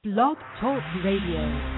Blog Talk Radio.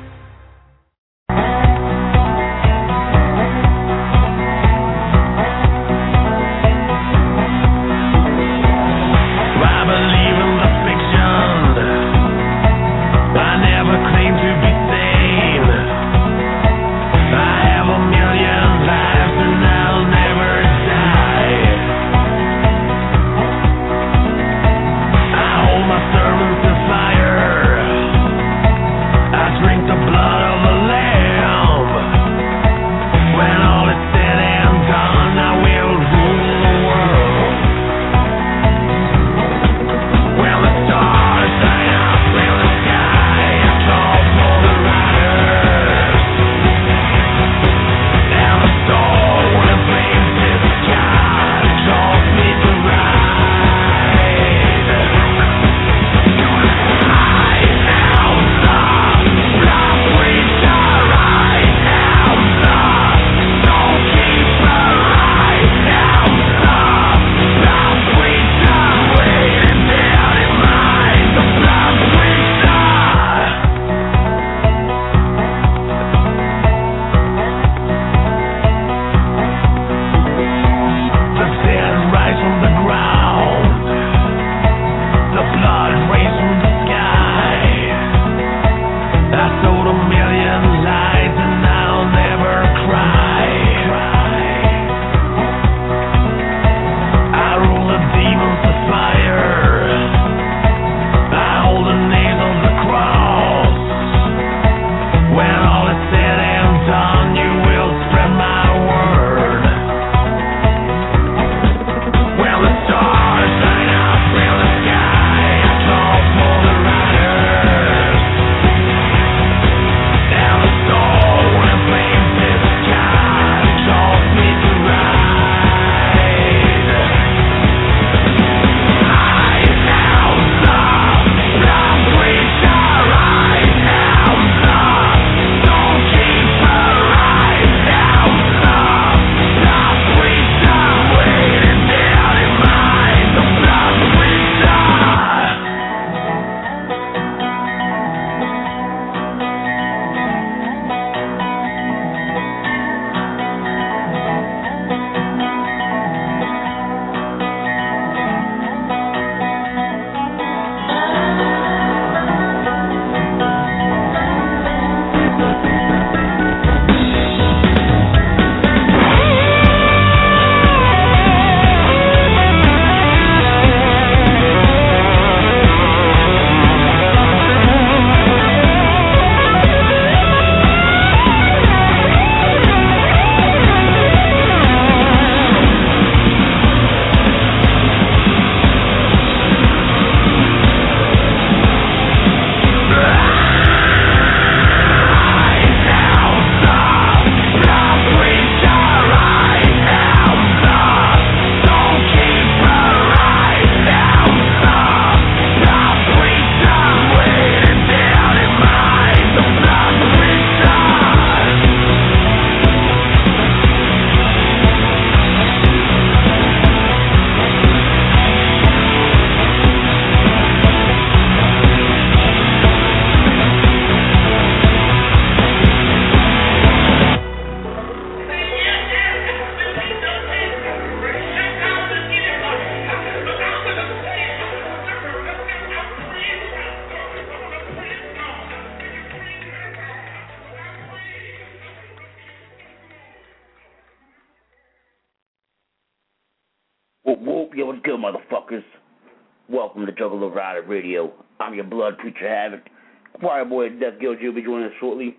Yo, what's good, motherfuckers? Welcome to Juggalo Rider Radio. I'm your blood preacher Havoc. Choir boy Death Guild, you'll be joining us shortly.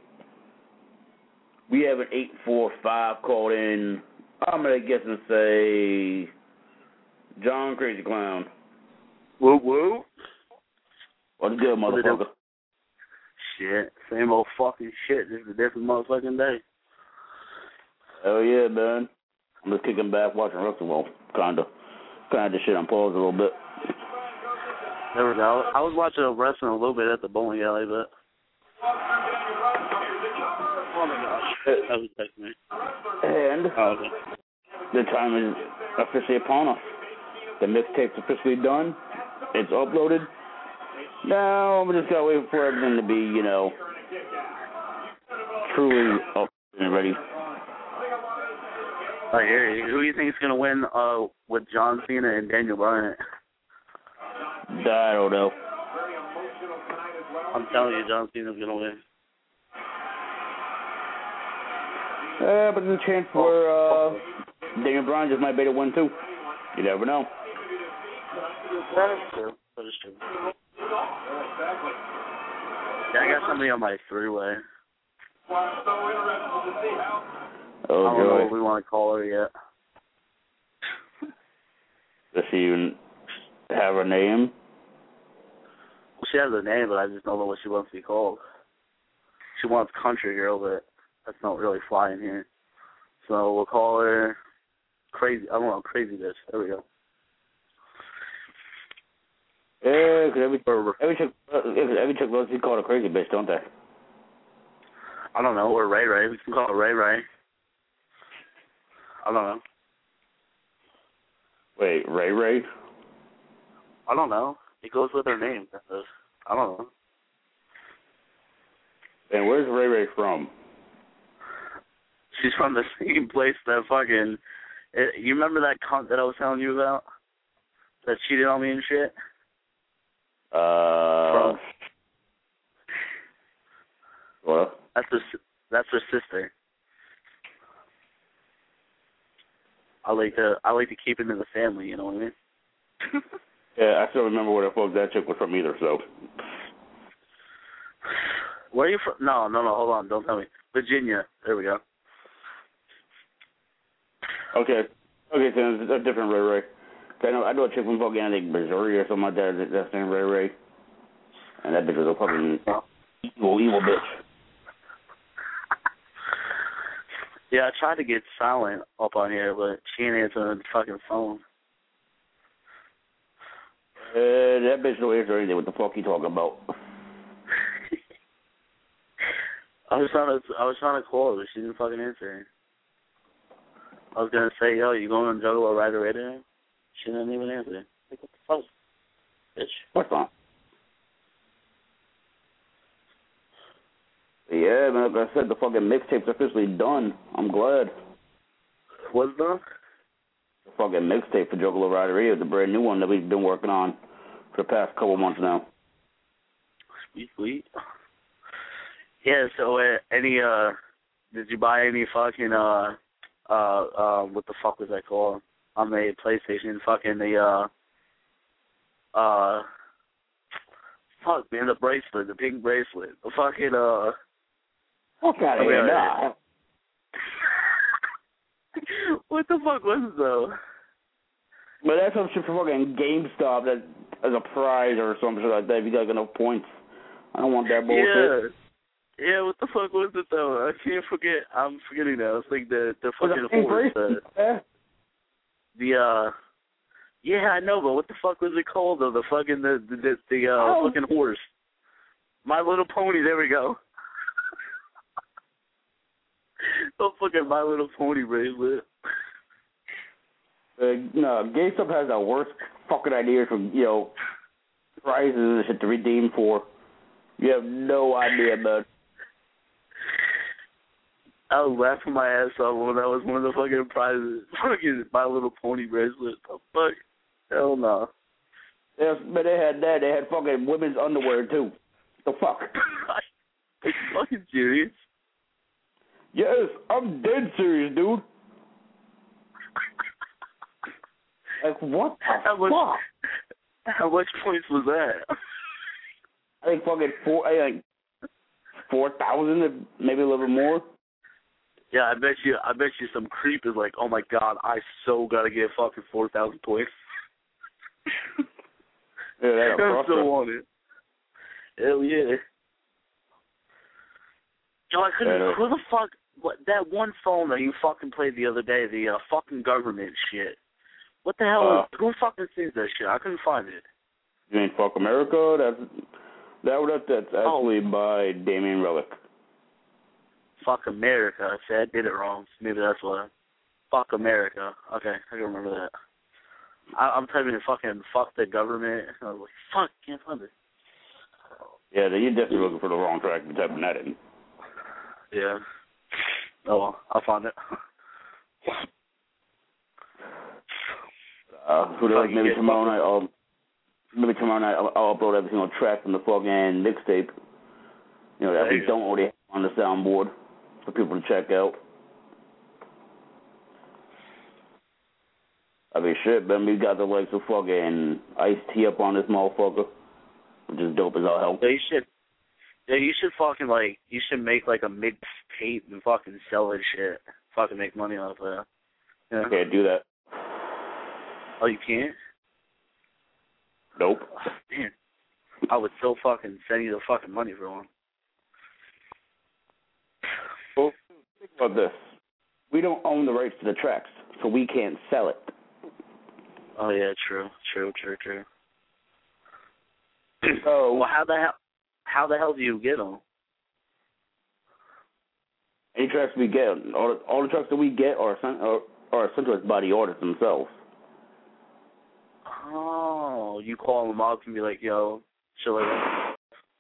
We have an 845 called in. I'm going to guess and say John Crazy Clown. Woo woo. What's good, motherfucker? Shit, same old fucking shit. This is a different motherfucking day. Hell yeah, man. I'm just kicking back, watching wrestling. Well, kind of shit on pause a little bit. There we go. I was watching wrestling a little bit at the bowling alley, but... Oh my gosh. That was text me. And okay. The time is officially upon us. The mixtape's officially done. It's uploaded. No, we just gotta wait for everything to be, truly up and ready. Like, who do you think is gonna win with John Cena and Daniel Bryan? I don't know. I'm telling you, John Cena's gonna win. But there's a chance for Daniel Bryan just might be to win too. You never know. That is true. Yeah, I got somebody on my three-way. Oh, I don't know joy. what we want to call her yet. Does she even have a name? Well, she has a name, but I just don't know what she wants to be called. She wants Country Girl, but that's not really flying here. So we'll call her Crazy. I don't know, Crazy Bitch. There we go. Yeah, because every chick loves to be called a crazy bitch, don't they? I don't know. Or Ray Ray. We can call her Ray Ray. I don't know. Wait, Ray Ray? I don't know. It goes with her name. I don't know. And where's Ray Ray from? She's from the same place that fucking... You remember that cunt that I was telling you about? That cheated on me and shit? What? That's her sister. I like to keep it in the family, you know what I mean? Yeah, I still remember where the fuck that chick was from either, so. Where are you from? No, hold on, don't tell me. Virginia. There we go. Okay, so it's a different Ray Ray. I know a chick from fucking, I think, Missouri or something like that. That's named Ray Ray. And that bitch was a fucking evil bitch. Yeah, I tried to get silent up on here, but she ain't answering the fucking phone. That bitch don't answer anything. What the fuck you talking about? I was trying to call her, but she didn't fucking answer. I was gonna say, yo, you going on Juggalo right away? She didn't even answer. Like, what the fuck, bitch? What's wrong? Yeah, man, like I said, the fucking mixtape's officially done. I'm glad. What's done? The fucking mixtape for Juggalo Rider Radio, the brand new one that we've been working on for the past couple months now. Sweet. Yeah, so did you buy any fucking, what the fuck was that called? On the PlayStation, fucking fuck, man, the bracelet, the pink bracelet, the fucking, Fuck out of here, nah. What the fuck was it, though? But that's some shit for fucking GameStop that as a prize or something like that if you got enough points. I don't want that bullshit. Yeah, what the fuck was it, though? I can't forget. I'm forgetting now. It's like the fucking horse. Yeah, I know, but what the fuck was it called, though? The fucking, fucking horse. My Little Pony, there we go. The fucking My Little Pony bracelet. No, GameStop has the worst fucking ideas for, prizes and shit to redeem for. You have no idea, man. I was laughing my ass off when that was one of the fucking prizes. Fucking My Little Pony bracelet. The fuck? Hell no. Yes, but they had that. They had fucking women's underwear, too. The fuck? Are you fucking serious? Yes, I'm dead serious, dude. Like, what the fuck? How much points was that? I think fucking 4,000, maybe a little bit more. Yeah, I bet you some creep is like, oh my god, I so gotta get fucking 4,000 points. Yeah, I so want it. Hell yeah. Yo, I couldn't. Who the fuck? What, that one phone that you fucking played the other day, the fucking government shit. What the hell? Who fucking sings that shit? I couldn't find it. You mean Fuck America? That's actually by Damian Relic. Fuck America. See, I did it wrong. Maybe that's why. Fuck America. Okay, I can remember that. I'm typing in fucking fuck the government. I was like, fuck, can't find it. Yeah, you're definitely looking for the wrong track to typing that in. Yeah. Oh, well, I'll find it. Maybe tomorrow night I'll upload every single track from the fucking mixtape. You know, that we don't already have on the soundboard for people to check out. I mean, shit, man, we got the likes of fucking Ice-T up on this motherfucker, which is dope as all hell. Yeah, you should fucking, like, you should make, like, a mixtape and fucking sell that shit. Fucking make money off of that. Yeah. Can't do that. Oh, you can't? Nope. Oh, man. I would still fucking send you the fucking money for one. Well, think about this. We don't own the rights to the tracks, so we can't sell it. Oh, yeah, true. So, well, how the hell do you get them? Any tracks we get, all the tracks that we get are sent to us by the artists themselves. Oh, you call them up and be like, yo, shit like that.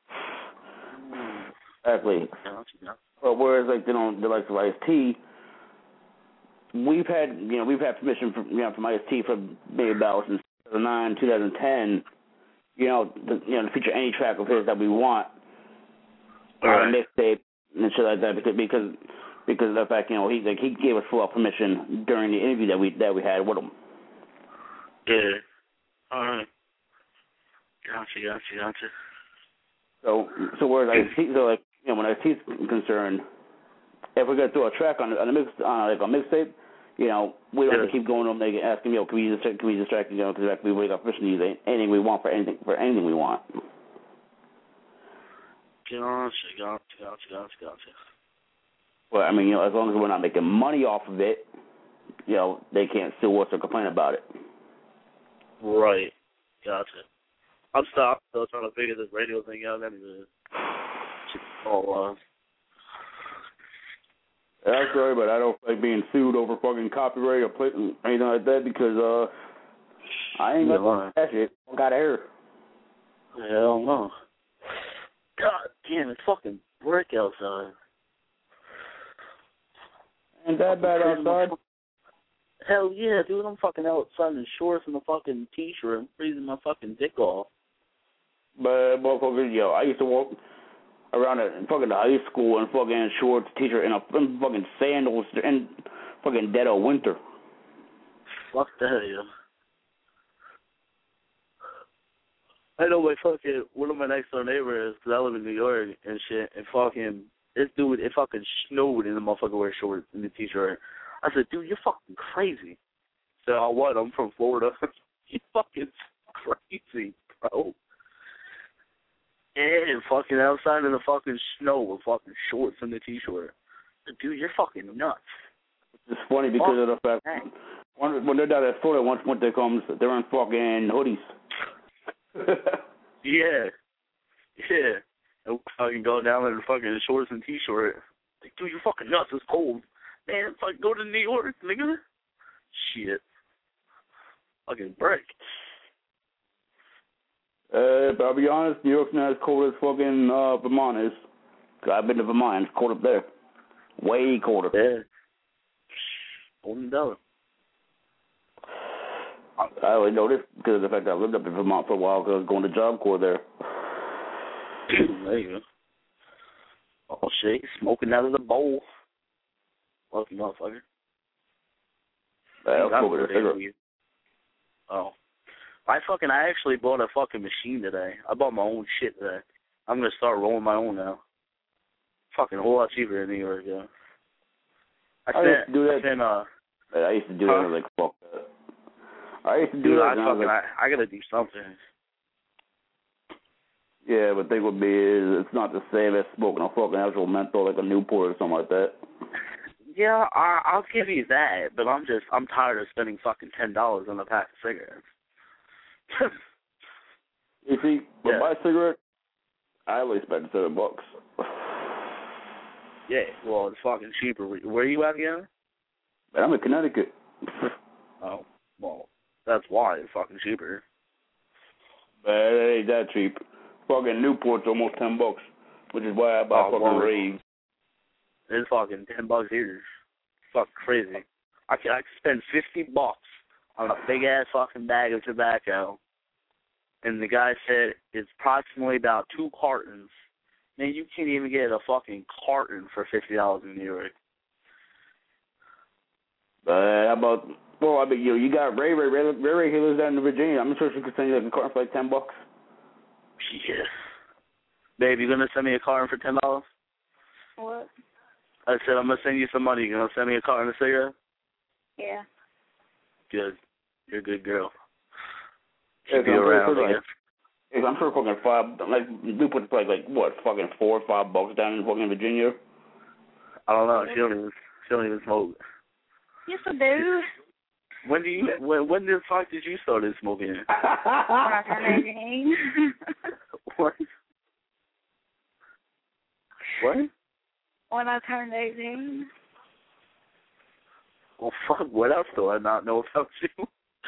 Exactly. Yeah. But whereas like the likes of Ice-T, we've had permission from Ice-T for maybe about since 2009, 2010. To feature any track of his that we want on a mixtape and shit like that because of the fact he gave us full permission during the interview that we had with him. Yeah. All right. Gotcha. So whereas Ice-T, when Ice-T's concerned, if we're gonna throw a track on a mixtape, we don't have to keep going to them asking, can we use this track, because we already got permission to use anything we want for anything we want. Gotcha. Well, I mean, as long as we're not making money off of it, they can't sue us or complain about it. Right. Gotcha. I'm stopped. Still trying to figure this radio thing out anyway. Yeah, I'm sorry, but I don't like being sued over fucking copyright or anything like that because I ain't got that shit. I got air. Hell no. God damn, it's fucking brick outside. Ain't that bad outside? Hell yeah, dude, I'm fucking outside in shorts and a fucking t-shirt. I'm freezing my fucking dick off. But motherfucker, I used to walk around at fucking high school in fucking shorts, t-shirt, and fucking sandals in fucking dead of winter. Fuck that, yeah. I know one of my next door neighbors, because I live in New York and shit, and fucking, this dude, it fucking snowed and the motherfucker wear shorts and the t-shirt. I said, dude, you're fucking crazy. So, what? I'm from Florida. You fucking crazy, bro. And fucking outside in the fucking snow with fucking shorts and the t-shirt. Dude, you're fucking nuts. It's funny because of the fact when they're down at Florida, once winter comes, they're in fucking hoodies. Yeah. And fucking go down there in fucking shorts and t-shirt. Like, dude, you're fucking nuts. It's cold. Man, fucking go to New York, nigga. Shit. Fucking brick. But I'll be honest, New York's not as cold as fucking Vermont is. Cause I've been to Vermont. It's cold up there. Way colder. Yeah. Golden dollar. I only know this because of the fact that I lived up in Vermont for a while because I was going to Job Corps there. There you go. Oh, shit. Smoking out of the bowl. Lucky motherfucker. I'll smoke a cigarette. Oh. I actually bought a fucking machine today. I bought my own shit today. I'm going to start rolling my own now. Fucking a whole lot cheaper in New York, yeah. I used to do that like, fuck that. I used to do that. I got to do something. Yeah, but the thing would be is it's not the same as smoking a fucking actual menthol like a Newport or something like that. Yeah, I'll give you that, but I'm tired of spending fucking $10 on a pack of cigarettes. You see, with my cigarette, I only spend $7. Yeah, well, it's fucking cheaper. Where are you at again? I'm in Connecticut. Oh, well, that's why it's fucking cheaper. But it ain't that cheap. fucking Newport's almost $10, which is why I buy fucking Raves. It's fucking $10 here. Fucking crazy. I could spend $50 on a big ass fucking bag of tobacco, and the guy said it's approximately about 2 cartons. Man, you can't even get a fucking carton for $50 in New York. How about? Well, I mean, you got Ray. He lives down in Virginia. I'm sure she could send you like a carton for like $10. Yeah. Babe, you gonna send me a carton for $10? What? I said I'm gonna send you some money. You gonna send me a carton of cigarettes? Yeah. Good. You're a good girl. Yeah, Keep you around. I'm sure fucking $5. Like we put like what? Fucking $4 or $5 down in fucking Virginia. I don't know. She don't even smoke. Yes, I do. When the fuck did you start smoking? When I turned 18. What? What? When I turned 18. Well, fuck, what else do I not know about you?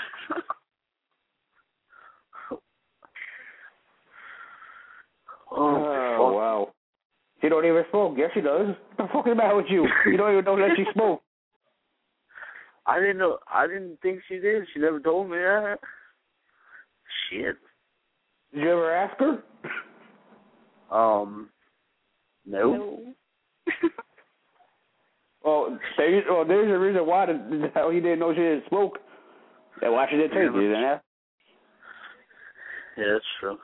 Oh, wow. She don't even smoke. Yes, she does. What the fuck is the matter with you? You don't even know that she smokes. I didn't know. I didn't think she did. She never told me that. Shit. Did you ever ask her? No. Well, there's a reason why the hell he didn't know she didn't smoke. Yeah, why she didn't take it, didn't ask? Yeah, that's true.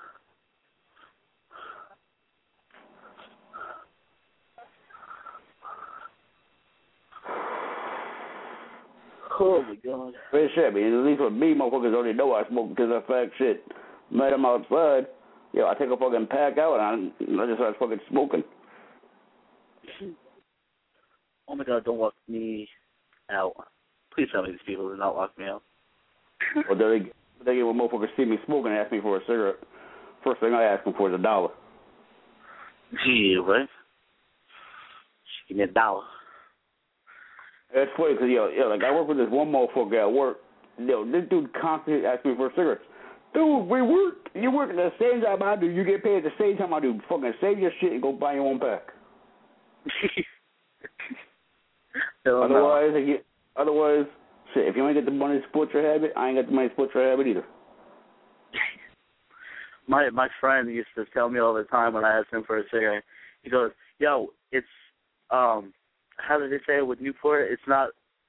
Oh my God. But shit, I mean, at least with me, motherfuckers already know I smoke because of fact shit. Met them outside. Yo, I take a fucking pack out and I just start fucking smoking. Oh my God, don't lock me out. Please tell me these people do not lock me out. Well, they get when motherfuckers see me smoking and ask me for a cigarette. First thing I ask them for is $1. Gee, what? Give me $1. It's funny because, like I work with this one motherfucker at work. This dude constantly asks me for cigarettes. Dude, you work at the same job I do. You get paid at the same time I do. Fucking save your shit and go buy your own pack. Otherwise, shit, if you ain't got the money to support your habit, I ain't got the money to support your habit either. My friend used to tell me all the time when I asked him for a cigarette, he goes, yo, it's, how did they say it with Newport? It's not,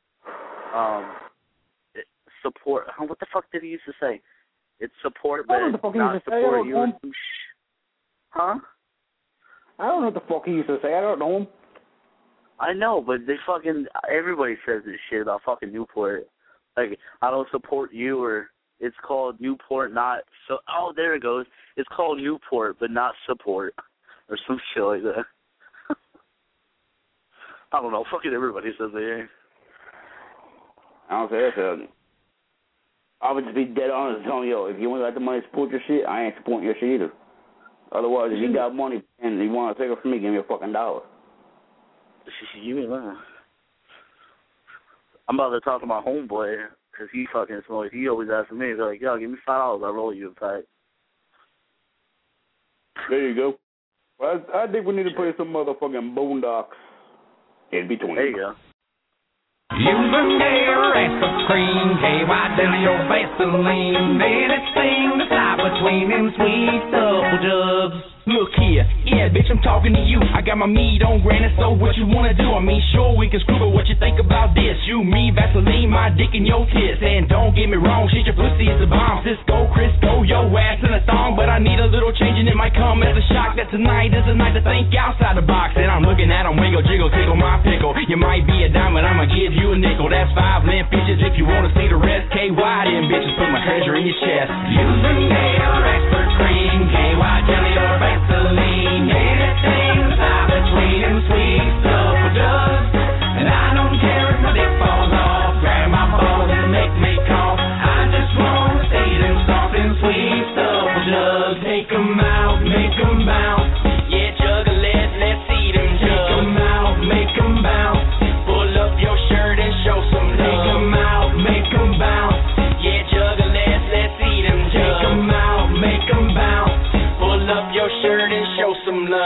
support. What the fuck did he used to say? It's support, but not support you. Huh? I don't know what the fuck he used to say. I don't know him. I know, but everybody says this shit about fucking Newport. Like, I don't support you, or it's called Newport, not, there it goes. It's called Newport, but not support, or some shit like that. I don't know, fucking everybody says that. I don't say that. I would just be dead honest and telling you, if you ain't got the money to support your shit, I ain't supporting your shit either. Otherwise, if you got money and you want to take it from me, give me a fucking $1. You ain't lying. I'm about to talk to my homeboy, because he fucking smokes. He always asks me, he's like, yo, give me $5, I'll roll you a pack. There you go. Well, I think we need to play some motherfucking Boondocks in between. There you go. Uvernare, ice cream, KY jelly or Vaseline, anything to fly between them sweet double jugs. Look here, yeah, bitch, I'm talking to you. I got my meat on granite, so what you wanna do? I mean, sure, we can screw, but what you think about this? You, me, Vaseline, my dick in your tits. And don't get me wrong, shit, your pussy is a bomb. Cisco, Crisco, yo ass in a thong. But I need a little change and it might come as a shock that tonight is a night to think outside the box. And I'm looking at them wiggle, jiggle, tickle my pickle. You might be a dime, but I'ma give you a nickel. That's 5 limp bitches if you wanna see the rest. KY, them bitches, put my treasure in your chest. Uvernare, expert cream, KY, jelly or Vaseline, anything to fly between them sweet double jugs. And I don't care if my dick falls off, grab my balls and make me cough. I just wanna see them soft and sweet double jugs. Take 'em out, make 'em bounce. Yeah, juggalette, let's see them jugs. Take 'em out, make 'em bounce. Pull up your shirt and show some love. Take 'em out, make 'em bounce. Yeah, juggalette, let's see them jugs. Take 'em out, make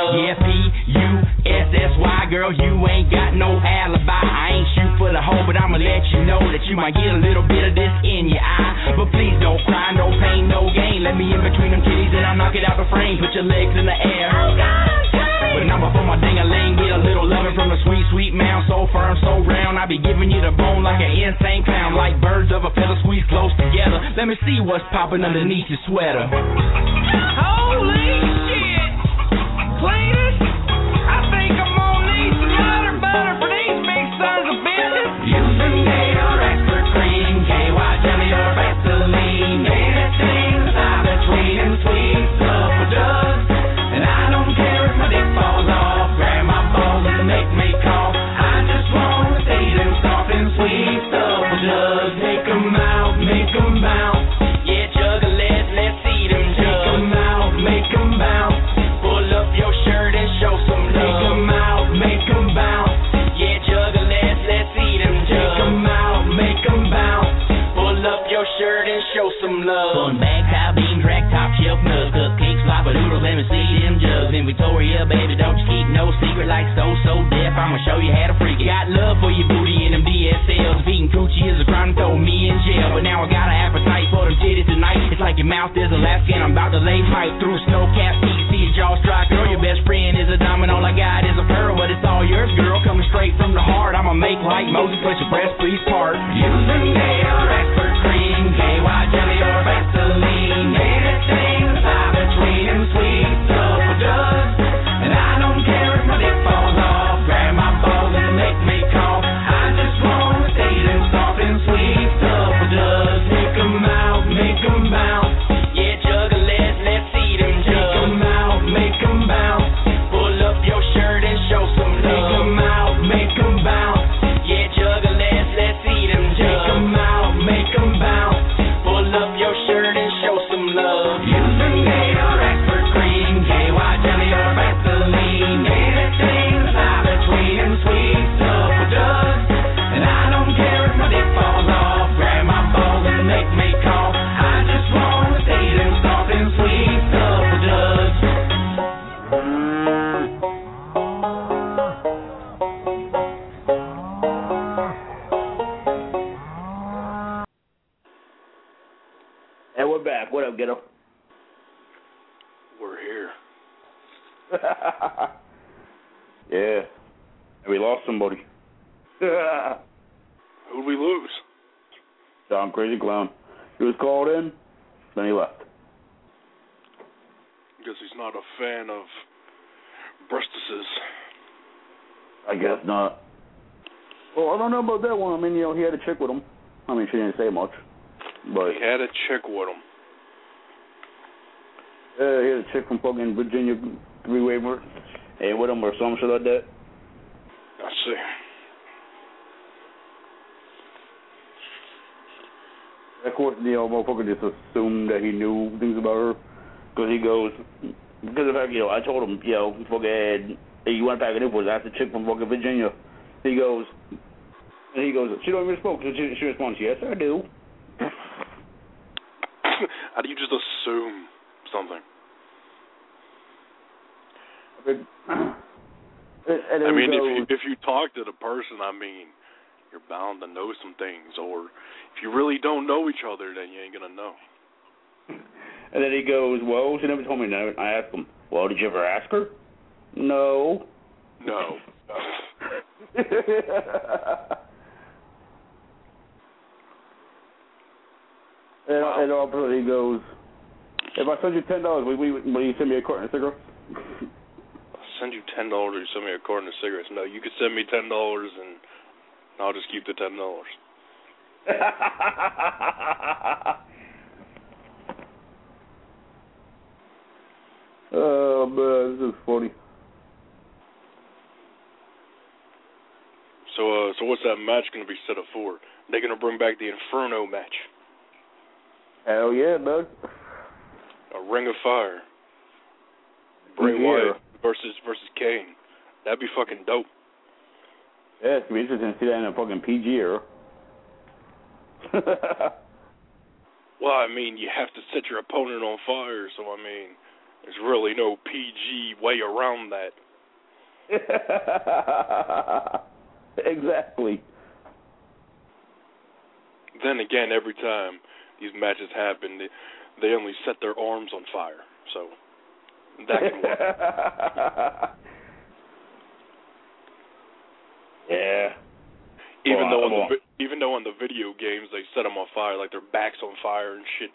Yeah, P-U-S-S-Y, girl, you ain't got no alibi. I ain't shoot for the hole, but I'ma let you know that you might get a little bit of this in your eye. But please don't cry, no pain, no gain. Let me in between them titties and I'll knock it out the frame. Put your legs in the air. Oh God, I'm coming. But now before my ding-a-ling, get a little loving from the sweet, sweet mound. So firm, so round, I be giving you the bone like an insane clown. Like birds of a feather squeezed close together. Let me see what's popping underneath your sweater. Holy shit! Cleaners, I think I'm gonna need some butter for these big sons of bitches. Using Gator extra cream, KY jelly or Vaseline. Anything that's between them sweet supple jugs. And I don't care if my dick falls off. Grab my balls and make me cough. I just wanna see them soft and sweet supple jugs. Take them out, make them bounce. Yeah, juggalets, let's see them jugs. Take them out, make them bounce. Pull up your shirt and show some love. Take them out, make them bounce. Yeah, juggalets, let's see them jugs. Take them out, make them bounce. Pull up your shirt and show some love. Fun bag, top beans, rack top shelf nuts, cupcakes, lava noodles, let me see them jugs. In Victoria, baby, don't you keep no secret like so deaf. I'ma show you how to freak it. Got love for your booty and them DSLs. Eating coochie is a crime, throw me in jail. But now I got an appetite for them titties tonight. It's like your mouth is Alaska and I'm about to lay pipe through snow-capped peaks. See your jaw strike, girl, your best friend is a diamond. All I got is a pearl, but it's all yours, girl. Coming straight from the heart. I'ma make like Moses, let your breast please part. Using Gator expert cream, KY jelly or Vaseline. Anything that's between them sweet supple jugs. And I don't care if my dick falls off. Grab my balls and make me cough. I just wanna see them soft and sweet supple jugs. Take them out, make them bounce. Yeah, juggalets, let's see them jugs. Take them out, make them bounce. Pull up your shirt and show some love. Take them out, make them bounce. Yeah, juggalets, let's see them jugs. Take them out, make them bounce. Pull up your shirt and show some love. Using Gator expert cream, KY jelly or Vaseline. Anything that's between them sweet supple jugs. And I don't care if my dick falls off. Grab my balls and make me cough. I just wanna see them soft and sweet supple jugs. And we're back. What up, Ghetto? We're here. Yeah. And we lost somebody. Who'd we lose? Tom Crazy Clown. He was called in, then he left. Guess he's not a fan of breastises. I guess not. Well, I don't know about that one. I mean, you know, he had a chick with him. I mean, she didn't say much. But He had a chick with him. he had a chick from fucking Virginia three-way and with him or some shit like that. I see. Of course, you know, motherfucker just assumed that he knew things about her. Because he goes, because of the fact, you know, I told him, you know, fucking, hey, you want to pack it in for us? That's a chick from fucking Virginia. He goes, she don't even smoke. She responds, yes, I do. How do you just assume something? I mean, if you talk to the person, I mean, you're bound to know some things. Or if you really don't know each other, then you ain't gonna know. And then he goes, well, she never told me that. I asked him, well, did you ever ask her? No. No. And also he goes, if I send you $10, will you send me a carton of cigarettes? I'll send you $10 or send me a carton of cigarettes. No, you could send me $10 and I'll just keep the $10. Oh, man, this is funny. So what's that match going to be set up for? They're going to bring back the Inferno match. Hell yeah, bud. A Ring of Fire. Bray Wyatt versus Kane. That'd be fucking dope. Yeah, it's going to be interesting to see that in a fucking PG era. Well, I mean, you have to set your opponent on fire, so I mean, There's really no PG way around that. Exactly. Then again, every time these matches happen, they only set their arms on fire. So that can work. Yeah. Even though on the video games they set them on fire, like their backs on fire and shit.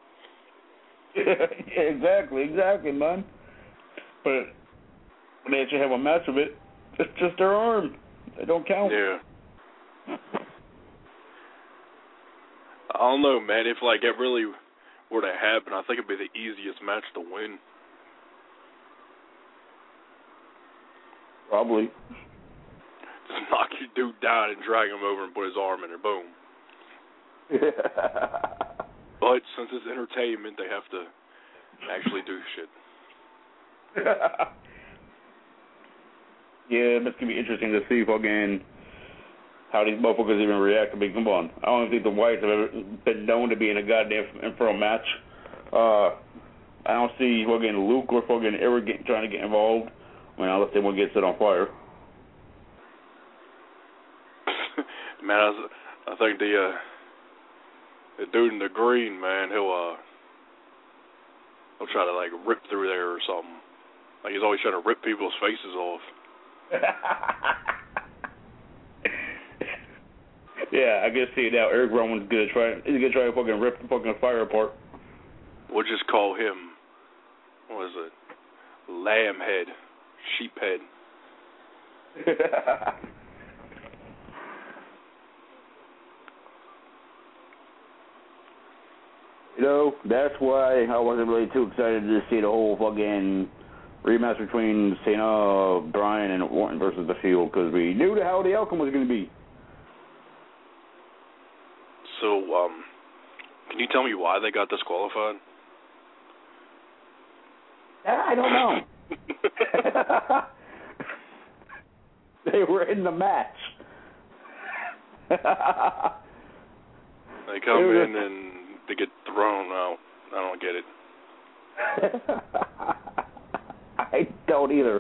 Exactly, man. But when they actually have a match of it, it's just their arm. They don't count. Yeah. I don't know, man. If like it really were to happen, I think it'd be the easiest match to win. Probably. Just knock your dude down and drag him over and put his arm in there. Boom. But since it's entertainment, they have to actually do shit. Yeah, it's gonna be interesting to see fucking how these motherfuckers even react. I mean, come on. I don't think the Whites have ever been known to be in a goddamn Inferno match. I don't see fucking Luke or fucking ever trying to get involved. I mean, unless they want to get set on fire. Man, I think the dude in the green, man, he'll try to like rip through there or something. Like he's always trying to rip people's faces off. Yeah, I can see it now. Eric Rowan's gonna try to fucking rip the fucking fire apart. We'll just call him, what is it? Lamb head, sheep head. You know, that's why I wasn't really too excited to see the whole fucking rematch between Cena, Bryan, and Orton versus The Shield, because we knew how the outcome was going to be. So, can you tell me why they got disqualified? I don't know. They were in the match. They come in and they get thrown out. I don't get it. I don't either.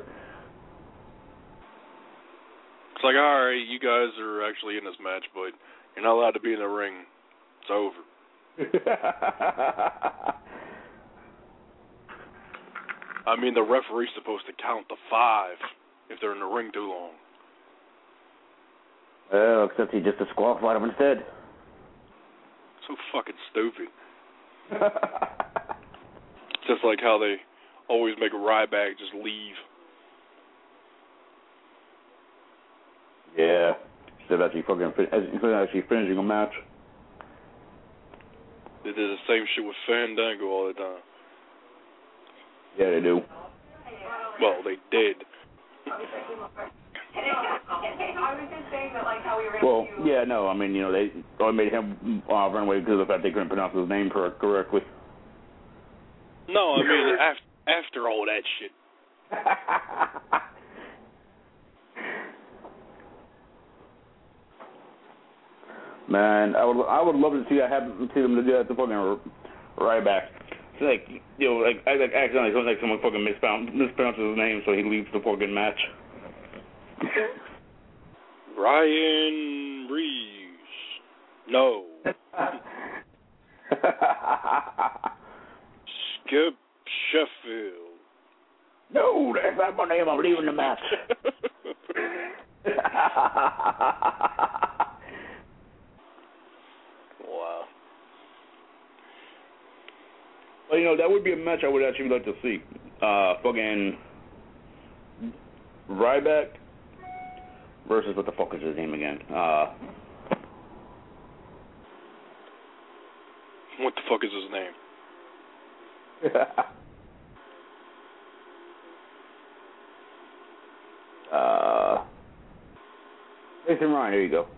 It's like, alright, you guys are actually in this match, but you're not allowed to be in the ring. It's over. I mean, the referee's supposed to count to 5 if they're in the ring too long. Well, except he just disqualified him instead. So fucking stupid. Just like how they always make Ryback just leave. Yeah, instead of actually finishing a match. They did the same shit with Fandango all the time. Yeah, they do. Well, they did. Well, yeah, no, I mean, you know, they only made him run away because of the fact they couldn't pronounce his name correctly. No, I mean, after all that shit. Man, I would love to see that happen. See them to do that to fucking Ryback. It's like, you know, like accidentally, someone fucking mispronounces his name, so he leaves the fucking match. Ryan Reeves. No. Skip Sheffield. No, that's not my name. I'm leaving the match. Wow. Well, you know, that would be a match I would actually like to see. Fucking Ryback versus, what the fuck is his name again? What the fuck is his name? Mason Ryan, there you go.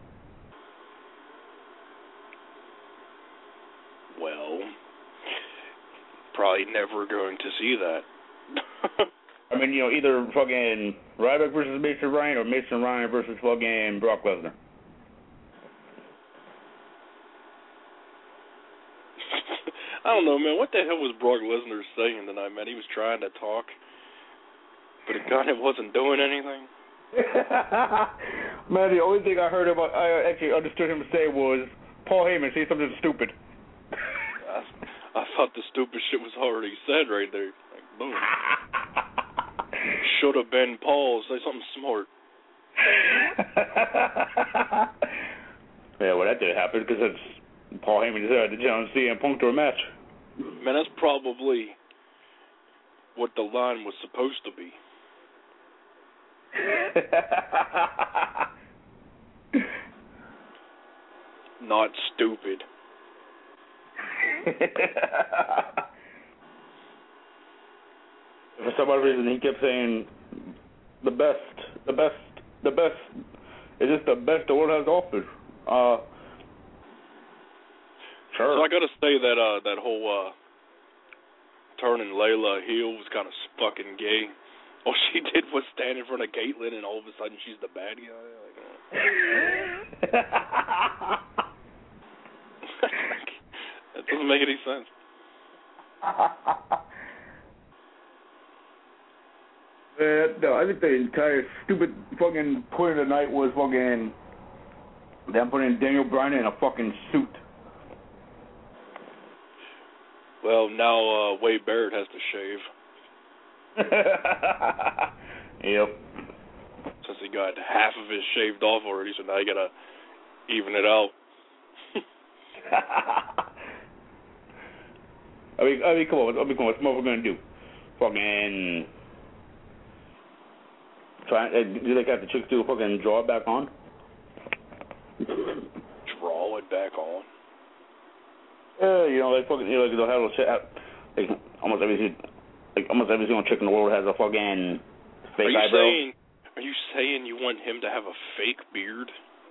Well, probably never going to see that. I mean, you know, either fucking Ryback versus Mason Ryan or Mason Ryan versus fucking Brock Lesnar. I don't know, man. What the hell was Brock Lesnar saying tonight, man? He was trying to talk, but it kind of wasn't doing anything. Man, the only thing I actually understood him say was, Paul Heyman, say something stupid. I thought the stupid shit was already said right there. Like, boom. Should have been Paul. Say something smart. Yeah, well, that didn't happen because it's Paul Heyman decided to challenge CM Punk to a match. Man, that's probably what the line was supposed to be. Not stupid. For some odd reason, he kept saying the best. It's just the best the world has offered. Sure. So I gotta say that that whole turning Layla heel was kind of fucking gay. All she did was stand in front of Caitlyn, and all of a sudden she's the bad guy. Like, that doesn't make any sense. No, I think the entire stupid fucking point of the night was fucking them putting Daniel Bryan in a fucking suit. Well, now Wade Barrett has to shave. Yep. Since he got half of his shaved off already, so now you gotta even it out. I mean, come on. What's more we're gonna do? Fucking try. Do they got the chicks do a fucking draw it back on? Draw it back on. You know, like fucking, they'll have a chat. Like almost every single chick in the world has a fucking fake eyebrow. Are you saying you want him to have a fake beard?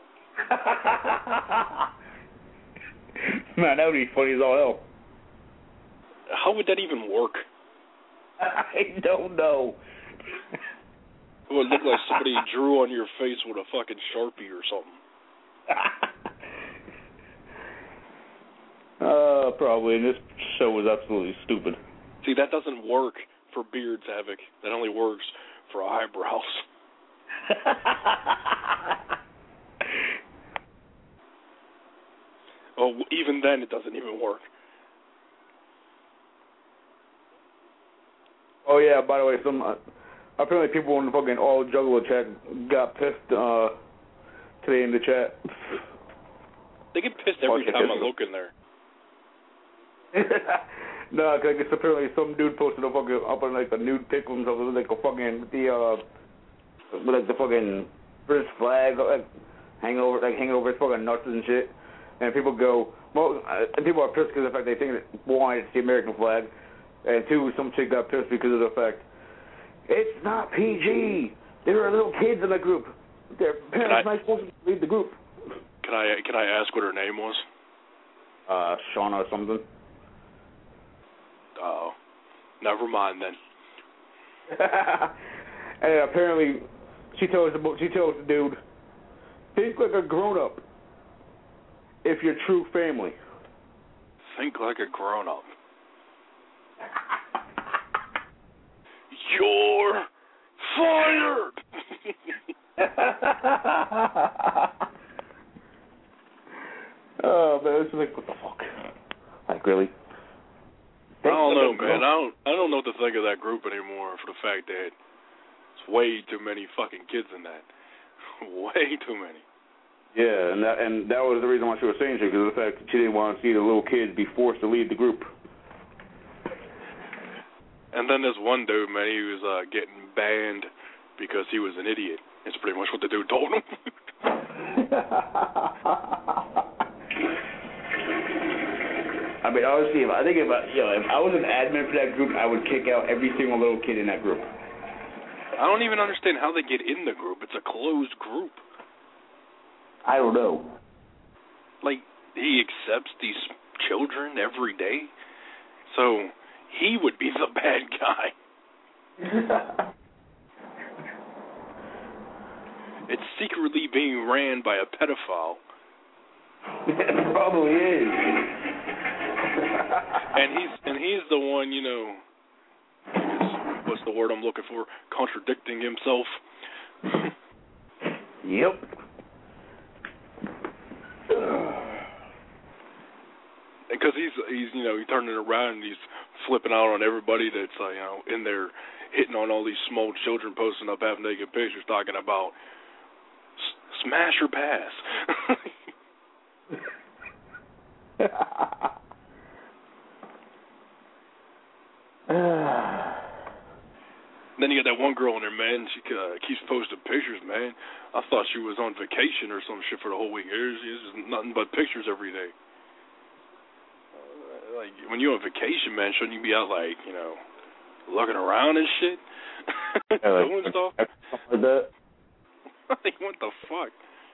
Man, that would be funny as all hell. How would that even work? I don't know. It would look like somebody drew on your face with a fucking Sharpie or something. Probably. And this show was absolutely stupid. See, that doesn't work for beards, Havoc. That only works for eyebrows. Oh, even then, it doesn't even work. Oh yeah. By the way, apparently people in the fucking all Juggalo chat got pissed today in the chat. They get pissed every time I look in there. No, cause it's apparently some dude posted a fucking up on like a nude pic of himself with like a fucking with like the fucking British flag like hanging over his fucking nuts and shit. And people go, well, and people are pissed because of the fact they think that one, it's the American flag, and two, some chick got pissed because of the fact it's not PG. There are little kids in the group. Their parents not supposed to lead the group. Can I ask what her name was? Shauna or something. Oh, never mind then. And apparently, she tells the dude, think like a grown-up if you're true family. Think like a grown-up. You're fired! Oh, man, it's like, what the fuck? Like, really? I don't know, man. I don't know what to think of that group anymore for the fact that it's way too many fucking kids in that. Way too many. Yeah, and that was the reason why she was saying shit, because of the fact that she didn't want to see the little kids be forced to lead the group. And then there's one dude, man, he was getting banned because he was an idiot. It's pretty much what the dude told him. I mean, honestly, if I was an admin for that group, I would kick out every single little kid in that group. I don't even understand how they get in the group. It's a closed group. I don't know. Like, he accepts these children every day, so he would be the bad guy. It's secretly being ran by a pedophile. It probably is. And he's the one, you know, what's the word I'm looking for? Contradicting himself. Yep. Because he's you know, he turned it around and he's flipping out on everybody that's you know, in there hitting on all these small children posting up half naked pictures talking about smash or pass. Then you got that one girl in there, man. She keeps posting pictures, man. I thought she was on vacation or some shit for the whole week. It's just nothing but pictures every day. Like, when you're on vacation, man, shouldn't you be out, like, you know, looking around and shit? Yeah, doing stuff? Like that. Like, what the fuck?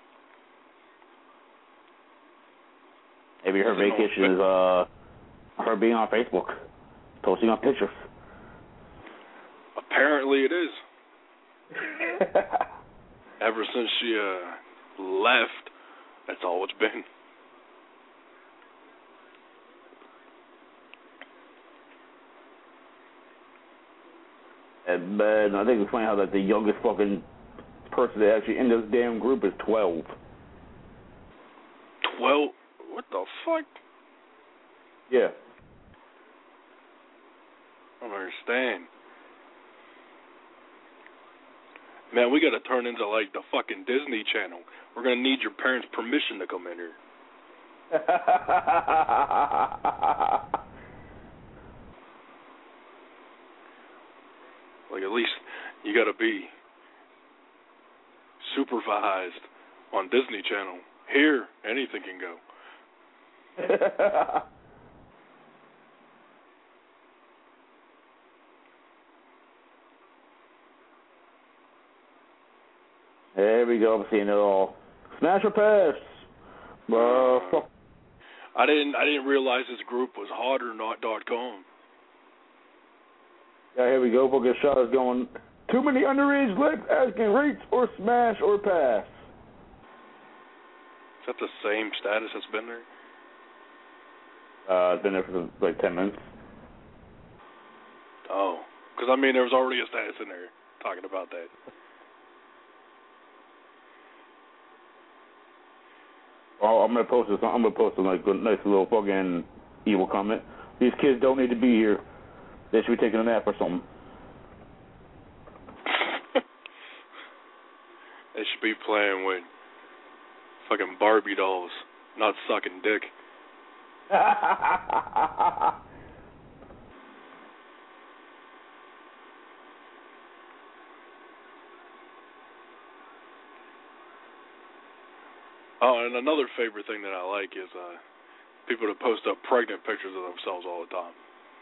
Maybe her vacation is her being on Facebook, posting on pictures. Apparently it is. Ever since she left, that's all it's been. And man, I think it's funny how that the youngest fucking person that actually in this damn group is 12. 12? What the fuck? Yeah. I don't understand. Man, we gotta turn into like the fucking Disney Channel. We're gonna need your parents' permission to come in here. Like, at least you gotta be supervised on Disney Channel. Here, anything can go. There we go. I'm seeing it all. Smash or pass? Fuck. I didn't realize this group was hotornot.com. Yeah, here we go. Fucking shot is going. Too many underage legs asking rates or smash or pass. Is that the same status that's been there? It's been there for like 10 minutes. Oh, because I mean there was already a status in there talking about that. Oh, I'm gonna post this. I'm gonna post a like nice little fucking evil comment. These kids don't need to be here. They should be taking a nap or something. They should be playing with fucking Barbie dolls, not sucking dick. Oh, and another favorite thing that I like is people that post up pregnant pictures of themselves all the time.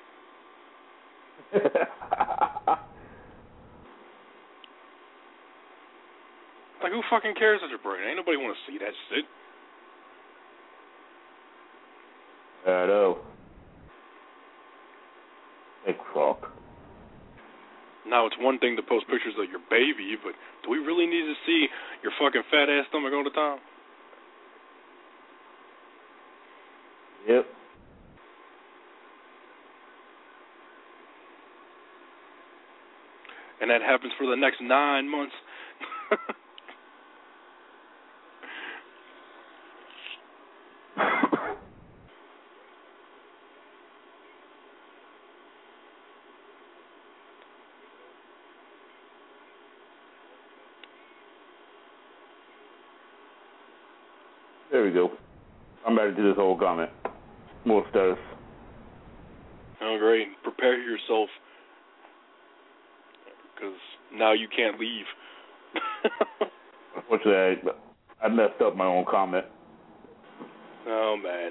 Like, who fucking cares that you're pregnant? Ain't nobody want to see that shit. I know. Big fuck. Now, it's one thing to post pictures of your baby, but do we really need to see your fucking fat ass stomach all the time? Yep. And that happens for the next 9 months. There we go. I'm ready to do this whole comment. More status. Oh, great. Prepare yourself, because now you can't leave. Unfortunately, I messed up my own comment. Oh, man.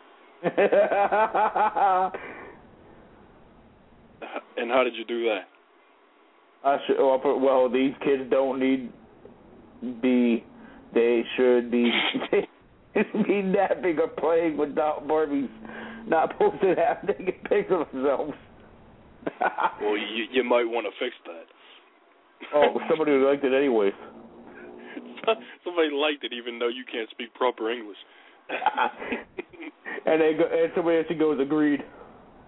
And how did you do that? Well, these kids don't need be. They should be napping or playing with Barbies, not posting half-naked pics of themselves. Well, you might want to fix that. Oh, somebody liked it anyways. Somebody liked it even though you can't speak proper English. and somebody actually goes, agreed.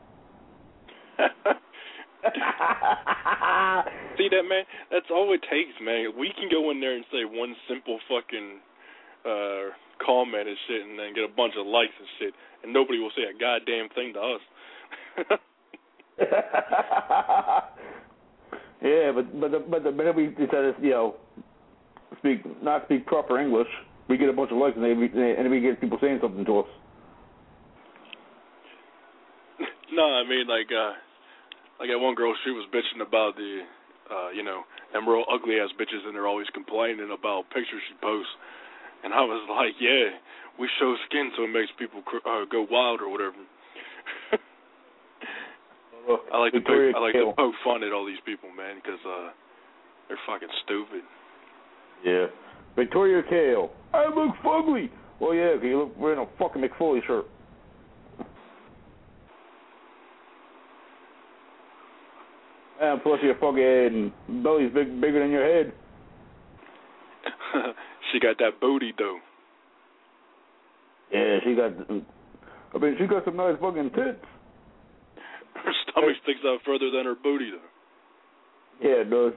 See that, man? That's all it takes, man. We can go in there and say one simple fucking comment and shit, and then get a bunch of likes and shit, and nobody will say a goddamn thing to us. Yeah, but then we decided, not speak proper English. We get a bunch of likes, and we get people saying something to us. No, I mean like that one girl, she was bitching about the, them real ugly ass bitches, and they're always complaining about pictures she posts. And I was like, yeah, we show skin so it makes people go wild or whatever. I like to poke fun at all these people, man, because they're fucking stupid. Yeah. Victoria Kale, I look fugly. Well, yeah, because you look wearing a fucking McFoley shirt. And plus your fucking belly's bigger than your head. She got that booty, though. Yeah, she got some nice fucking tits. Her stomach sticks out further than her booty, though. Yeah, it does.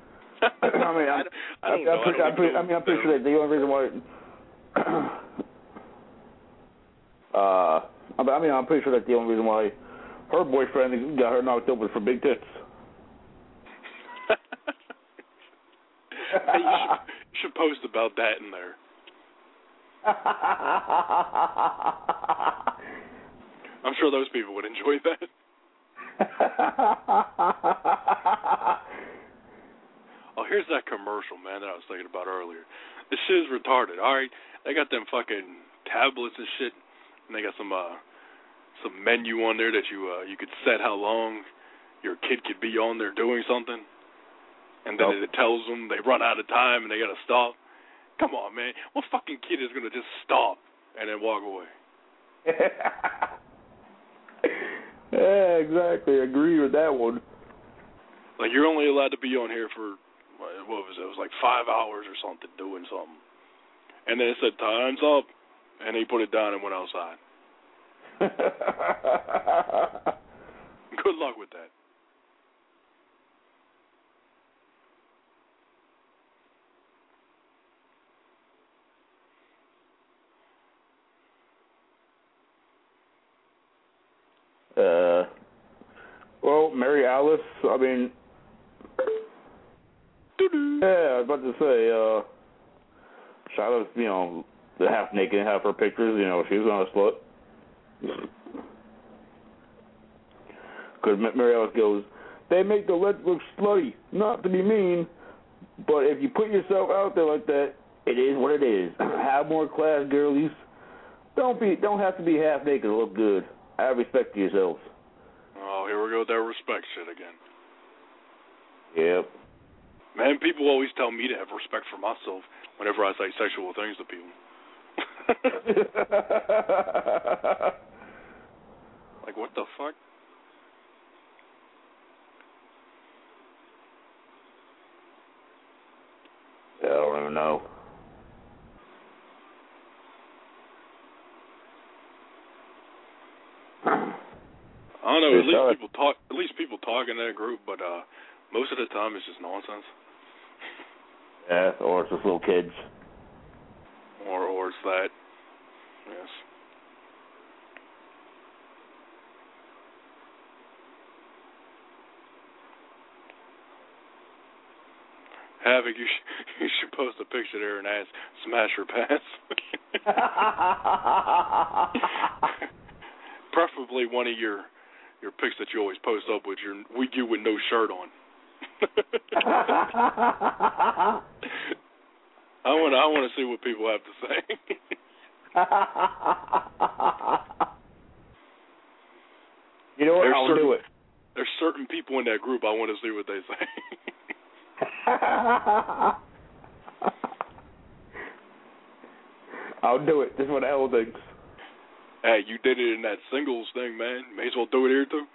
I'm pretty sure that the only reason why. I'm pretty sure that the only reason why her boyfriend got her knocked up was for big tits. Hey, you should post about that in there. I'm sure those people would enjoy that. Oh, here's that commercial, man, that I was thinking about earlier. This shit is retarded, all right? They got them fucking tablets and shit, and they got some menu on there that you could set how long your kid could be on there doing something, and then it tells them they run out of time and they got to stop. Come on, man. What fucking kid is going to just stop and then walk away? Yeah, exactly. I agree with that one. Like, you're only allowed to be on here for, what was it? It was like 5 hours or something, doing something. And then it said, time's up. And he put it down and went outside. Good luck with that. Well, Mary Alice, I mean, yeah, I was about to say, Charlotte's, the half naked, half her pictures, she was on a slut. Because Mary Alice goes, they make the lead look slutty, not to be mean, but if you put yourself out there like that, it is what it is. Have more class, girlies. Don't have to be half naked to look good. Have respect to yourselves. Oh, here we go with that respect shit again. Yep. Man, people always tell me to have respect for myself whenever I say sexual things to people. Like, what the fuck? Yeah, I don't even know. I don't know. At least people talk in that group, but most of the time it's just nonsense. Yeah, or it's just little kids. Or it's that. Yes. Havoc, you should post a picture there and ask smash or pass. Preferably one of your pics that you always post up with you with no shirt on. I want to see what people have to say. You know what? I'll do it. There's certain people in that group I want to see what they say. I'll do it. Just what the hell thinks. Hey, you did it in that singles thing, man. May as well do it here too.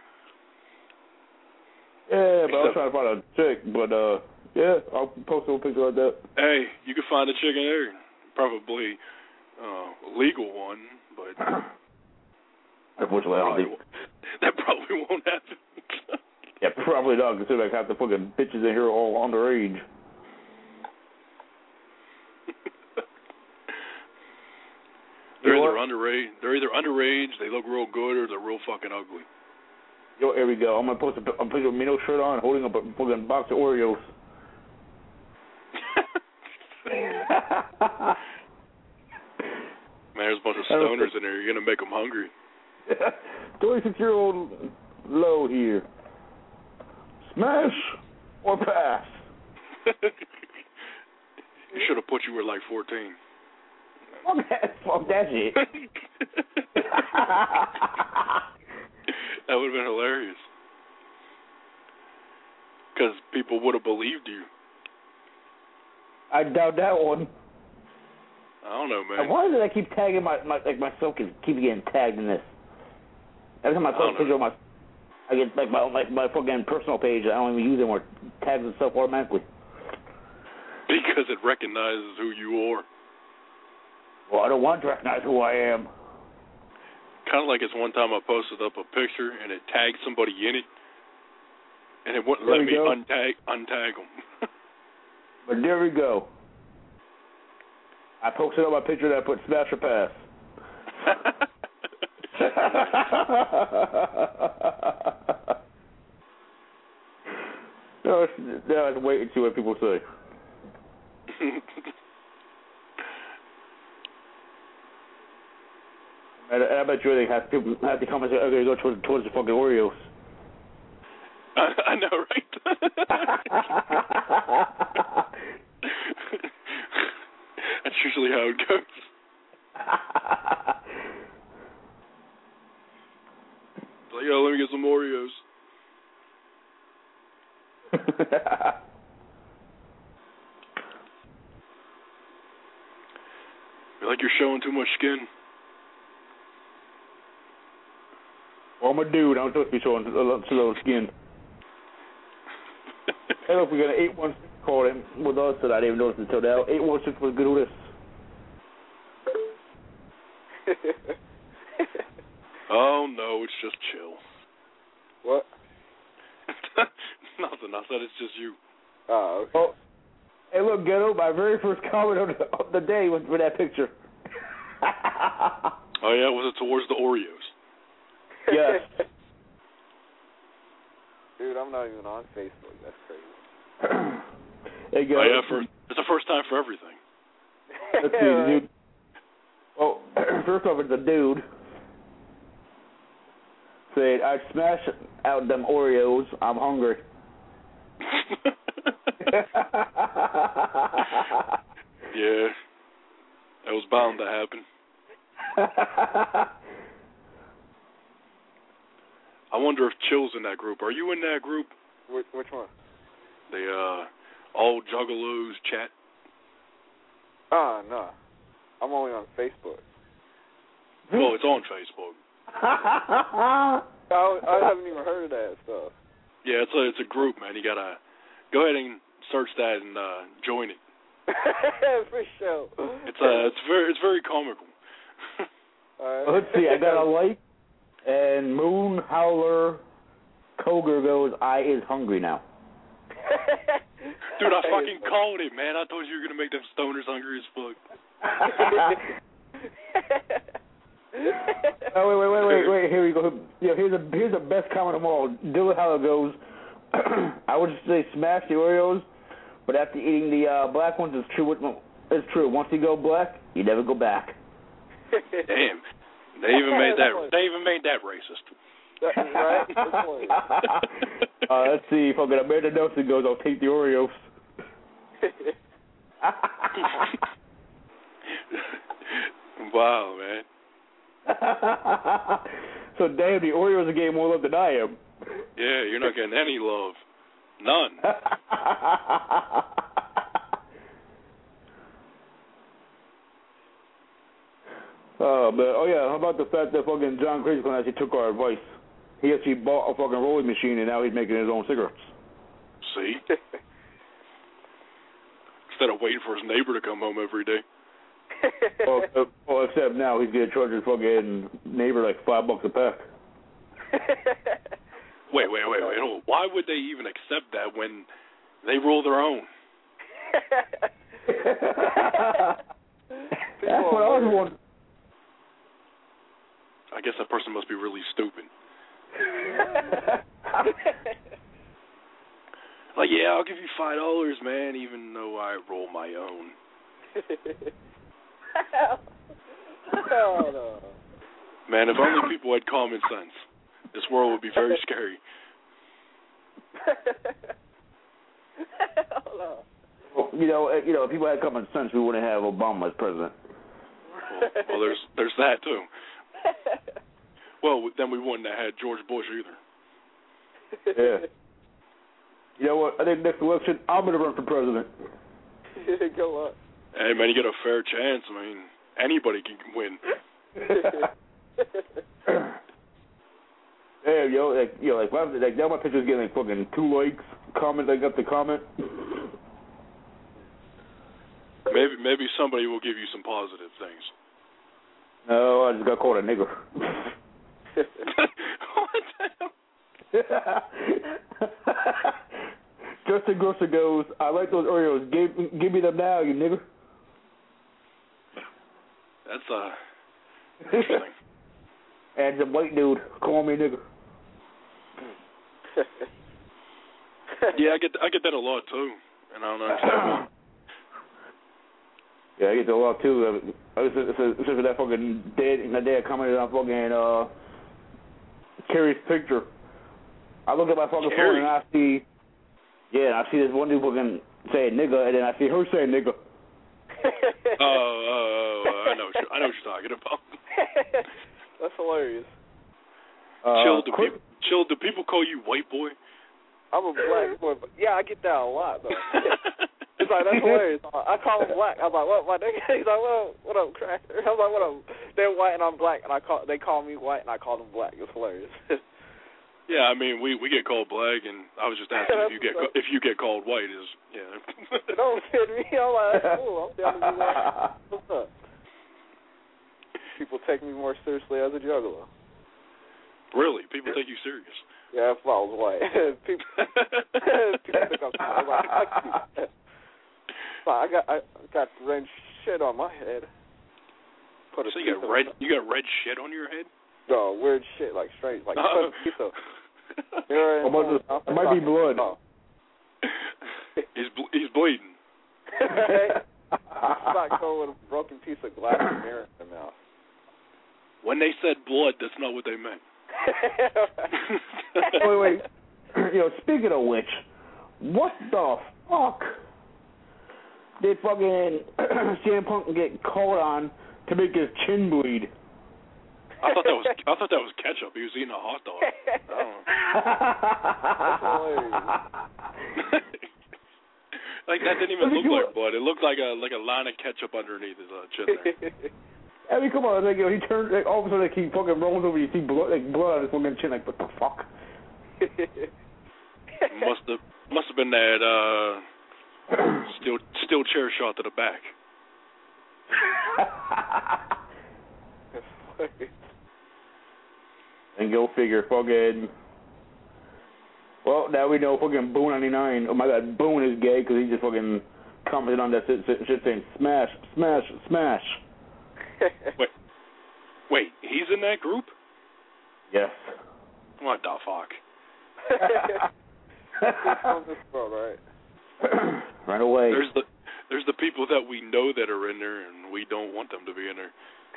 Yeah, but I was trying to find a chick, but yeah, I'll post a little picture like that. Hey, you can find a chick in there, probably a legal one, but unfortunately, I don't think. That probably won't happen. Yeah, probably not, considering half the fucking bitches in here are all underage. They're either underage, they look real good, or they're real fucking ugly. Yo, here we go. I'm gonna post a picture of me no shirt on, holding up a fucking box of Oreos. Man, there's a bunch of stoners in there. You're gonna make them hungry. 26-year-old Low here. Smash or pass? You should have put you were like 14. Fuck that shit. That would have been hilarious. Because people would have believed you. I doubt that one. I don't know, man. Why did I keep tagging myself keep getting tagged in this? Every time I post a picture of I get my fucking personal page. I don't even use it anymore. Tags itself automatically. Because it recognizes who you are. Well, I don't want to recognize who I am. Kind of like it's one time I posted up a picture and it tagged somebody in it, and it wouldn't let me untag them. But there we go. I posted up my picture that I put smash or pass. No, I wait and see what people say. I bet you they have people have to come and say, "Okay, go towards the fucking Oreos." I know, right? That's usually how it goes. Like, yo, let me get some Oreos. You're like you're showing too much skin. Well, I'm a dude. I'm supposed to be showing a little skin. Hey, look, we got an 816 call in with us that I didn't even notice until now. 816 was good with us. Oh, no, it's just chill. What? Nothing. I said it's just you. Oh, okay. Oh, hey, look, Ghetto, my very first comment of the day was for that picture. Oh, yeah? Was it towards the Oreos? Yes. Dude, I'm not even on Facebook. That's crazy. Hey, Ghetto. Oh, yeah, it's the first time for everything. Let's see, dude. Well, first off, it's a dude. Said, "I smash out them Oreos. I'm hungry." Yeah, that was bound to happen. I wonder if Chill's in that group. Are you in that group? Which one? The All Juggalos chat. Oh, no. I'm only on Facebook. Well, it's on Facebook. I haven't even heard of that stuff. Yeah, it's a group, man. You gotta go ahead and search that and join it. For sure. It's very comical. Let's see. I got a like, and Moon Howler Koger goes, "I is hungry now." Dude, I fucking called it, man. I told you were gonna make them stoners hungry as fuck. Oh, wait. Here we go. Yeah, here's the best comment of all. Dylan Howler goes, "I would say smash the Oreos, but after eating the black ones, it's true. It's true. Once you go black, you never go back." Damn, they even made that racist. Right? Let's see. Fucking Amanda Nelson goes, "I'll take the Oreos." Wow, man. So damn, the Oreos are getting more love than I am. Yeah, you're not getting any love. None. Oh, man. Oh, yeah, how about the fact that fucking John Crazy Clown actually took our advice? He actually bought a fucking rolling machine, and now he's making his own cigarettes. See? Instead of waiting for his neighbor to come home every day. Well, except now he's going to charge his fucking neighbor like $5 a pack. Wait. Why would they even accept that when they rule their own? That's what I was wondering. I guess that person must be really stupid. Like, yeah, I'll give you $5, man, even though I roll my own. Hell no. Man, if only people had common sense, this world would be very scary. Hell no. Well, you know, if people had common sense, we wouldn't have Obama as president. Well, there's that too. Well, then we wouldn't have had George Bush either. Yeah. You know what? I think next election, I'm going to run for president. Go on. Hey, man, you get a fair chance. I mean, anybody can win. Yeah, like now my picture's getting like fucking 2 likes. Comment, I got the comment. Maybe somebody will give you some positive things. No, I just got called a nigger. What the hell? Justin Grosser goes, I like those Oreos. Give me them now, you nigger. That's interesting. And some white dude call me nigger. Yeah, I get that a lot too, and I don't understand why. Yeah, I get that a lot too. This is that fucking that day I commented on fucking Carrie's picture. I look at my fucking phone and I see this one dude fucking saying nigga, and then I see her saying nigga. Oh, I know what you're talking about. That's hilarious. Chill, do people call you white boy? I'm a black boy, but yeah, I get that a lot though. It's like, that's hilarious. I call him black. I'm like, what, my nigga? He's like, well, what up, cracker? I'm like, what up? They're white and I'm black, and they call me white and I call them black. It's hilarious. Yeah, I mean, we get called black, and I was just asking if you get called white is Don't kid me. I'm like, that's cool. I'm down to be white. What's up? People take me more seriously as a juggler. Really? People take you serious? Yeah, if I was white. people think I'm like, I got red shit on my head. So you got red shit on your head? No, weird shit, like strange, like pizza. It might be blood. Oh. He's bleeding. I'm not going with a broken piece of glass and mirror in the mouth. When they said blood, that's not what they meant. Wait. Speaking of which, what the fuck did fucking CM Punk get called on to make his chin bleed? I thought that was ketchup. He was eating a hot dog. Like that didn't even look like blood. It looked like a line of ketchup underneath his chin there. I mean, come on, he turned, all of a sudden, he fucking rolls over, you see blood on his fucking chin, like, what the fuck? Must have been that steel chair shot to the back. And go figure, fucking. Well, now we know fucking Boone99. Oh my God, Boone is gay because he just fucking commented on that shit saying smash, smash, smash. Wait, he's in that group? Yes. What the fuck? Right away. There's the people that we know that are in there, and we don't want them to be in there.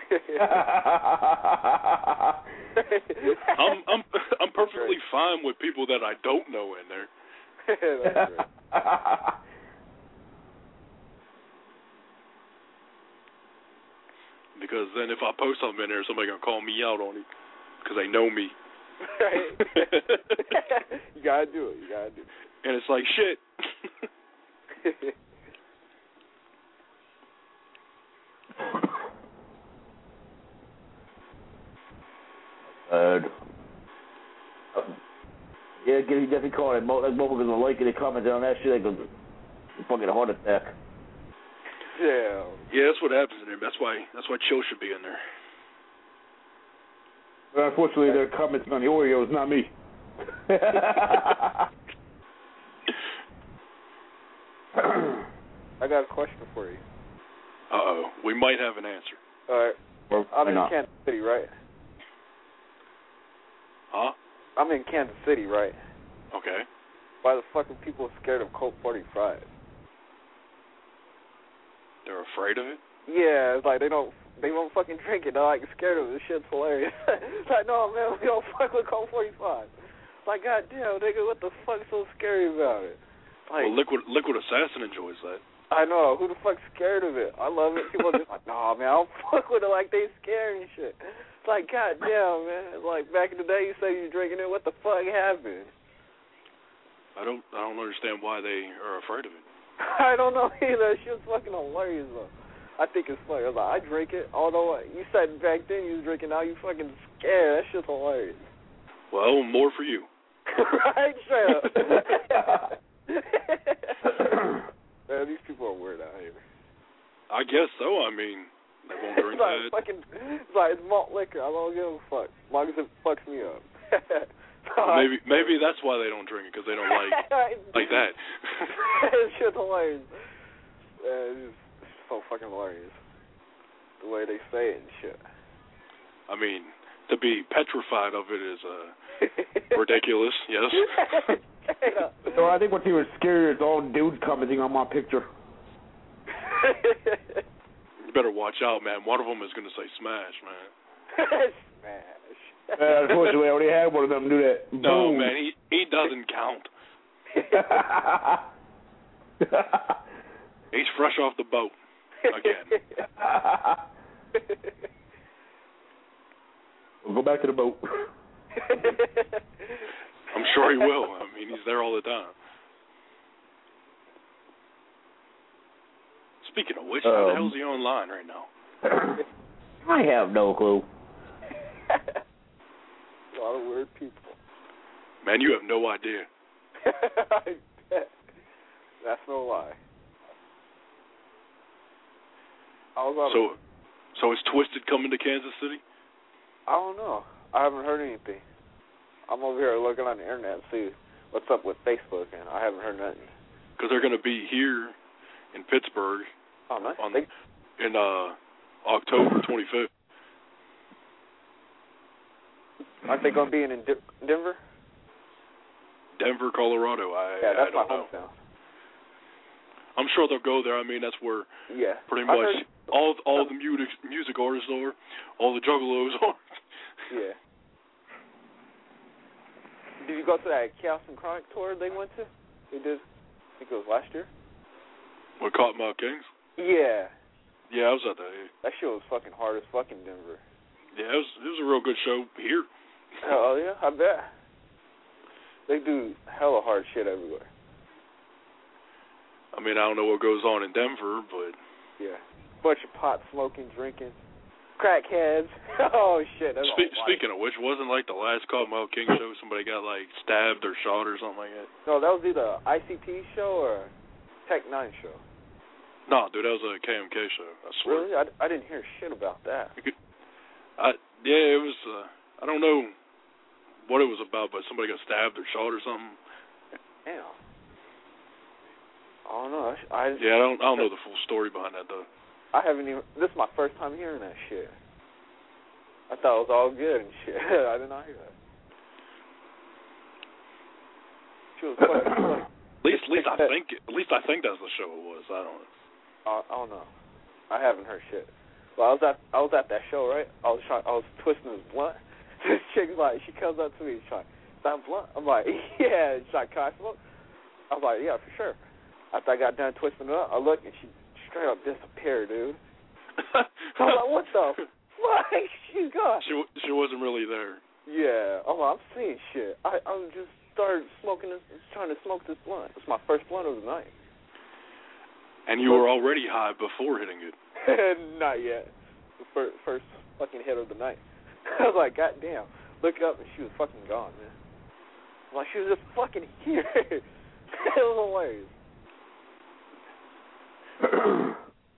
I'm perfectly fine with people that I don't know in there. That's right. Because then if I post something in there, somebody's going to call me out on it because they know me. Right. You got to do it. And it's like, shit. Yeah, he definitely called it. Like, both of us are liking it, commenting on that shit like a fucking heart attack. Yeah. Yeah, that's what happens in there. That's why Chill should be in there. But unfortunately, they're commenting on the Oreos, not me. I got a question for you. Uh-oh. We might have an answer. All right. I'm in Kansas City, right? Huh? I'm in Kansas City, right? Okay. Why the fuck are people scared of Colt 45? They're afraid of it? Yeah, it's like they won't fucking drink it. They're like scared of it. This shit's hilarious. It's like, no, man, we don't fuck with Colt 45. It's like, goddamn, nigga, what the fuck's so scary about it? Like, well, Liquid Assassin enjoys that. I know. Who the fuck's scared of it? I love it. People are just like, nah, man, I don't fuck with it like they scary and shit. It's like, goddamn, man. It's like, back in the day, you say you drinking it. What the fuck happened? I don't understand why they are afraid of it. I don't know either. That shit's fucking hilarious, though. I think it's funny. I was like, I drink it. Although you said back then you was drinking, now you fucking scared. That shit's hilarious. Well, more for you. Right? Straight up. Man, these people are weird out here. I guess so. I mean, they won't drink that. It's like, it's malt liquor. I don't give a fuck. As long as it fucks me up. Well, maybe that's why they don't drink it, because they don't like that. This shit's hilarious. It's so fucking hilarious. The way they say it and shit. I mean, to be petrified of it is ridiculous, yes. So I think what's even scarier is all dudes commenting on my picture. You better watch out, man. One of them is going to say smash, man. Smash. Unfortunately, I already had one of them do that. No, Boom. man, he doesn't count. He's fresh off the boat again. We'll go back to the boat. I'm sure he will. I mean, he's there all the time. Speaking of which, how the hell is he online right now? I have no clue. A lot of weird people. Man, you have no idea. I bet. That's no lie. So is Twisted coming to Kansas City? I don't know. I haven't heard anything. I'm over here looking on the internet to see what's up with Facebook, and I haven't heard nothing. Because they're going to be here in Pittsburgh in October 25th. Aren't they going to be in Denver? Denver, Colorado. Yeah, that's I don't my know. hometown. I'm sure they'll go there. I mean, that's where pretty much all the music artists are, all the juggalos are. Yeah. Did you go to that Chaos and Chronic tour they went to? They did. I think it was last year. What, Cottonmouth Kings? Yeah. Yeah, I was at that. That shit was fucking hard as fuck in Denver. Yeah, it was a real good show here. Oh, yeah, I bet. They do hella hard shit everywhere. I mean, I don't know what goes on in Denver, but... Yeah. Bunch of pot smoking, drinking. Crackheads. Oh, shit. Speaking of which, wasn't like the last Cottonmouth King show somebody got, like, stabbed or shot or something like that? No, that was either ICP show or Tech 9 show. No, dude, that was a KMK show, I swear. Really? I didn't hear shit about that. Yeah, it was, I don't know what it was about, but somebody got stabbed or shot or something. Damn. I don't know. I don't know the full story behind that, though. I haven't even, this is my first time hearing that shit. I thought it was all good and shit. I did not hear that. She was fucking funny. At least I think that's the show it was. I don't know. I haven't heard shit. Well, I was at that show, right? I was twisting this blunt. This chick's like, she comes up to me, she's like, "Is that blunt?" I'm like, "Yeah." She's like, "Can I smoke?" I was like, "Yeah, for sure." After I got done twisting it up, I looked and she straight up disappeared, dude. I was like, "What the fuck?" She's gone. She wasn't really there. Yeah. I'm like, I'm seeing shit. I just started trying to smoke this blunt. It's my first blunt of the night. And you were already high before hitting it. Not yet. The first fucking hit of the night. I was like, God damn. Look up and she was fucking gone, man. Like, she was just fucking here. It was hilarious.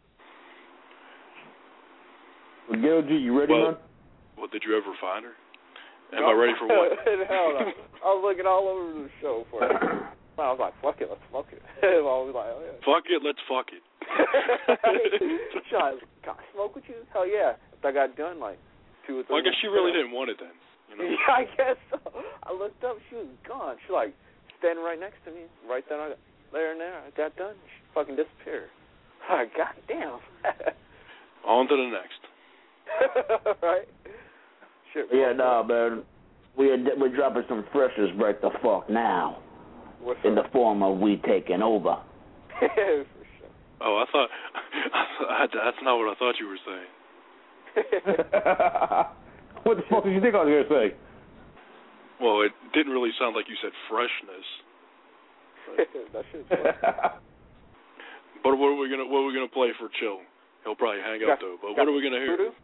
Gail G, you ready, man? Well, did you ever find her? Am I ready for what? Hell no. I was looking all over the show for it. I was like, fuck it, let's smoke it. I was like, oh, yeah. Fuck it, let's fuck it. She was like, can I smoke with you? Hell yeah. If I got done, like, 2 or 3 Well, I guess she really didn't want it then. You know? Yeah, I guess so. I looked up, she was gone. She, like, standing right next to me. Right there and there. I got done. She fucking disappeared. Like, God damn. On to the next. Right? Shit, Yeah, no, man. We're dropping some freshers right the fuck now. What's in up? the form of we taking over. For sure. Oh, I thought that's not what I thought you were saying. What the fuck did you think I was gonna say? Well, it didn't really sound like you said freshness. That shit's fun. But what are we gonna play for Chill? He'll probably hang up though. But what are we gonna hear? Voodoo?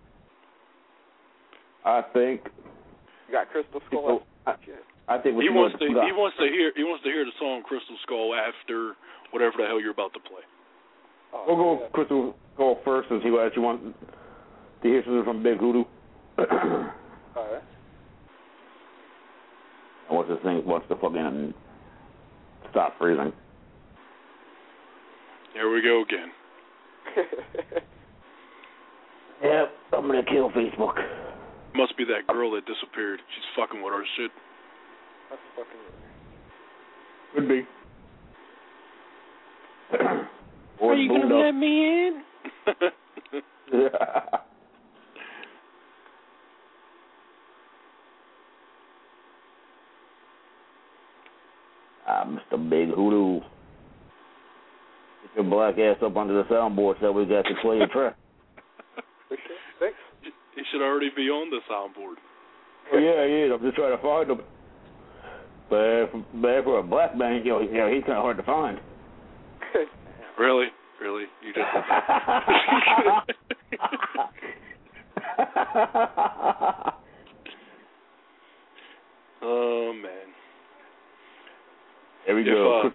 I think. You got Crystal Skull. I think he wants to hear the song Crystal Skull after whatever the hell you're about to play. Oh, we'll go Crystal Skull first and see what else you want to hear something from Big Hoodoo. All right. What's this thing? What's the fucking stop freezing? Here we go again. Yep, I'm gonna kill Facebook. Must be that girl that disappeared. She's fucking with our shit. That's fucking weird. Could be. Are you gonna let me in? Mr. Big Hoodoo. Get your black ass up under the soundboard so we got to play your track. Thanks. He should already be on the soundboard. Oh, yeah. I'm just trying to find him. But for a black man, he's kind of hard to find. Really? You just... Oh, man. There we go.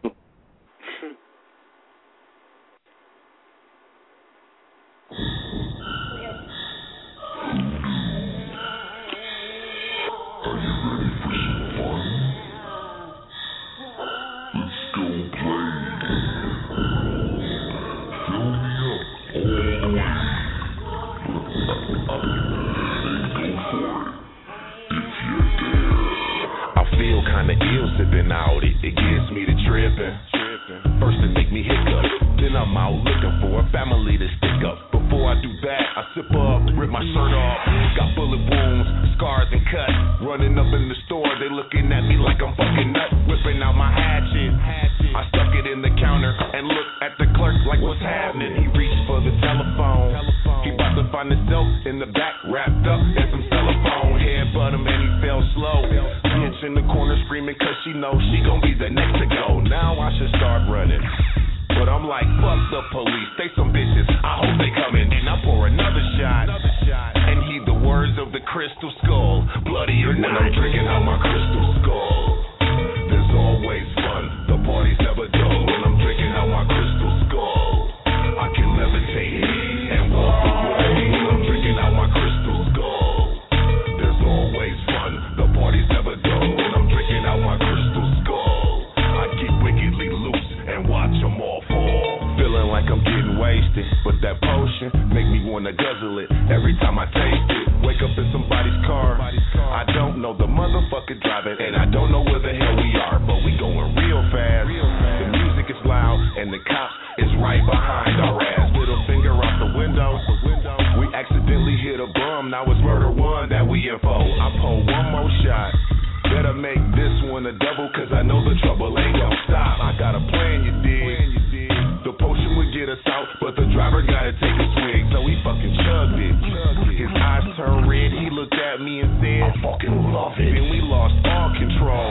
Sipping out, it gets me to tripping. First it make me hiccup, then I'm out looking for a family to stick up. Before I do that, I sip up, rip my shirt off. Got bullet wounds, scars and cuts. Running up in the store, they looking at me like I'm fucking nuts. Whipping out my hatchet, I stuck it in the counter and looked at the clerk like what's happening. He reached for the telephone. He about to find himself in the back, wrapped up in some telephone. Headbutt him and he fell slow. Bitch in the corner screaming cause she knows she gon' be the next to go. Now I should start running, but I'm like, fuck the police, they some bitches, I hope they coming. And I pour another shot and heed the words of the Crystal Skull. Bloody or not, I'm drinking out my Crystal Skull. There's always fun, the party's never dull. When I'm drinking out my Crystal Skull, I can levitate and walk away. When I'm drinking out my Crystal Skull, there's always fun, the party's never dull. When I'm drinking out my Crystal Skull, I get wickedly loose and watch them all fall. Feeling like I'm getting wasted, but that potion make me wanna guzzle it every time I taste it. Wake up in somebody's car, I don't know the motherfucker driving, and I don't know where the hell we are, but we going real fast. The music is loud, and the cop is right behind our ass. Little finger out the window, we accidentally hit a bum, now it's murder one that we info. I pull one more shot, better make this one a double, cause I know the trouble ain't gon' stop. I got a plan, you dig. The potion would get us out, but the driver gotta take a swig, so he fucking chugged it. His eyes turned red, he looked at me and said, I fucking love it. Then we lost all control.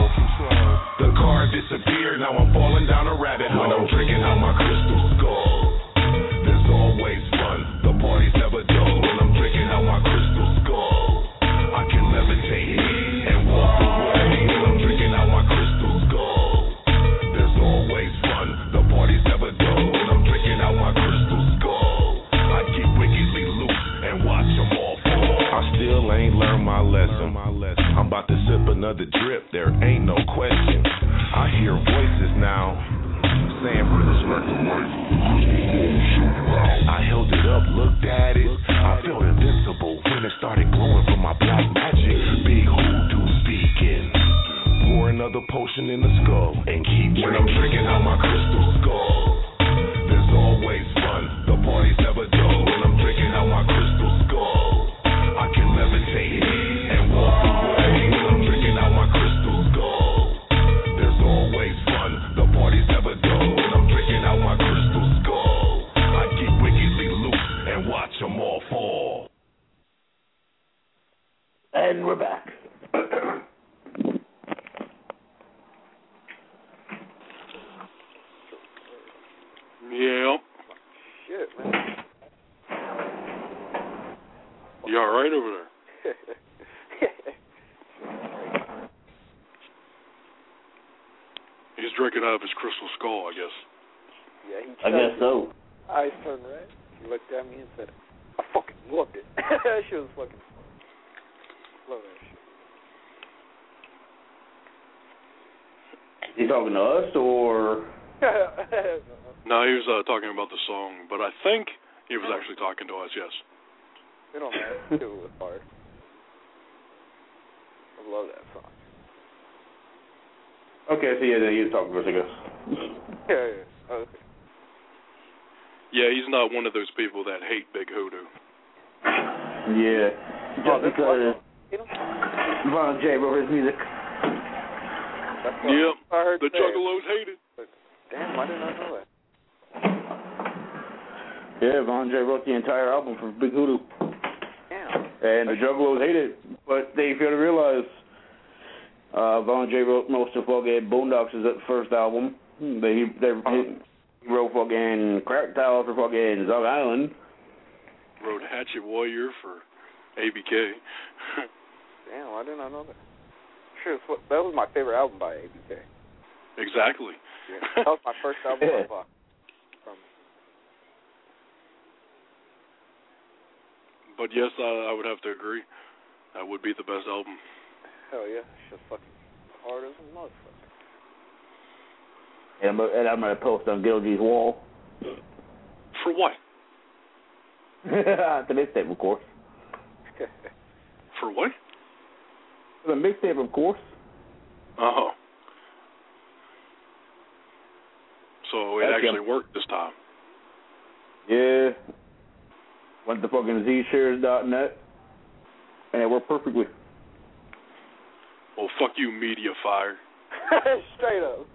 The car disappeared, now I'm falling down a rabbit hole. When I'm drinking out my Crystal Skull, there's always fun, the party's never dull. When I'm drinking out my Crystal Skull, I can levitate and walk away. When I'm drinking out my Crystal Skull, there's always fun, the party's never dull. When I'm drinking out my Crystal Skull, I get wickedly loose and watch them all fall. I still ain't learned my lesson. I'm about to another drip, there ain't no question. I hear voices now saying, I held it up, looked at it, I felt invincible when it started glowing from my black magic. Big hoodoo speaking. Pour another potion in the skull and keep drinking. When I'm drinking out my crystal skull, there's always fun, the party's never dull. When I'm drinking out my crystal skull, I can levitate and walk away. When I'm drinking out my crystal skull, there's always fun, the party's never dull. When I'm drinking out my crystal skull, I get wickedly loose and watch them all fall. And we're back. Yeah. Shit, man. You all right over there? He's drinking out of his crystal skull, I guess. Yeah, he I guess so. Eyes turned red. He looked at me and said, I fucking loved it. That shit was fucking... Love that shit. Is he talking to us, or... No, he was talking about the song, but I think he was actually talking to us, yes. It don't matter. It was hard. I love that song. Okay, so yeah, then he was talking to us, I guess. Yeah. Okay. Yeah, he's not one of those people that hate Big Hoodoo. Yeah. Just because Von J wrote his music. Yep, the Juggalos hate it. Damn, why didn't I know that? Yeah, Von J wrote the entire album for Big Hoodoo. Damn. And the Juggalos hate it, but they fail to realize Von J wrote most of fucking Boondocks' first album. He wrote fucking Crack Tower for fucking Zog Island. Wrote Hatchet Warrior for ABK. Damn, why didn't I know that? Sure, that was my favorite album by ABK. Exactly. Yeah, that was my first album I bought. But yes, I would have to agree. That would be the best album. Hell yeah, it's just fucking hard as a motherfucker. And I'm going to post on Gilgy's wall. For what? The mixtape, of course. For what? For the mixtape, of course. Oh. So it actually worked this time. Yeah. Went to fucking zshares.net, and it worked perfectly. Well, fuck you, Media Fire. Straight up.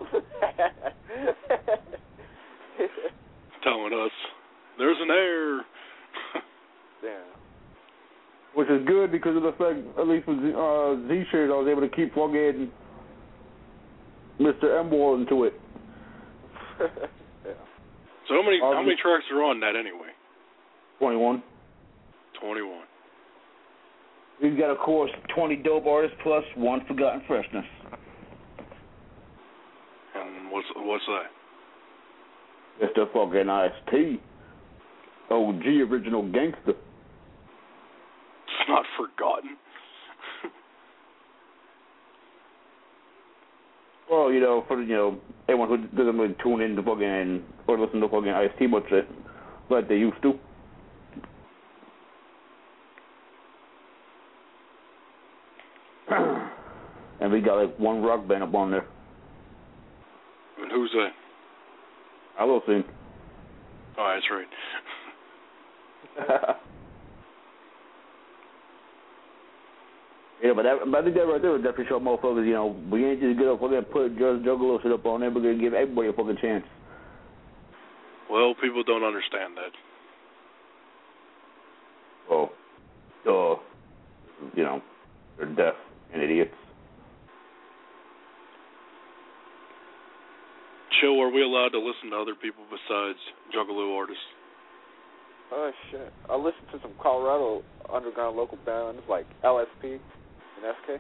Telling us, there's an error. Damn. Which is good because of the fact, at least with Z-Shares, I was able to keep fucking Mr. M-Wall into it. Yeah. So how many tracks are on that anyway? 21. 21. We've got, of course, 20 dope artists plus one Forgotten Freshness. And what's that? It's the fucking IST. OG original gangster. It's not forgotten. Well, for anyone who doesn't really tune in to fucking or listen to fucking IST much like they used to. And we got like one rock band up on there. And who's that? Allocene. Oh, that's right. Yeah, but I think that right there would definitely show motherfuckers, we ain't just gonna fucking put Juggalo shit up on there. We're gonna give everybody a fucking chance. Well, people don't understand that. Well, they're deaf and idiots. Chill, are we allowed to listen to other people besides Juggalo artists? Oh, shit. I listened to some Colorado underground local bands like LSP and SK.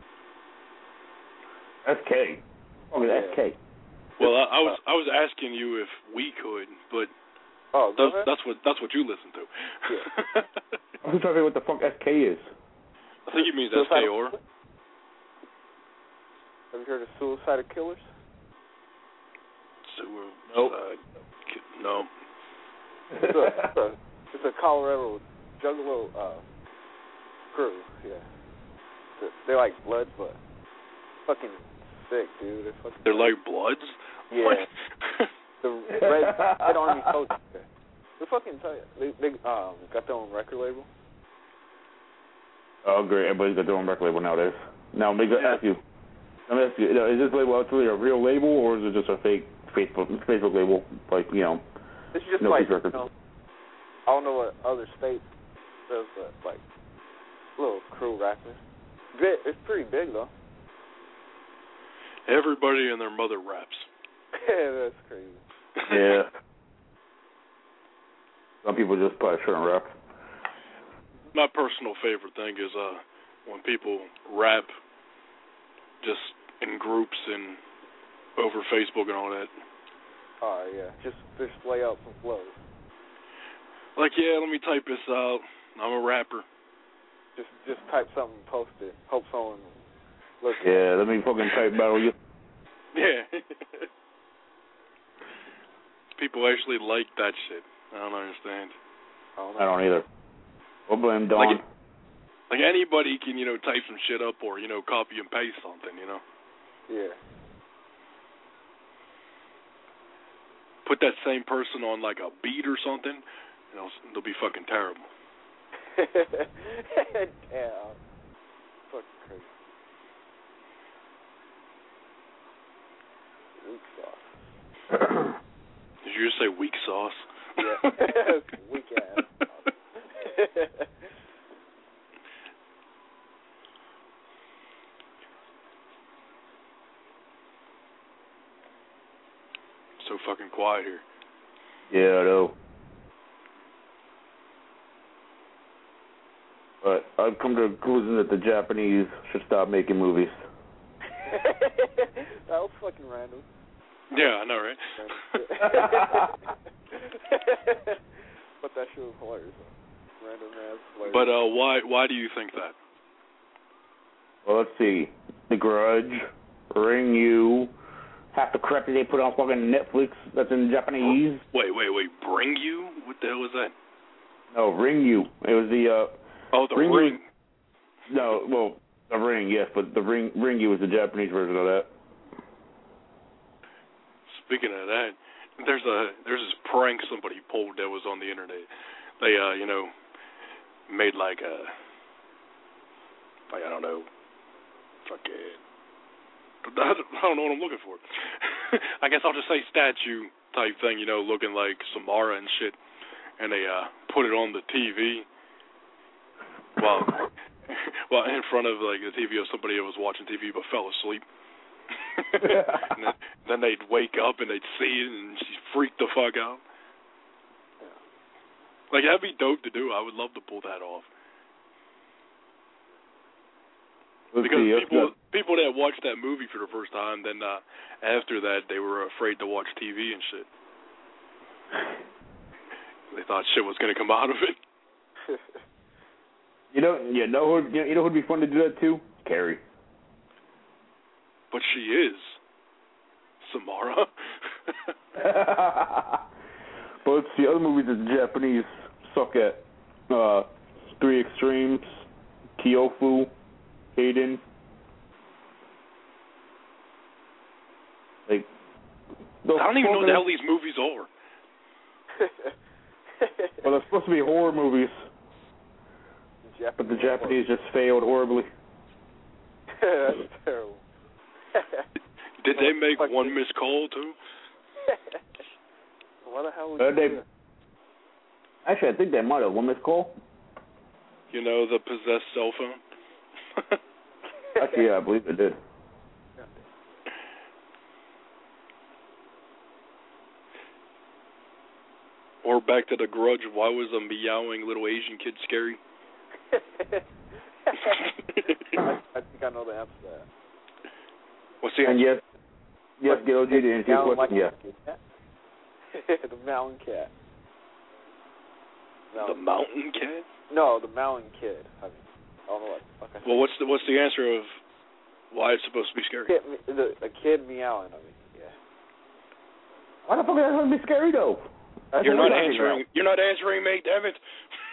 SK? Oh, yeah. SK. Well, I was asking you if we could, but that's what you listen to. Yeah. I'm trying to figure what the fuck SK is. I think he means SK or. Have you heard of Suicidal Killers? Nope. No. It's a Colorado juggalo crew. Yeah. They're like Bloods, but fucking sick, dude. They're like Bloods? Yeah. What? The Red Army soldiers. They're fucking tight. They got their own record label. Oh, great. Everybody's got their own record label nowadays. Now, let me ask you, is this label actually a real label, or is it just a fake Facebook label? Like, It's just no like, records. I don't know what other states does, but like little crew rappers. It's pretty big though. Everybody and their mother raps. That's crazy. Yeah. Some people just probably shouldn't rap. My personal favorite thing is when people rap just in groups and over Facebook and all that. Oh yeah, just lay out some flows. Like, yeah, let me type this out. I'm a rapper. Just type something, post it. Hope someone looks. Yeah, let me fucking type battle you. Yeah. People actually like that shit. I don't understand. I don't either. We'll blame Dawn. Like anybody can, type some shit up or, copy and paste something, Yeah. Put that same person on like a beat or something, they'll be fucking terrible. Yeah. Fucking crazy. Weak sauce. Did you just say weak sauce? Yeah. Weak ass. So fucking quiet here. Yeah, I know. But I've come to the conclusion that the Japanese should stop making movies. That was fucking random. Yeah, I know, right? But that shit was hilarious. Random ass hilarious. But why do you think that? Well, let's see. The Grudge, Ring You, half the crap that they put on fucking Netflix that's in Japanese. Wait. Bring You? What the hell was that? No, Ring You. It was the the Ring. No, well, the Ring, yes, but the Ring You was the Japanese version of that. Speaking of that, there's this prank somebody pulled that was on the internet. They made like I don't know, fucking, I don't know what I'm looking for. I guess I'll just say statue type thing, looking like Samara and shit, and they put it on the TV while in front of like the TV of somebody that was watching TV but fell asleep. And then they'd wake up and they'd see it and she freaked the fuck out. Like, that'd be dope to do. I would love to pull that off. Because people that watched that movie for the first time, then after that they were afraid to watch TV and shit. They thought shit was gonna come out of it. You know who'd be fun to do that too? Carrie. But she is Samara. But let's see, other movies that the Japanese suck at. 3 Extremes, Kyofu, Hayden. Like, I don't even know what the hell these movies are. Well, they're supposed to be horror movies. But the Japanese just failed horribly. That's terrible. Did they make One Missed Call too? What the hell was that? Actually, I think they might have. One Missed Call? The possessed cell phone? Actually, yeah, I believe they did. Or back to The Grudge, why was a meowing little Asian kid scary? I think I know the answer to that. What's the answer? And yes, Gil, you did answer your question, yeah. The mountain cat. The mountain cat? No, the mountain kid. I don't know what. Okay. Well, what's the answer of Why it's supposed to be scary? A kid meowing. I mean, yeah. Why the fuck is that going to be scary though? You're not answering. You're not answering me, damn it.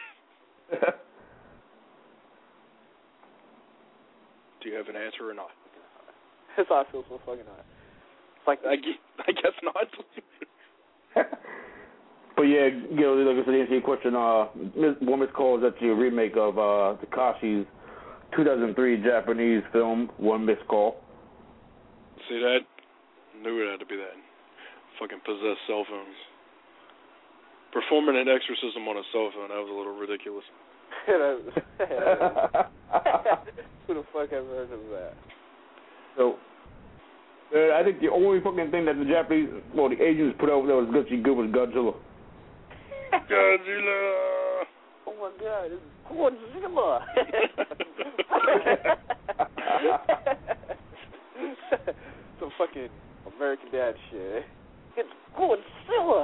Do you have an answer or not? That's how I feel so fucking high. It's like I guess not. But yeah, you know, like I said, to answer your question, One Missed Call is actually a remake of Takashi's 2003 Japanese film, One Missed Call. See that? Knew it had to be that. Fucking possessed cell phones. Performing an exorcism on a cell phone, that was a little ridiculous. Who the fuck ever heard of that? So, I think the only fucking thing that the Asians put out that was good was Godzilla. Godzilla! Oh my god, it's Godzilla! Some fucking American Dad shit. It's Godzilla!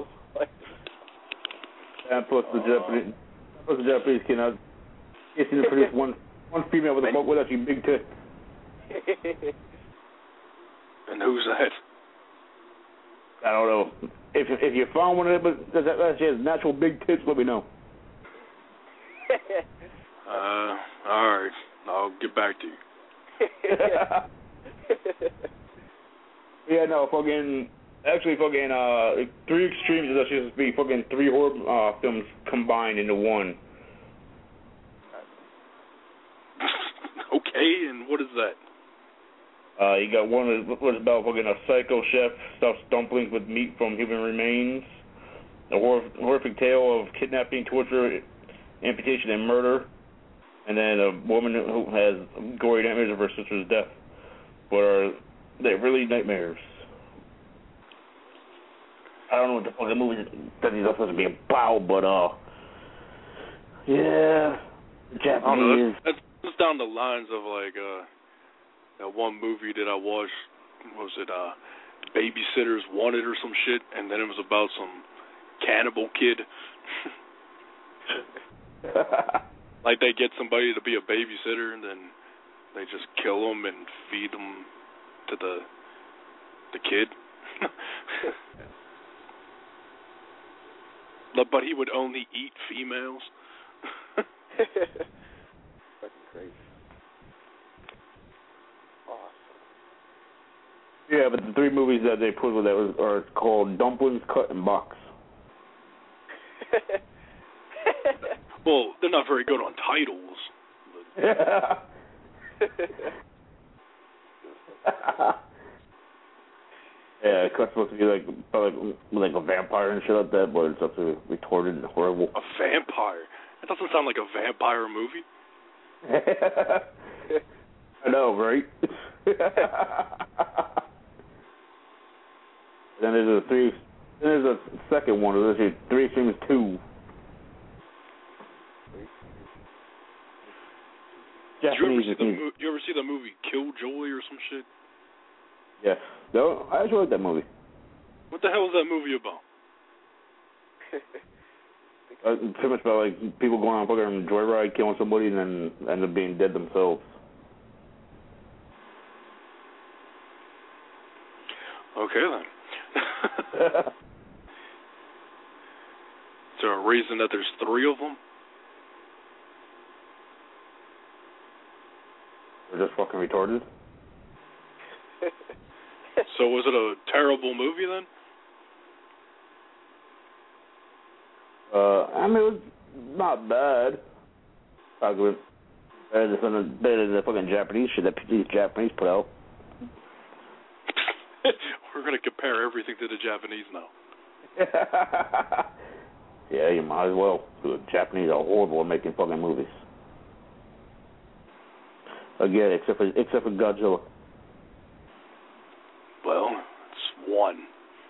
And plus the Japanese cannot get to produce one female with actually big tits. And who's that? I don't know. If you found one of them that actually has natural big tits, let me know. Alright. I'll get back to you. Yeah, no, fucking Three Extremes is actually supposed to be fucking three horror films combined into one. Okay, and what is that? You got one that was about fucking a psycho chef stuffs dumplings with meat from human remains. A horrific tale of kidnapping, torture, amputation, and murder. And then a woman who has gory nightmares of her sister's death. But they're really nightmares. I don't know what the fucking movie that he's supposed to be about, but yeah, Japanese. That's down the lines of like that one movie that I watched. Was it Babysitters Wanted or some shit? And then it was about some cannibal kid. Like they get somebody to be a babysitter, and then they just kill them and feed them to the kid. But he would only eat females. Fucking crazy. Awesome. Yeah, but the three movies that they put with that are called Dumplings, Cut, and Box. Well, they're not very good on titles. Yeah, Cut's supposed to be like a vampire and shit like that, but it's absolutely retarded and horrible. A vampire? That doesn't sound like a vampire movie. I know, right? Then there's a second one. There's actually Three Extremes 2. Japanese. You ever see the movie Killjoy or some shit? Yes. No, I actually like that movie. What the hell is that movie about? Pretty much about like people going on a fucking joyride, killing somebody, and then end up being dead themselves. Okay then. Is there a reason that there's three of them? They're just fucking retarded. So was it a terrible movie then? I mean, it was not bad. Better than the fucking Japanese shit that these Japanese put out. We're going to compare everything to the Japanese now. Yeah, you might as well. The Japanese are horrible at making fucking movies. Again, except for Godzilla. Well, it's one.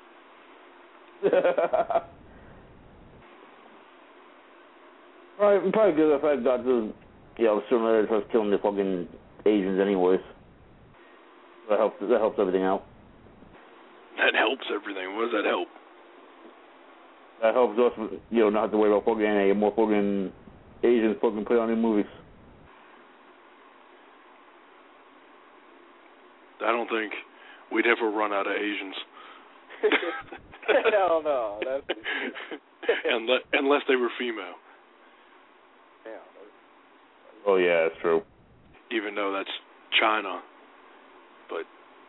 Probably good if I got to, sooner than just killing the fucking Asians anyways. That helps everything out. That helps everything. What does that help? That helps us, not have to worry about fucking any more fucking Asians fucking put on new movies. I don't think we'd ever run out of Asians. Hell no. That's unless they were female. Yeah. Oh yeah, that's true. Even though that's China, but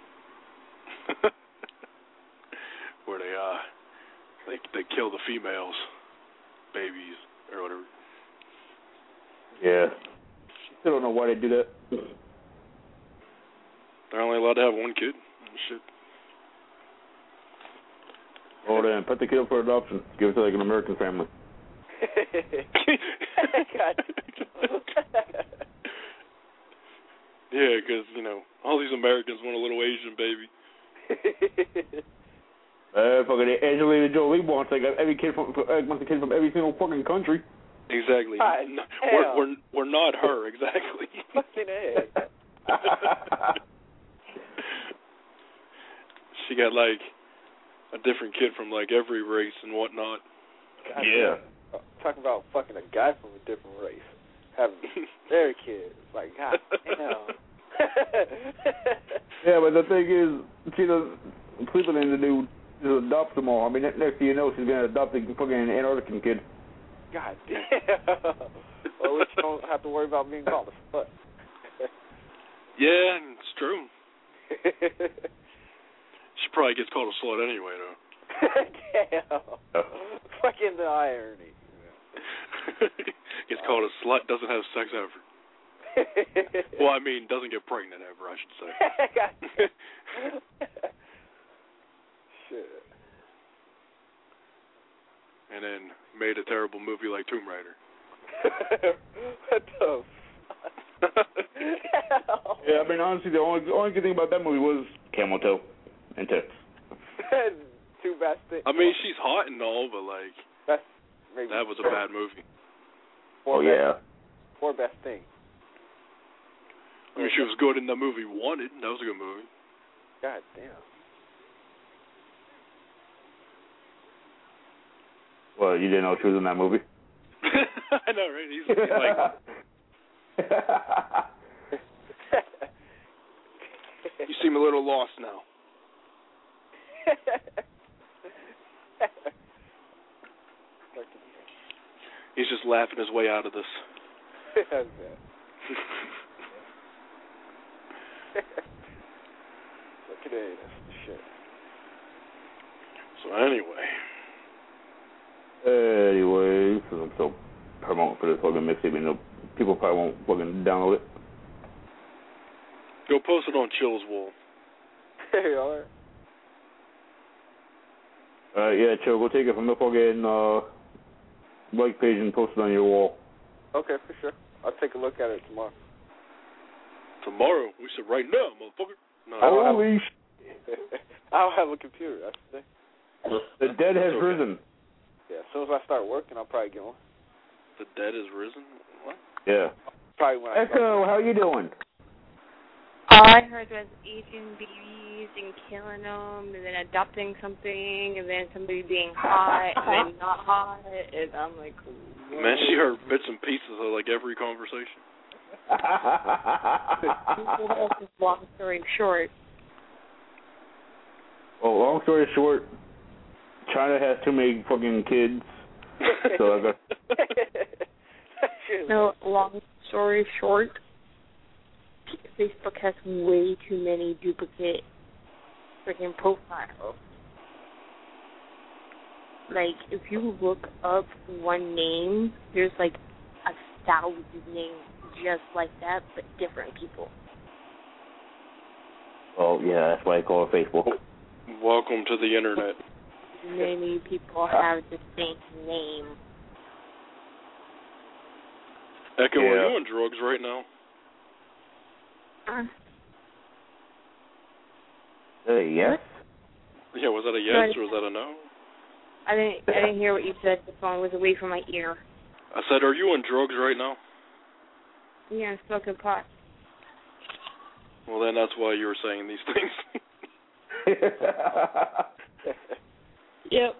where they kill the females, babies or whatever. Yeah. Still don't know why they do that. They're only allowed to have one kid. Shit. Oh, then put the kid up for adoption. Give it to like an American family. Yeah, because, all these Americans want a little Asian baby. Fucking Angelina Jolie wants like every kid wants a kid from every single fucking country. Exactly. We're not her, exactly. Fucking A. She got like a different kid from like every race and whatnot. God, yeah. Talking about fucking a guy from a different race having their kids. Like, God damn. Yeah, but the thing is, she doesn't sleeping in the dude to adopt them all. I mean, next thing you know, she's gonna adopt a fucking Antarctican kid. God damn. Well, at least you don't have to worry about being called a slut. Yeah, it's true. She probably gets called a slut anyway, though. Damn. Fucking the irony. Gets called a slut, doesn't have sex ever. Well, I mean, doesn't get pregnant ever, I should say. Shit. And then made a terrible movie like Tomb Raider. What the fuck? Yeah, I mean, honestly, the only good thing about that movie was camel toe and tits. Two best things. I mean, she's hot and all, but like, that's maybe that was a bad movie. Yeah. Four best things. I mean, she was good in the movie Wanted. That was a good movie. God damn. Well, you didn't know she was in that movie? I know, right? He's like... You seem a little lost now. He's just laughing his way out of this. Look at it. That's the shit. So anyway, since I'm so promoting for this fucking mixtape, people probably won't fucking download it. Go post it on Chill's wall. Hey, alright. Yeah, Chill, go take it from the fucking like page and post it on your wall. Okay, for sure. I'll take a look at it tomorrow. Tomorrow? We said right now, motherfucker. No, Holy shit. I don't have a computer, that's the thing. The dead has risen. Yeah, as soon as I start working, I'll probably get one. The dead has risen? What? Yeah. Probably when Echo, how you doing? All I heard was Asian babies and killing them, and then adopting something, and then somebody being hot, and then not hot, and I'm like, whoa. Man, she heard bits and pieces of like every conversation. Long story short. Well, long story short, China has too many fucking kids. So I got. No, long story short, Facebook has way too many duplicate freaking profiles. Like, if you look up one name, there's like 1,000 names just like that, but different people. Oh, yeah, that's why I call it Facebook. Welcome to the internet. Many people have the same name. Echo, are you on drugs right now? Yes? Yeah, was that a yes or was that a no? I didn't hear what you said. The phone was away from my ear. I said, are you on drugs right now? Yeah, I'm smoking pot. Well, then that's why you were saying these things. Yep.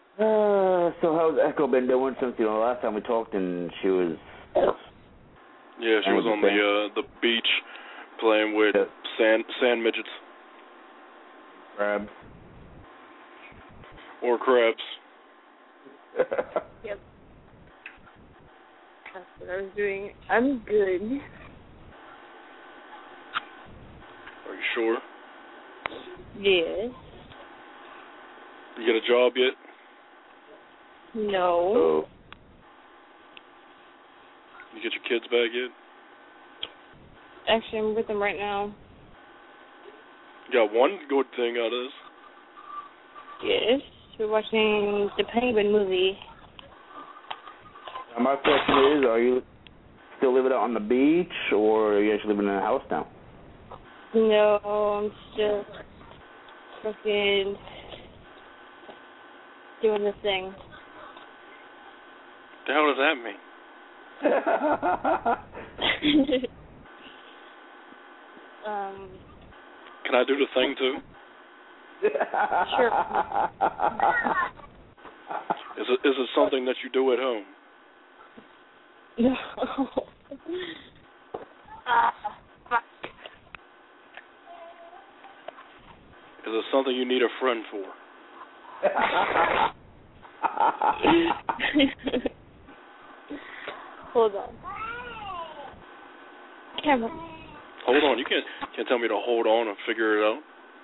So how's Echo been doing since, last time we talked and she was Yeah, she was on the beach playing with sand midgets. Crabs. Or crabs. Yep. That's what I was doing. I'm good. Are you sure? Yes. You get a job yet? No. Oh. You get your kids back yet? Actually, I'm with them right now. You got one good thing out of this. Yes. We're watching the Penguin movie. Now my question is, are you still living out on the beach, or are you actually living in a house now? No, I'm still fucking doing the thing. The hell does that mean? Can I do the thing too? Sure. Is it something that you do at home? No. Fuck. Is it something you need a friend for? Hold on. Camera. Hold on, you can't tell me to hold on and figure it out.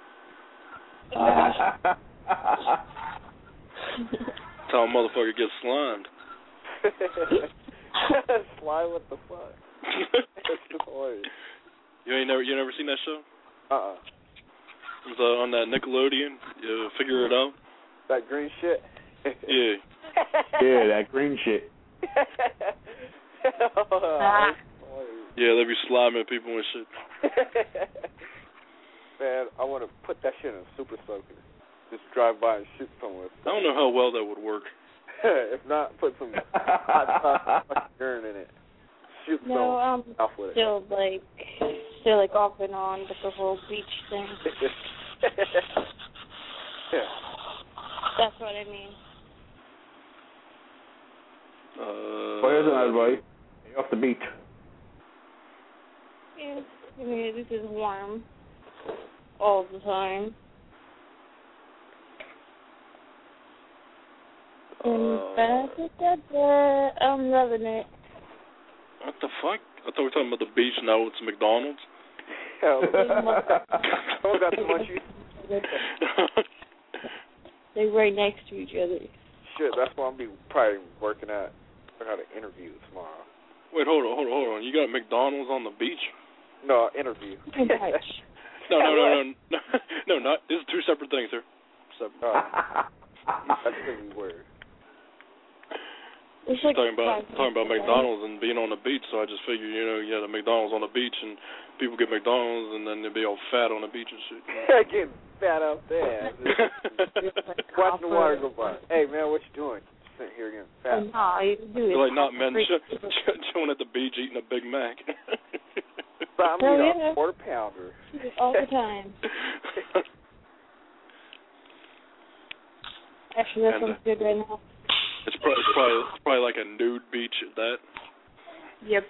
That's how a motherfucker gets slimed. Slime, what the fuck? That's hilarious. You never seen that show? It was on that Nickelodeon. You figure it out. That green shit. Yeah. Yeah, that green shit. Yeah, they be sliming people and shit. Man, I want to put that shit in a super soaker. Just drive by and shoot someone. I don't know how well that would work. If not, put some hot sauce urine in it. Shoot someone off with it. Still like off and on with the whole beach thing. Yeah. That's what I mean. Where's an advice? Off the beach. Yeah, I mean, this is warm all the time. I'm loving it. What the fuck? I thought we were talking about the beach. Now it's McDonald's. Someone got the munchies. They're right next to each other. Shit, that's why I'm probably working at. I got an interview tomorrow. Wait, hold on. You got McDonald's on the beach? No, interview. No, not. These are two separate things, sir. Separate. That's really weird. It's like talking about McDonald's and being on the beach, so I just figured, you had a McDonald's on the beach and people get McDonald's and then they'd be all fat on the beach and shit. Getting fat up there. Watching the water go by. Hey, man, what you doing? Sitting here getting fat. You're like not men chilling at the beach eating a Big Mac. But I'm eating a quarter pounder. All the time. Actually, that sounds good right now. It's probably like a nude beach at that. Yep.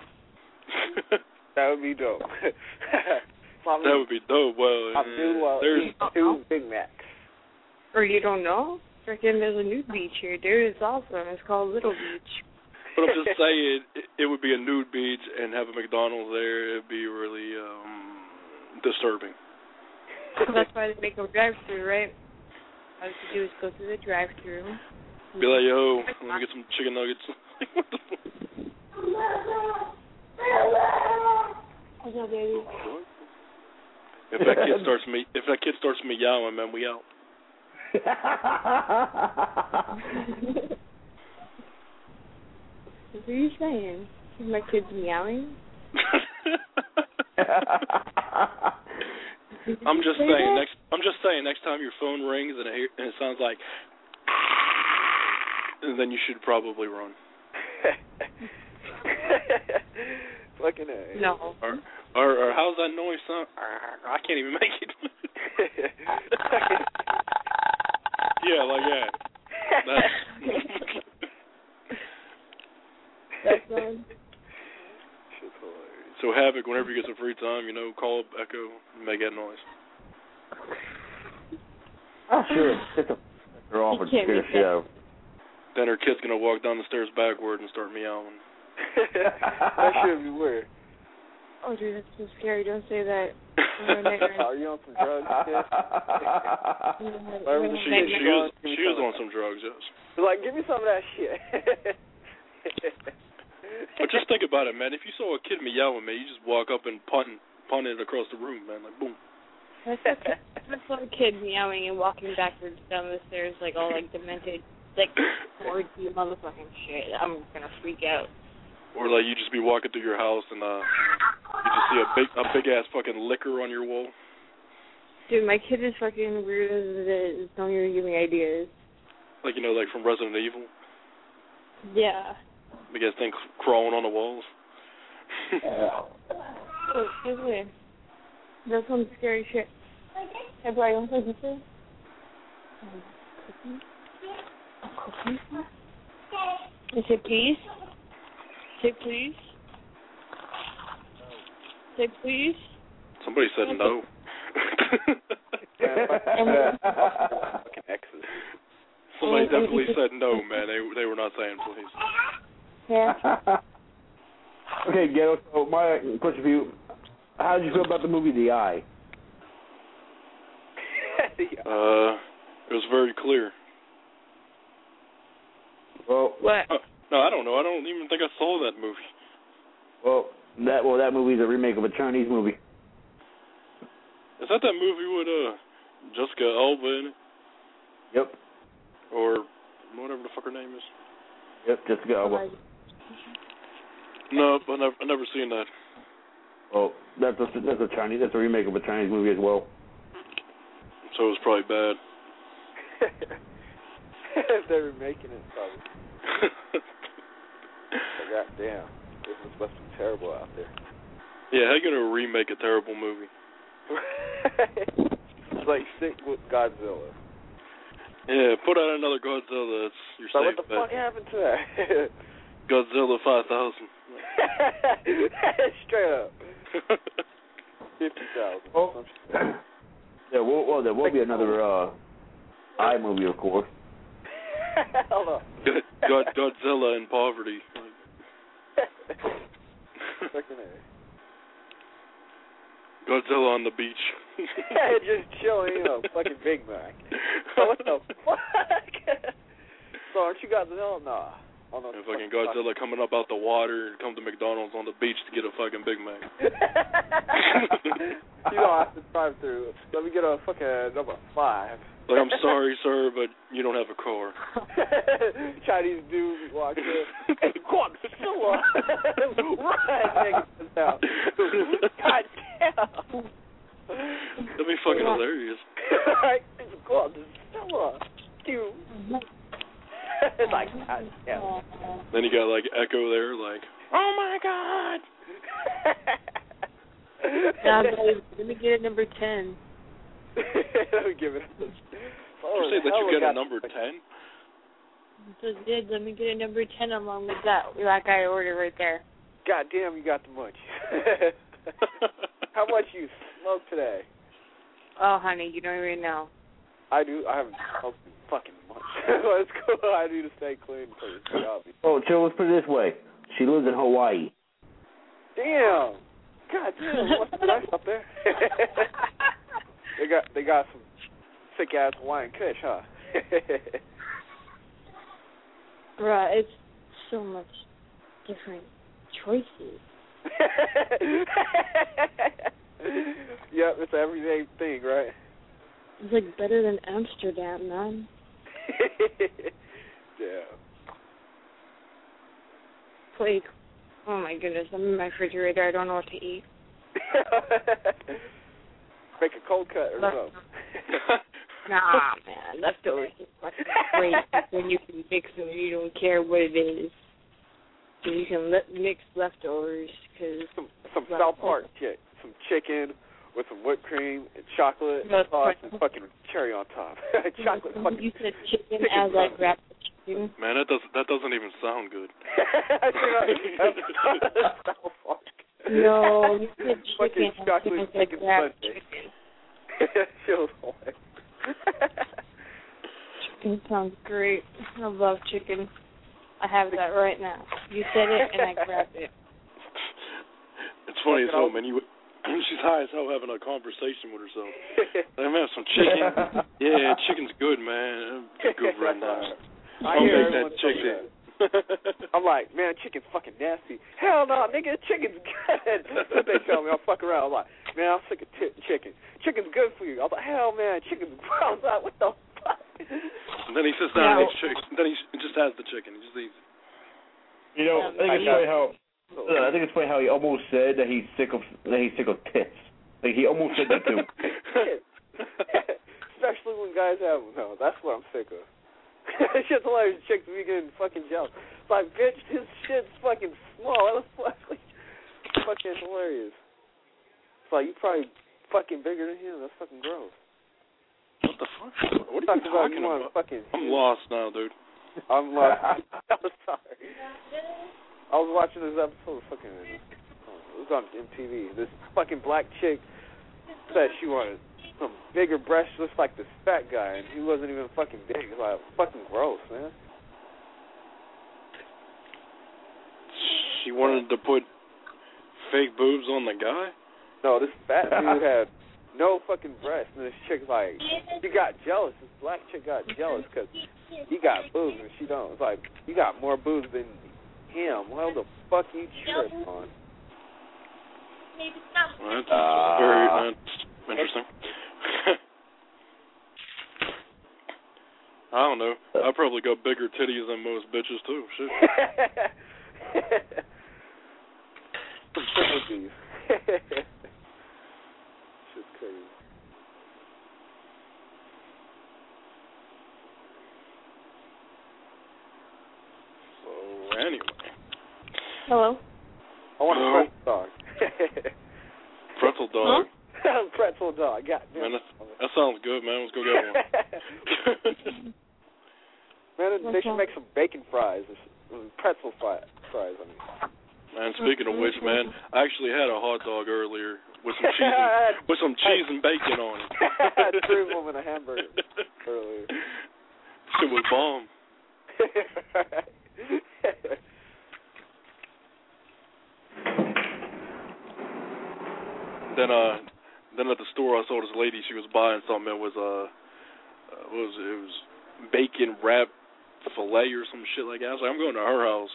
That would be dope. That would be dope. Well, there's 2 Big Macs. Or you don't know? Freaking there's a nude beach here, dude. It's awesome. It's called Little Beach. But I'm just saying, it would be a nude beach and have a McDonald's there. It'd be really disturbing. That's why they make a drive-thru, right? All you have to do is go through the drive-thru. Be like, yo, let me get some chicken nuggets. What's up, baby? If that kid starts meowing, man, we out. What are you saying? Is my kid's meowing? I'm just saying next time your phone rings and it sounds like, and then you should probably run. Fucking A. No. Or how's that noise sound? I can't even make it. Yeah, like that. That's fun. So Havoc, whenever you get some free time, call up Echo, make that noise. Oh, sure. They're off and scare the shit out. Then her kid's gonna walk down the stairs backward and start meowing. That should be weird. Oh, dude, that's so scary. Don't say that. Are you on some drugs, kid? She was on some drugs, yes. Like, give me some of that shit. But just think about it, man. If you saw a kid meowing, man, you just walk up and punt it across the room, man. Like, boom. I saw a kid meowing and walking backwards down the stairs, like, all, like, demented. Like, towards you motherfucking shit. I'm gonna freak out. Or, like, you just be walking through your house and, you just see a big-ass fucking liquor on your wall. Dude, my kid is fucking weird as it is. Don't even give me ideas. Like, like from Resident Evil? Yeah. Big ass thing crawling on the walls. Oh, excuse me. That's some scary shit. Hey, Brian, you want some pizza? Cookies? You say please? Say please? Say please? Somebody said no. Fucking exes. Somebody definitely said no, man. They were not saying please. Yeah. Okay, Ghetto, so my question for you, how did you feel about the movie The Eye? It was very clear. Well, what? No, I don't know. I don't even think I saw that movie. That movie is a remake of a Chinese movie. Is that movie with Jessica Alba in it? Yep. Or whatever the fuck her name is. Yep, Jessica Alba. No, I never seen that. Well, that's a remake of a Chinese movie as well. So it was probably bad. If they're remaking it, probably. Goddamn, this must be terrible out there. Yeah, how you gonna remake a terrible movie? It's like sick with Godzilla. Yeah, put out another Godzilla. You're so safe. What the fuck happened to that? Godzilla 5000. Straight up. 50,000. Oh. There will be another Eye movie, of course. Hold on. Godzilla in poverty. Godzilla on the beach. Just chilling, fucking Big Mac. So what the fuck? So aren't you Godzilla? Nah. Oh, no, fucking Godzilla coming up out the water and come to McDonald's on the beach to get a fucking Big Mac. You don't have to drive through. Let me get a fucking number 5. Like, I'm sorry, sir, but you don't have a car. Chinese dude walks in. Hey, Godzilla! Right, nigga. God damn. That'd be fucking hilarious. Right? It's Godzilla. Dude. It's like, God damn. Then you got, like, Echo there, like, oh my god! Let me get a number 10. Let me give it. You say that you get a number 10? Just did. Let me get a number 10 along with that. Like I ordered right there. God damn, you got the munch. How much you smoked today? Oh, honey, you don't even know. I do. I haven't smoked fucking much. Let's go. I need to stay clean for this job. Oh, chill. Let's put it this way. She lives in Hawaii. Damn. God damn. What's nice up there? They got some sick ass Hawaiian kush, huh? Right, it's so much different choices. Yep, it's an everyday thing, right? It's like better than Amsterdam, man. Yeah. Like, oh my goodness, I'm in my refrigerator. I don't know what to eat. Make a cold cut or something. Nah, man, leftovers is fucking great. When you can mix them, you don't care what it is. So you can mix leftovers because some South Park shit, some chicken with some whipped cream and chocolate sauce and fucking cherry on top. Chocolate fucking. You said chicken as I grabbed the chicken. Man, that doesn't even sound good. No, eating chocolate chicken sundae. She was like, chicken sounds great. I love chicken. I have that right now. You said it, and I grabbed it. It's funny as hell, man. She's high as hell having a conversation with herself. I'm having some chicken. Yeah, chicken's good, man. It's good right now. I hear that chicken. I'm like, man, chicken's fucking nasty. Hell no, nigga, chicken's good. That's what they tell me. I'll fuck around. I'm like, man, I'm sick of chicken. Chicken's good for you. I'm like, hell, man, chicken's gross. Like, what the fuck? And then he sits down and eats chicken. Then he just has the chicken. He just eats it. You know, I think it's funny how he almost said that he's sick of tits. Like he almost said that too. Especially when guys have them. No, that's what I'm sick of. It's just hilarious. Chicks be getting fucking jealous. It's like, bitch, his shit's fucking small. That was fucking hilarious. It's like, you probably fucking bigger than him. That's fucking gross. What the fuck? What are you talking about? I'm lost now, dude. I'm lost. I'm sorry. I was watching this episode of fucking, it was on MTV. This fucking black chick said she wanted some bigger breasts just like this fat guy, and he wasn't even fucking big. It's like, fucking gross, man. She wanted to put fake boobs on the guy? No, this fat dude had no fucking breasts, and this chick, like, she got jealous. This black chick got jealous because he got boobs and she don't. It's like, you got more boobs than him. What the fuck you trip on? That's very interesting. I don't know. I probably got bigger titties than most bitches too. Shit. Shit's crazy. So anyway. Hello. I want a pretzel dog. Pretzel dog. Huh? Pretzel dog. God damn. Man, that sounds good, man. Let's go get one. Man, they should make some bacon fries, pretzel fries. I mean. Man, speaking of which, man, I actually had a hot dog earlier with some cheese and bacon on it. I had 3 of them in a hamburger earlier. Shit was bomb. Then at the store I saw this lady. She was buying something. It was it was bacon wrapped filet or some shit like that. I was like, I'm going to her house.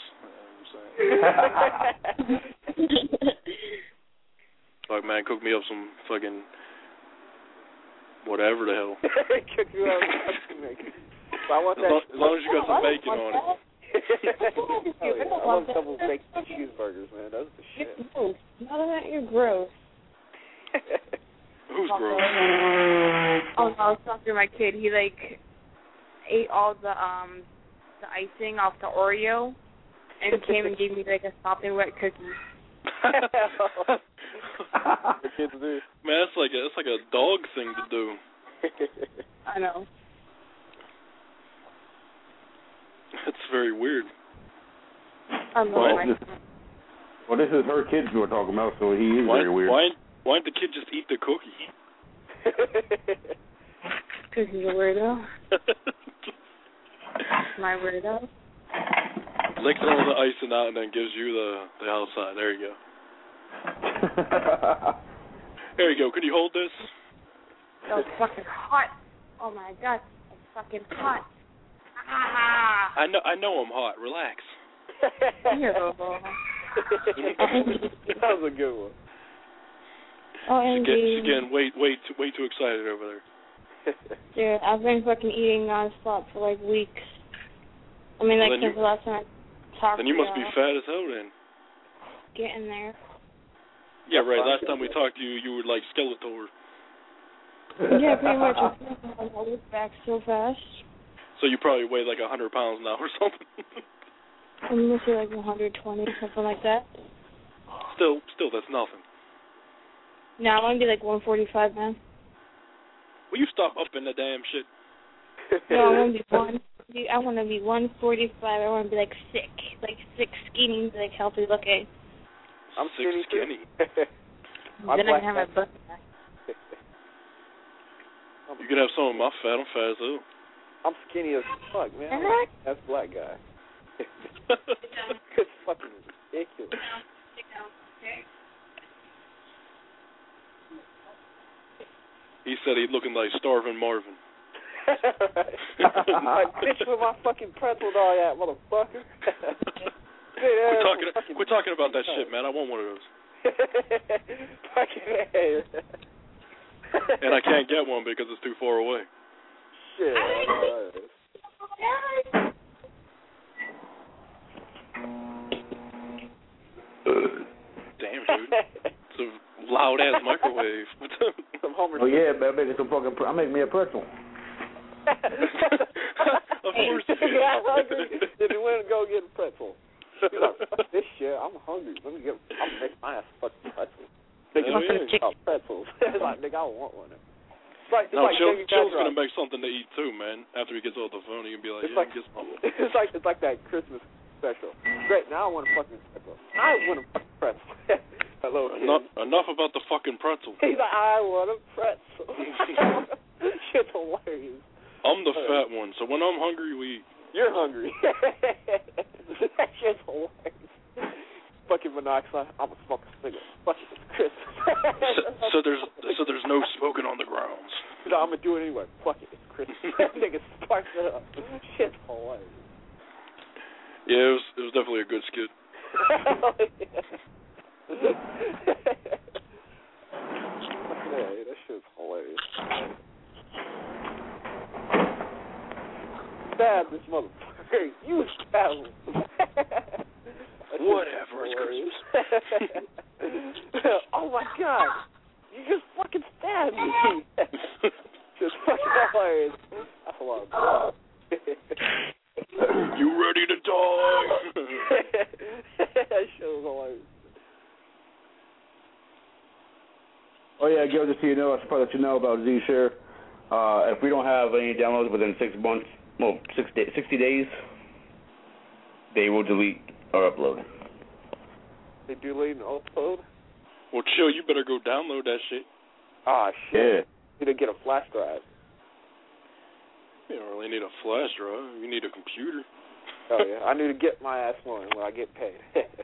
Like, man, cook me up some fucking whatever the hell. Cook you up. I want that. As long as you got some bacon on it. Oh, yeah. I love double baked cheeseburgers, man. That's the shit. None of that, you're gross. Who's gross? Oh no, I was talking to my kid. He like ate all the icing off the Oreo and came and gave me like a sopping wet cookie. The kids do. Man, it's like a dog thing to do. I know. It's very weird. Well, this is her kids we're talking about, so he is very weird. Why didn't the kid just eat the cookie? Because he's a weirdo. My weirdo. Licks all the icing out and then gives you the outside. There you go. There you go. Can you hold this? That was fucking hot. Oh my god, it's fucking hot. Ah. I know I'm hot. Relax. That was a good one. She's getting way too excited over there. Dude, I've been fucking eating nonstop for like weeks. I mean, like since the last time I talked to you. Then you must be fat as hell then. Getting there. Yeah, right. Last time we talked to you, you were like Skeletor. Yeah, pretty much. I'm always back so fast. So you probably weigh like 100 pounds now or something. I'm gonna say like 120, something like that. Still, that's nothing. No, I want to be like 145, man. Will you stop up in the damn shit? No, I want to be 145. I want to be like sick, skinny, like healthy looking. I'm skinny. Then I can have my butt back. You can have some of my fat. I'm fat as hell. I'm skinny as fuck, man. That's black guy. It's fucking ridiculous. He said he's looking like starving Marvin. Like, bitch, where my fucking pretzel dog at, motherfucker? Quit talking about that shit, man. I want one of those. And I can't get one because it's too far away. Shit. Damn, dude. It's a loud ass microwave. Oh yeah, man, I'm making me a pretzel. Of course. Yeah, I'm hungry. If you went and go get a pretzel, you're like, fuck this shit. I'm hungry. I'm gonna make my ass fucking pretzel. Nigga, pretzels. It's like, nigga, I want one. It's like Chill's gonna make something to eat too, man. After he gets off the phone, he can be like, get something. It's like that Christmas special. Great, now I want a fucking pretzel. I want a fucking pretzel. Enough about the fucking pretzel. He's like, I want a pretzel. Shit's hilarious. I'm the fat one, so when I'm hungry, we eat. You're hungry. That shit's hilarious. Fucking monoxide. I'm a fucking cigarette. Fucking Christmas. so there's no smoking on the grounds. No, I'm gonna do it anyway. Fuck it, it's Christmas. Nigga sparks it up. Shit's hilarious. Yeah, it was definitely a good skit. Yeah, that shit's hilarious. Stab this motherfucker. You stab him. Whatever, it's Christmas. Oh my god. You just fucking stabbed me. Just fucking hilarious. That's a lot of blood. You ready to die? That shit was hilarious. Oh yeah, Gil, just so you know, I should probably let you know about ZShare. If we don't have any downloads within 6 months, 60 days, they will delete or upload. They delete and upload? Well, Chill, you better go download that shit. Ah, shit. Yeah. You need to get a flash drive. You don't really need a flash drive. You need a computer. Oh, yeah. I need to get my ass one when I get paid.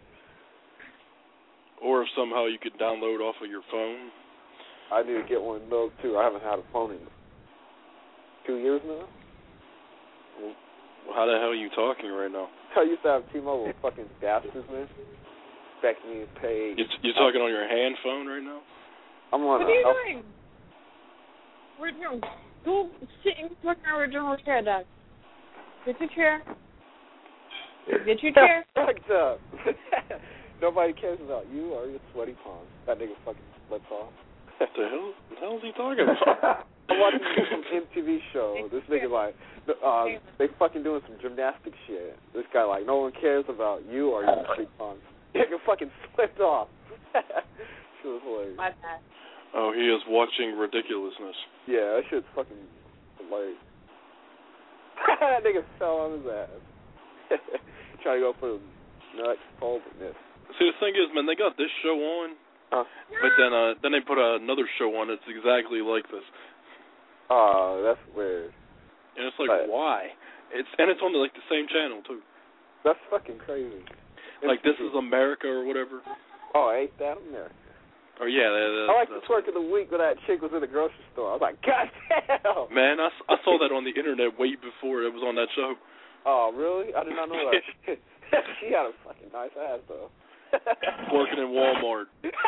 Or if somehow you could download off of your phone. I need to get one of those, too. I haven't had a phone in 2 years now. Well, how the hell are you talking right now? I used to have T-Mobile fucking bastards, man. Expecting me to pay. You're talking on your hand phone right now? I'm on. What are you doing? We're doing. Go sit in the fucking original chair, Doug. Get your chair. Get your chair. Fucked up. Nobody cares about you or your sweaty palms. That nigga fucking splits off. What the hell is he talking about? I'm watching some MTV show. This nigga like, they fucking doing some gymnastic shit. This guy like, no one cares about you or your sweaty palms. Nigga fucking slipped off. She was hilarious. My bad. Oh, he is watching ridiculousness. Yeah, that shit's fucking hilarious. That nigga fell on his ass. Trying to go for the nuts, foldedness. See, the thing is, man, they got this show on, but then they put another show on that's exactly like this. Oh, that's weird. And it's like, why? It's on the same channel too. That's fucking crazy. Like This Is America or whatever. Oh, ain't that America? Oh yeah, I like the twerk of the week when that chick was in the grocery store. I was like, God damn! Man, I saw that on the internet way before it was on that show. Oh, really? I did not know that. She had a fucking nice ass, though. Working in Walmart.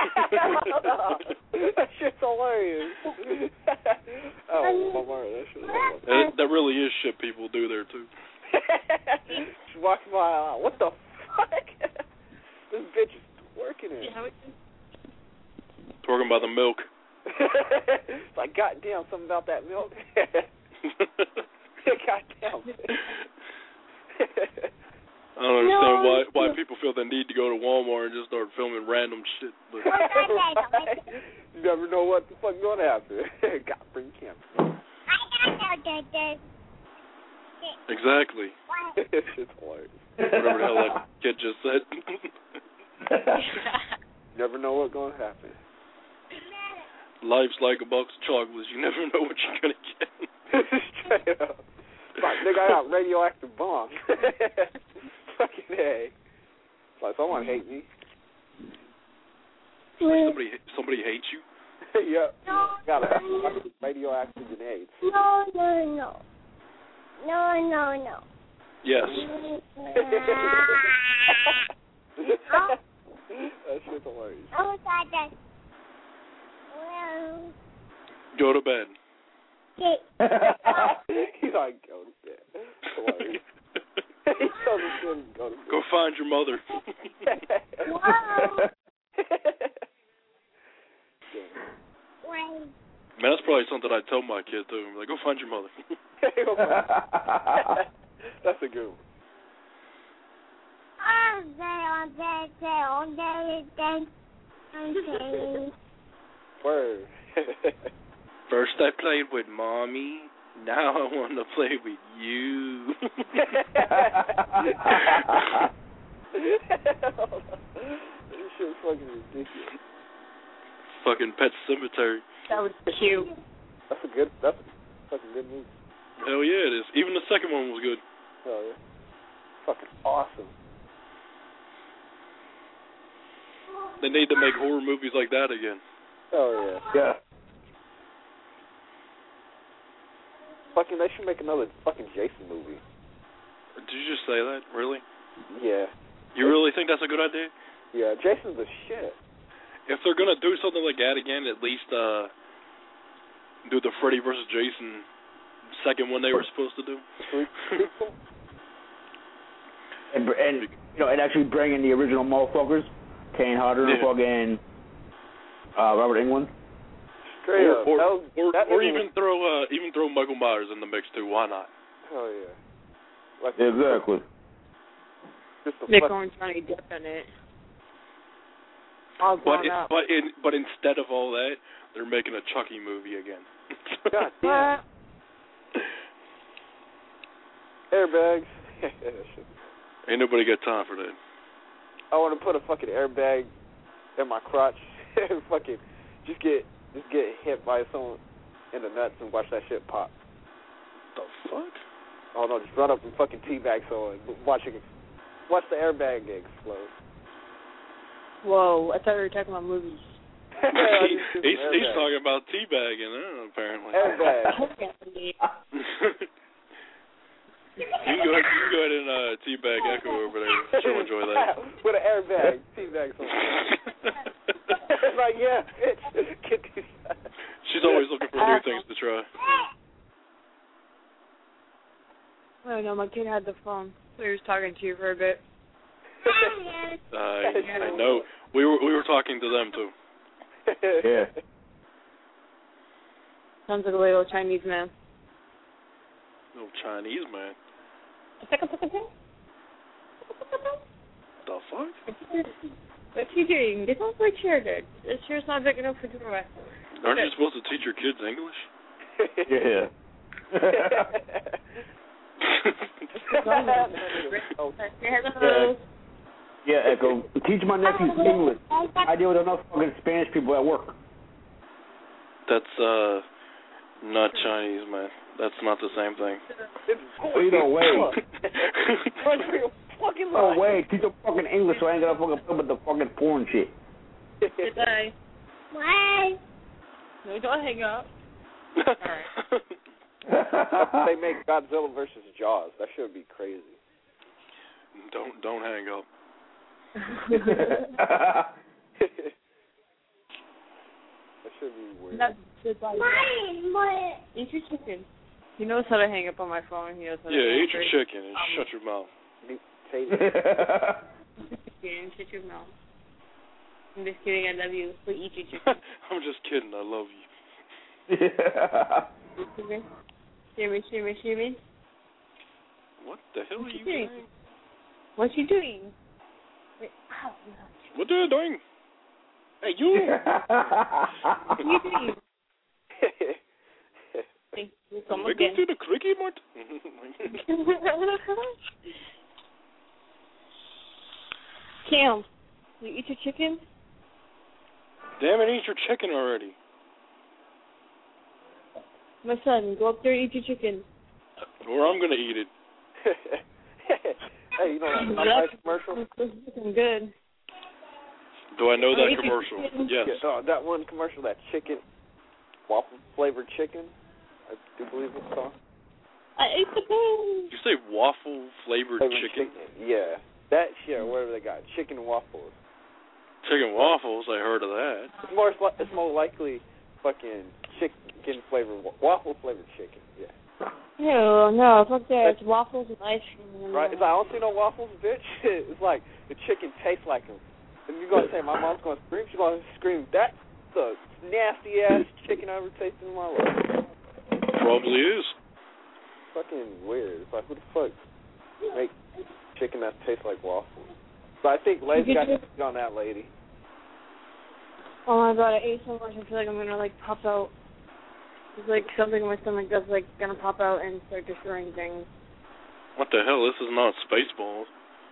That shit's hilarious. Oh, Walmart, that shit is hilarious. That really is shit people do there, too. She walked by, what the fuck? This bitch is twerking it. Talking about the milk. It's like, goddamn, something about that milk. Goddamn. I don't understand why people feel the need to go to Walmart and just start filming random shit. But you never know what the fuck going to happen. Gotta bring the camera. Exactly. It's just hilarious. Whatever the hell that kid just said. Never know what's going to happen. Life's like a box of chocolates. You never know what you're gonna get. Straight up. Like, nigga, I got radioactive bomb. Fucking A. Like, someone hate me. Like somebody hates you? Yep. Got a radioactive grenades. No. Yes. That shit's hilarious. Go to bed. He's like, go to bed. Hilarious. He tells his kid, go to bed. Go find your mother. Man, that's probably something I'd tell my kid too. Like, go find your mother. That's a good one. Word. First I played with mommy. Now I want to play with you. This shit's fucking ridiculous. Fucking Pet Cemetery. That was cute. That's a fucking good movie. Hell yeah, it is. Even the second one was good. Hell yeah. Fucking awesome. They need to make horror movies like that again. Oh yeah. Yeah. Fucking, they should make another fucking Jason movie. Did you just say that? Really? Yeah. You really think that's a good idea? Yeah, Jason's a shit. If they're gonna do something like that again, at least do the Freddy vs. Jason second one they were supposed to do. And you know, and actually bring in the original motherfuckers, Kane Hodder and fucking Robert Englund. Straight up. Or even throw Michael Myers in the mix too. Why not? Hell yeah. Like Exactly. They're going Johnny Depp in it. All grown up. But instead of all that, they're making a Chucky movie again. God damn. Airbags. Ain't nobody got time for that. I want to put a fucking airbag in my crotch and fucking just get hit by someone in the nuts and watch that shit pop. The fuck? Oh no, just run up and fucking teabag someone. Watch the airbag explode. Whoa, I thought we were talking about movies. He's talking about teabagging, apparently. Airbag. You can go ahead and teabag Echo over there. She'll enjoy that. With an airbag, teabag someone. It's like, yeah, bitch, get these. She's always looking for new things to try. Oh no, my kid had the phone. So he was talking to you for a bit. I know. We were talking to them too. Yeah. Sounds like a little Chinese man. Little Chinese man. The fuck? What's he doing? Get off my chair, dude. This chair's not big enough for two of us. Aren't you supposed to teach your kids English? Yeah. Yeah, Echo. Teach my nephews English. I deal with enough fucking Spanish people at work. That's not Chinese, man. That's not the same thing. Either way. Fucking No way. Teach them fucking English so I ain't gonna fucking put with the fucking porn shit. Goodbye. Why? No, don't hang up. Alright. They make Godzilla versus Jaws. That should be crazy. Don't hang up. That should be weird. That's goodbye. Eat your chicken. He knows how to hang up on my phone. He knows how to eat your chicken and shut your mouth. Shut your mouth. I'm just kidding. I love you. But eat your chicken. I'm just kidding. I love you. Shimmy. What the hell are you doing? What you doing? Wait, what are you doing? Hey, you! What are you doing? Come we again. go to the cricket mart? Cam, you eat your chicken? Damn it, eat your chicken already. My son, go up there and eat your chicken. Or I'm gonna eat it. Hey, you know that nice commercial? It's looking good. Do I know that eat your commercial? chicken. Yes. Yeah, that one commercial, that chicken, waffle flavored chicken. I do believe it's called. I ate the bone. Did you say waffle flavored chicken? Yeah, that shit, or whatever they got, chicken and waffles. Chicken waffles, I heard of that. It's more likely fucking chicken flavored waffle flavored chicken. Yeah. No, fuck that. It's waffles and ice cream. Right? It's like, I don't see no waffles, bitch. It's like the chicken tastes like them. And you're gonna say my mom's gonna scream. She's gonna scream. That's the nasty ass chicken I ever tasted in my life. Probably is. Fucking weird. It's like, who the fuck make chicken that tastes like waffles? So I think Lazy got to get on that lady. Oh my god, I ate so much I feel like I'm gonna like pop out. There's like something in my stomach that's like gonna pop out and start destroying things. What the hell? This is not Spaceballs.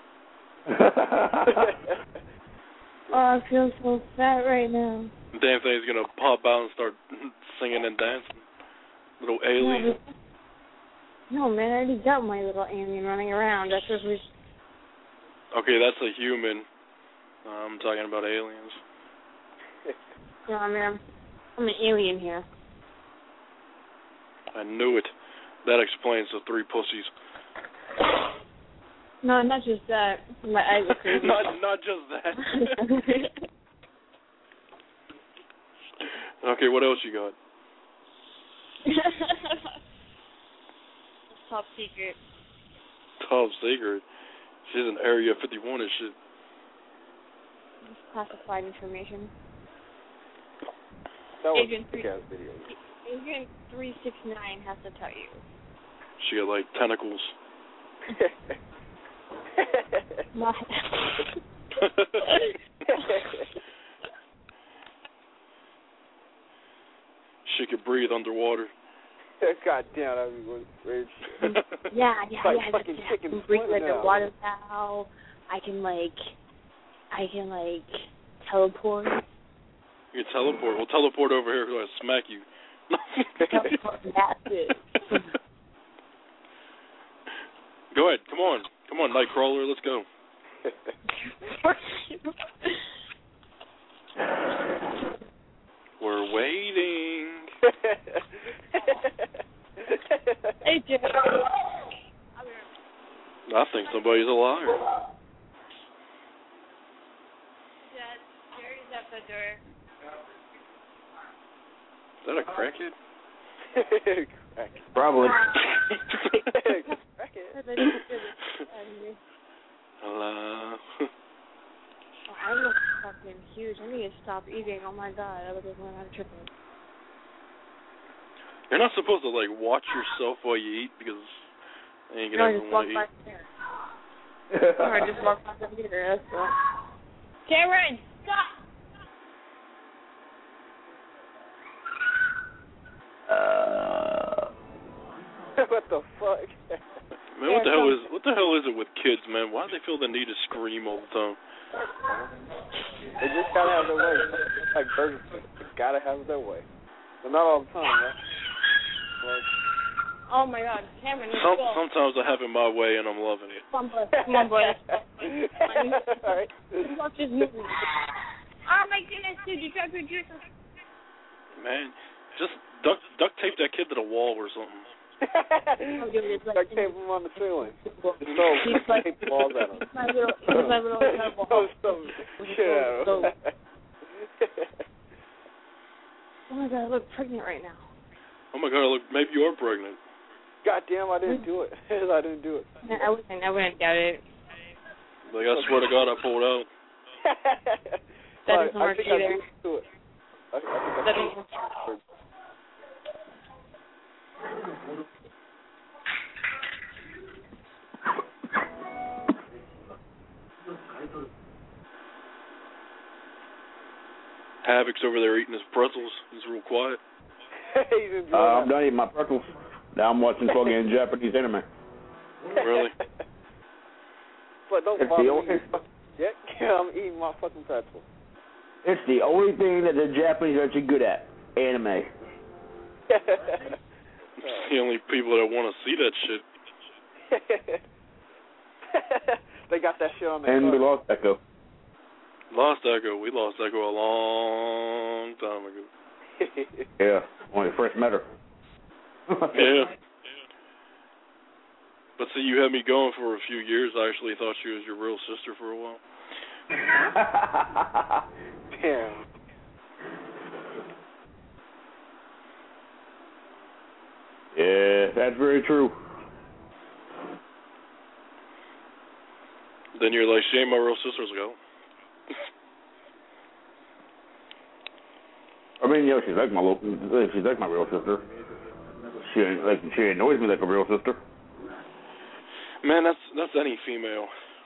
Oh, I feel so fat right now. The damn thing's gonna pop out and start singing and dancing. Little alien. No, man, I already got my little alien running around. That's what we. Okay, that's a human. I'm talking about aliens. No, I mean, I'm an alien here. I knew it. That explains the 3 pussies. No, not just that. My eyes are crazy. not just that. Okay, what else you got? Top secret. Top secret? She's in Area 51 and shit. It's classified information. That was Agent a big-ass video. Agent 369 has to tell you. She got like tentacles. She could breathe underwater. God damn, that would be weird shit. Yeah. Like fucking chicken I can breathe like now. a water now. I can teleport. You can teleport. We'll teleport over here because I smack you. Teleport, that's it. Go ahead. Come on, Nightcrawler. Let's go. We're waiting. Hey, Jim. I think somebody's a liar. Dad, Jerry's at the door. Is that a crackhead? Probably. Hello. Oh, I look fucking huge. I need to stop eating. Oh my god, I look like I'm tripping. You're not supposed to like watch yourself while you eat because you ain't gonna ever want to eat. Or I just walk by the computer. That's all. Cameron, stop! What the fuck? Man, what the hell is it with kids, man? Why do they feel the need to scream all the time? They just gotta have their way. It's like Burger King. They gotta have their way. But not all the time, right? Like, oh my god, Cameron, let's go. Sometimes I have it my way and I'm loving it. Come on, boy. Alright. Let's watch this movie. Oh my goodness, dude, you tried to do something. Man, just duct tape that kid to the wall or something. Duct tape him on the ceiling. Just throw tape balls at him. My little Throw some shit at him. Oh my god, I look pregnant right now. Oh my god, look, maybe you are pregnant. God damn, I didn't do it. I didn't do it. I wouldn't doubt it. Like, I swear to God, I pulled out. That doesn't work either. I think I do it. I think That doesn't work. Havoc's over there eating his pretzels. He's real quiet. I'm done eating my pretzels. Now I'm watching fucking Japanese anime. Really? But don't It's bother the me. only- Yeah, I'm eating my fucking pretzels. It's the only thing that the Japanese are actually good at. Anime. It's the only people that want to see that shit. They got that shit on their And car. we lost Echo. Lost Echo. We lost Echo a long time ago. Yeah, when we first met her. Yeah. But see, you had me going for a few years. I actually thought she was your real sister for a while. Damn. Yeah, that's very true. Then you're like, she ain't my real sister. Go. I mean, yeah, she's like my real sister. She annoys me like a real sister. Man, that's any female.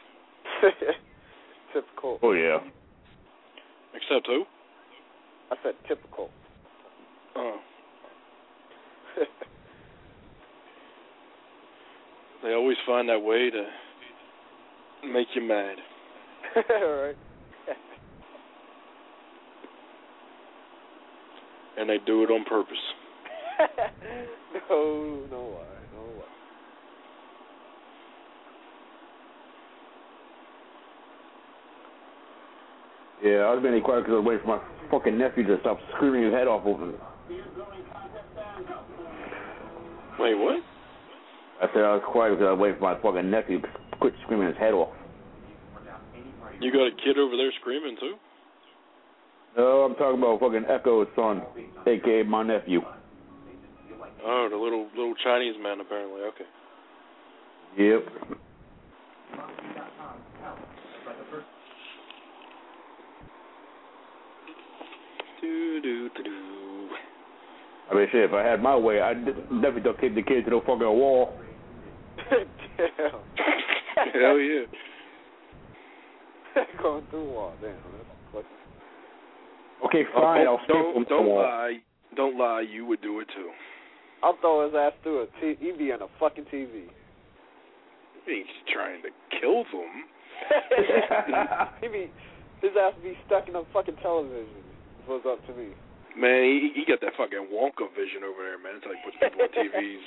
Typical. Oh yeah. Except who? I said typical. Oh. They always find that way to make you mad. Right. And they do it on purpose. No lie. Yeah, I was being quiet because I was waiting for my fucking nephew to stop screaming his head off over me. Wait, what? I said I was quiet because I was waiting for my fucking nephew to quit screaming his head off. You got a kid over there screaming too? No, I'm talking about fucking Echo's son, a.k.a. my nephew. Oh, the little Chinese man, apparently. Okay. Yep. I mean, shit, if I had my way, I'd definitely kick the kid to the fucking wall. Damn. Hell yeah. Going through a wall, damn. Okay, fine, I'll staple him to the Don't wall. lie. Don't lie, you would do it too. I'll throw his ass through he'd be on a fucking TV. He's trying to kill them. His ass would be stuck in a fucking television. If it was up to me. Man, he got that fucking Wonka vision over there, man. That's how he puts people on TVs.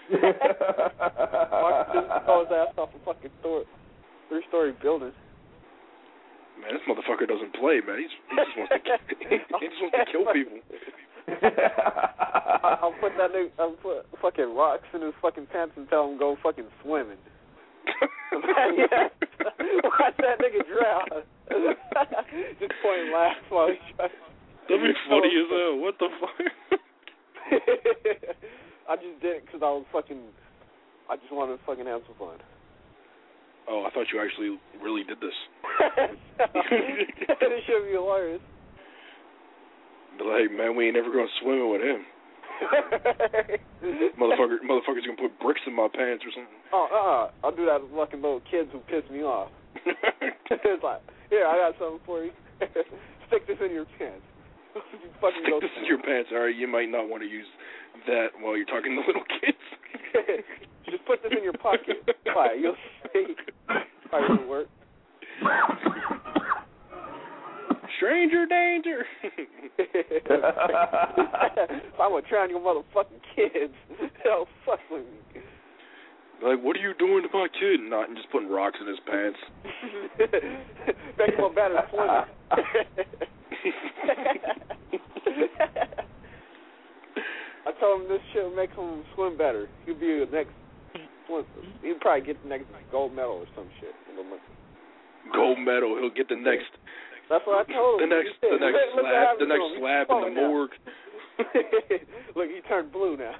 Just throw his ass off a fucking 3-story building. Man, this motherfucker doesn't play, man. He just wants to kill people. I'll put fucking rocks in his fucking pants and tell him go fucking swimming. Yes. Watch that nigga drown. Just point and laugh while he tries. That'd be funny as hell. What the fuck? I just did it because I just wanted to fucking have some fun. Oh, I thought you actually really did this. It should be hilarious. But like, man, we ain't never going swimming with him. Motherfucker's gonna put bricks in my pants or something. Oh, I'll do that with fucking little kids who piss me off. It's like, here, I got something for you. Stick this in your pants. Stick this in your pants. All right, you might not want to use that while you're talking to little kids. Just put this in your pocket. Why? You'll see. How it work. Stranger danger. If I'm gonna drown your motherfucking kids, they'll fuck with me. Like, what are you doing to my kid? Not just putting rocks in his pants. Make him a better swimmer. I told him this shit will make him swim better. He'll be the next swimmer. He'll probably get the next gold medal or some shit. Gold medal. He'll get the next. That's what I told him. The next slab in the morgue. Look, he turned blue now.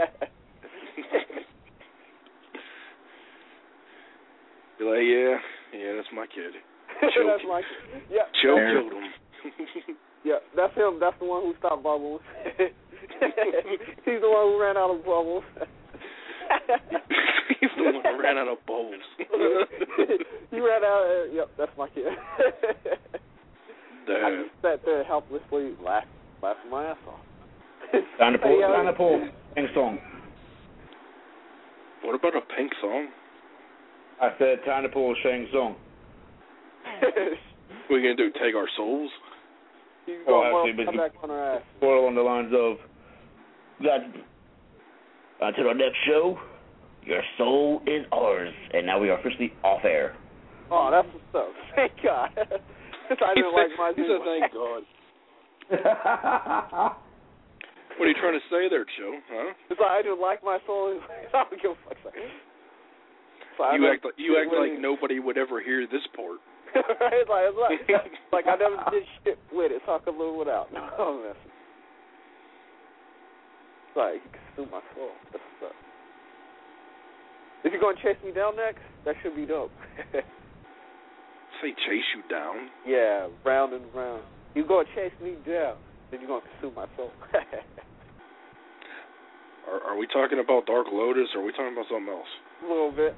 Be like, yeah, that's my kid. That's my kid. Yeah. Joe killed him. Yeah, that's him. That's the one who stopped bubbles. He's the one who ran out of bubbles. He's the one who ran out of bubbles. He ran out. Yep, that's my kid. Damn. I just sat there helplessly laughing my ass off. Time to pull Pink song. What about a Pink song? I said time to pull Shang Tsung. What are you going to do, take our souls? He's going to come back on our ass. Spoil on the lines of that Until our next show, your soul is ours. And now we are officially off air. Oh, that's what's up. Thank God. I didn't like my He said, thank God. What are you trying to say there, Joe? Huh? It's like I didn't like my soul. I don't give a fuck. So you act like nobody would ever hear this part. Right? It's like I never did shit with it, so I could live without. No, I'm messing. It's like you can consume my soul. That's what's up. If you're gonna chase me down next, that should be dope. Say chase you down? Yeah, round and round. You gonna chase me down, then you're gonna consume my soul. Are we talking about Dark Lotus, or are we talking about something else? A little bit.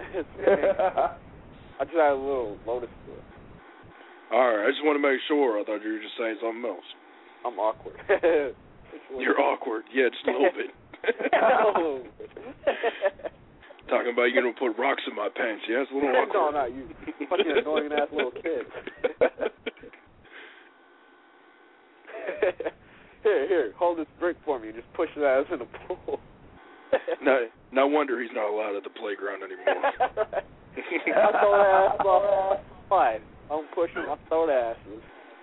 I just had a little Lotus to it. All right, I just want to make sure. I thought you were just saying something else. I'm awkward. You're awkward. Yeah, just a little bit. Talking about you're going to put rocks in my pants. Yeah, it's a little awkward. No, not you. Fucking annoying-ass little kid. Here, hold this brick for me and just push his ass in the pool. No wonder he's not allowed at the playground anymore. I throw ass off. Fine. I'm pushing. I throw asses.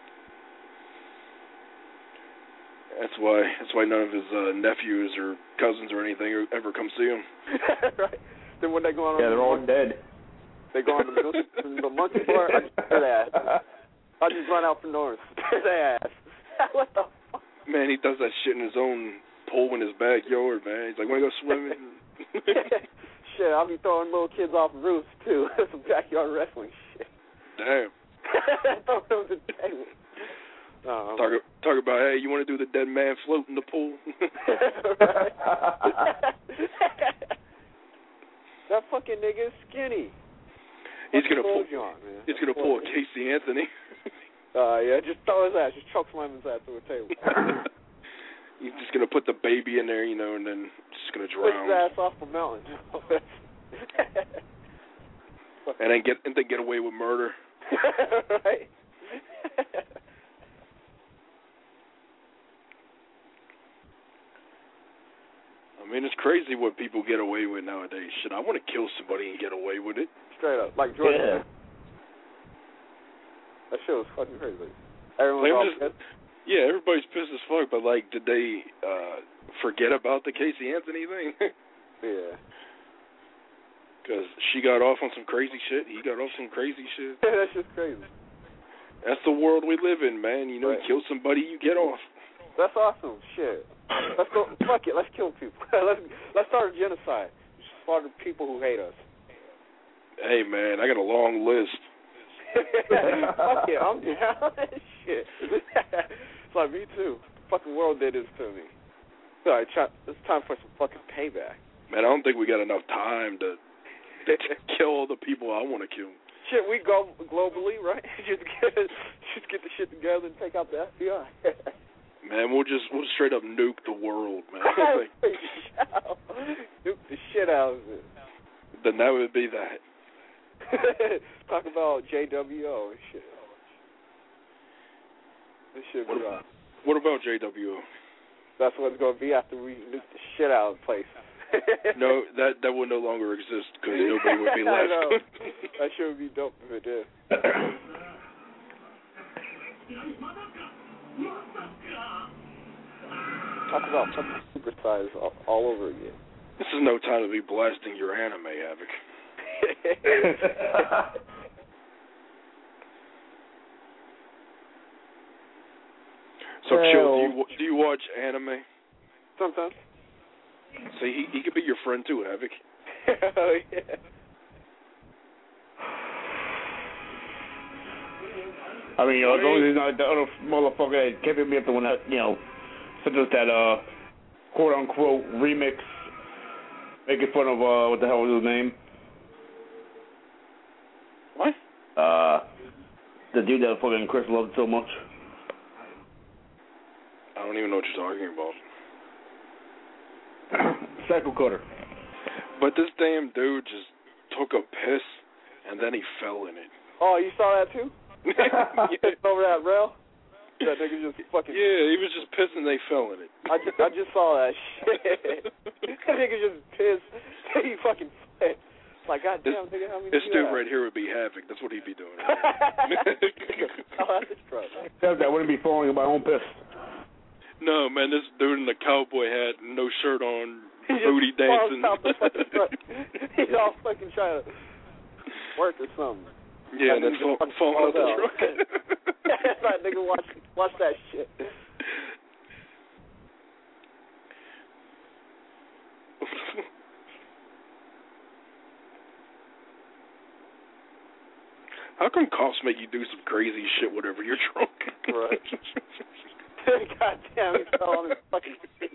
That's why none of his nephews or cousins or anything ever come see him. Right. Then when they go on, they're all dead. They go on the monkey bar. I just throw their ass. I just run out for North. Their ass. What the fuck? Man, he does that shit in his own pool in his backyard, man. He's like, want to go swimming? Shit, I'll be throwing little kids off roofs, too. Some backyard wrestling shit. Damn. Throw them to the table. Talk about, hey, you want to do the dead man float in the pool? That fucking nigga is skinny. He's gonna pull a Casey Anthony. Yeah, just throw his ass. Just choke Slimon's ass to a table. He's just gonna put the baby in there, and then just gonna drown. Push his ass off a mountain. and then get away with murder. Right. I mean, it's crazy what people get away with nowadays. Shit, I want to kill somebody and get away with it. Straight up, like Jordan. Yeah. That shit was fucking crazy. Everyone's everybody's pissed as fuck, but, like, did they forget about the Casey Anthony thing? Yeah. Because she got off on some crazy shit. He got off some crazy shit. That's just crazy. That's the world we live in, man. You know, right. You kill somebody, you get off. That's awesome. Shit. Let's go. Fuck it. Let's kill people. Let's start a genocide. Slaughter people who hate us. Hey, man, I got a long list. Fuck it. I'm down. Shit. It's like, me too. The fucking world did this to me. All right, it's time for some fucking payback. Man, I don't think we got enough time to kill all the people I want to kill. Shit, we go globally, right? Just get the shit together and take out the FBI. Man, we'll straight up nuke the world, man. Nuke the shit out of it. Then that would be that. Talk about JWO and shit. This shit be right. What about JWO? That's what it's going to be after we nuke the shit out of the place. No, that will no longer exist because nobody would be left. I know. That shit would be dope if it did. Talk about fucking supersize all over again. This is no time to be blasting your anime, Havoc. So, Chill, do you watch anime? Sometimes. See, he could be your friend too, Havoc. Oh, yeah. I mean, as long as he's not the other motherfucker that kept me up the one that, sent us that, quote-unquote remix, making fun of, what the hell was his name? What? The dude that fucking Chris loved so much. I don't even know what you're talking about. Psycho Cutter. But this damn dude just took a piss, and then he fell in it. Oh, you saw that too? You pissed over that rail? That nigga just fucking. Yeah, he was just pissed and they fell in it. I just saw that shit. That nigga just pissed. He fucking fled. Like, goddamn, nigga, how many? This dude right here would be Havoc. That's what he'd be doing. Oh, that's his brother. Except I wouldn't be falling in my own piss. No, man, this dude in the cowboy hat, no shirt on, booty dancing. He's all fucking trying to work or something. Yeah, and then falling off the truck. That nigga watch that shit. How come cops make you do some crazy shit whenever you're drunk? Right. God damn, he fell on his fucking feet.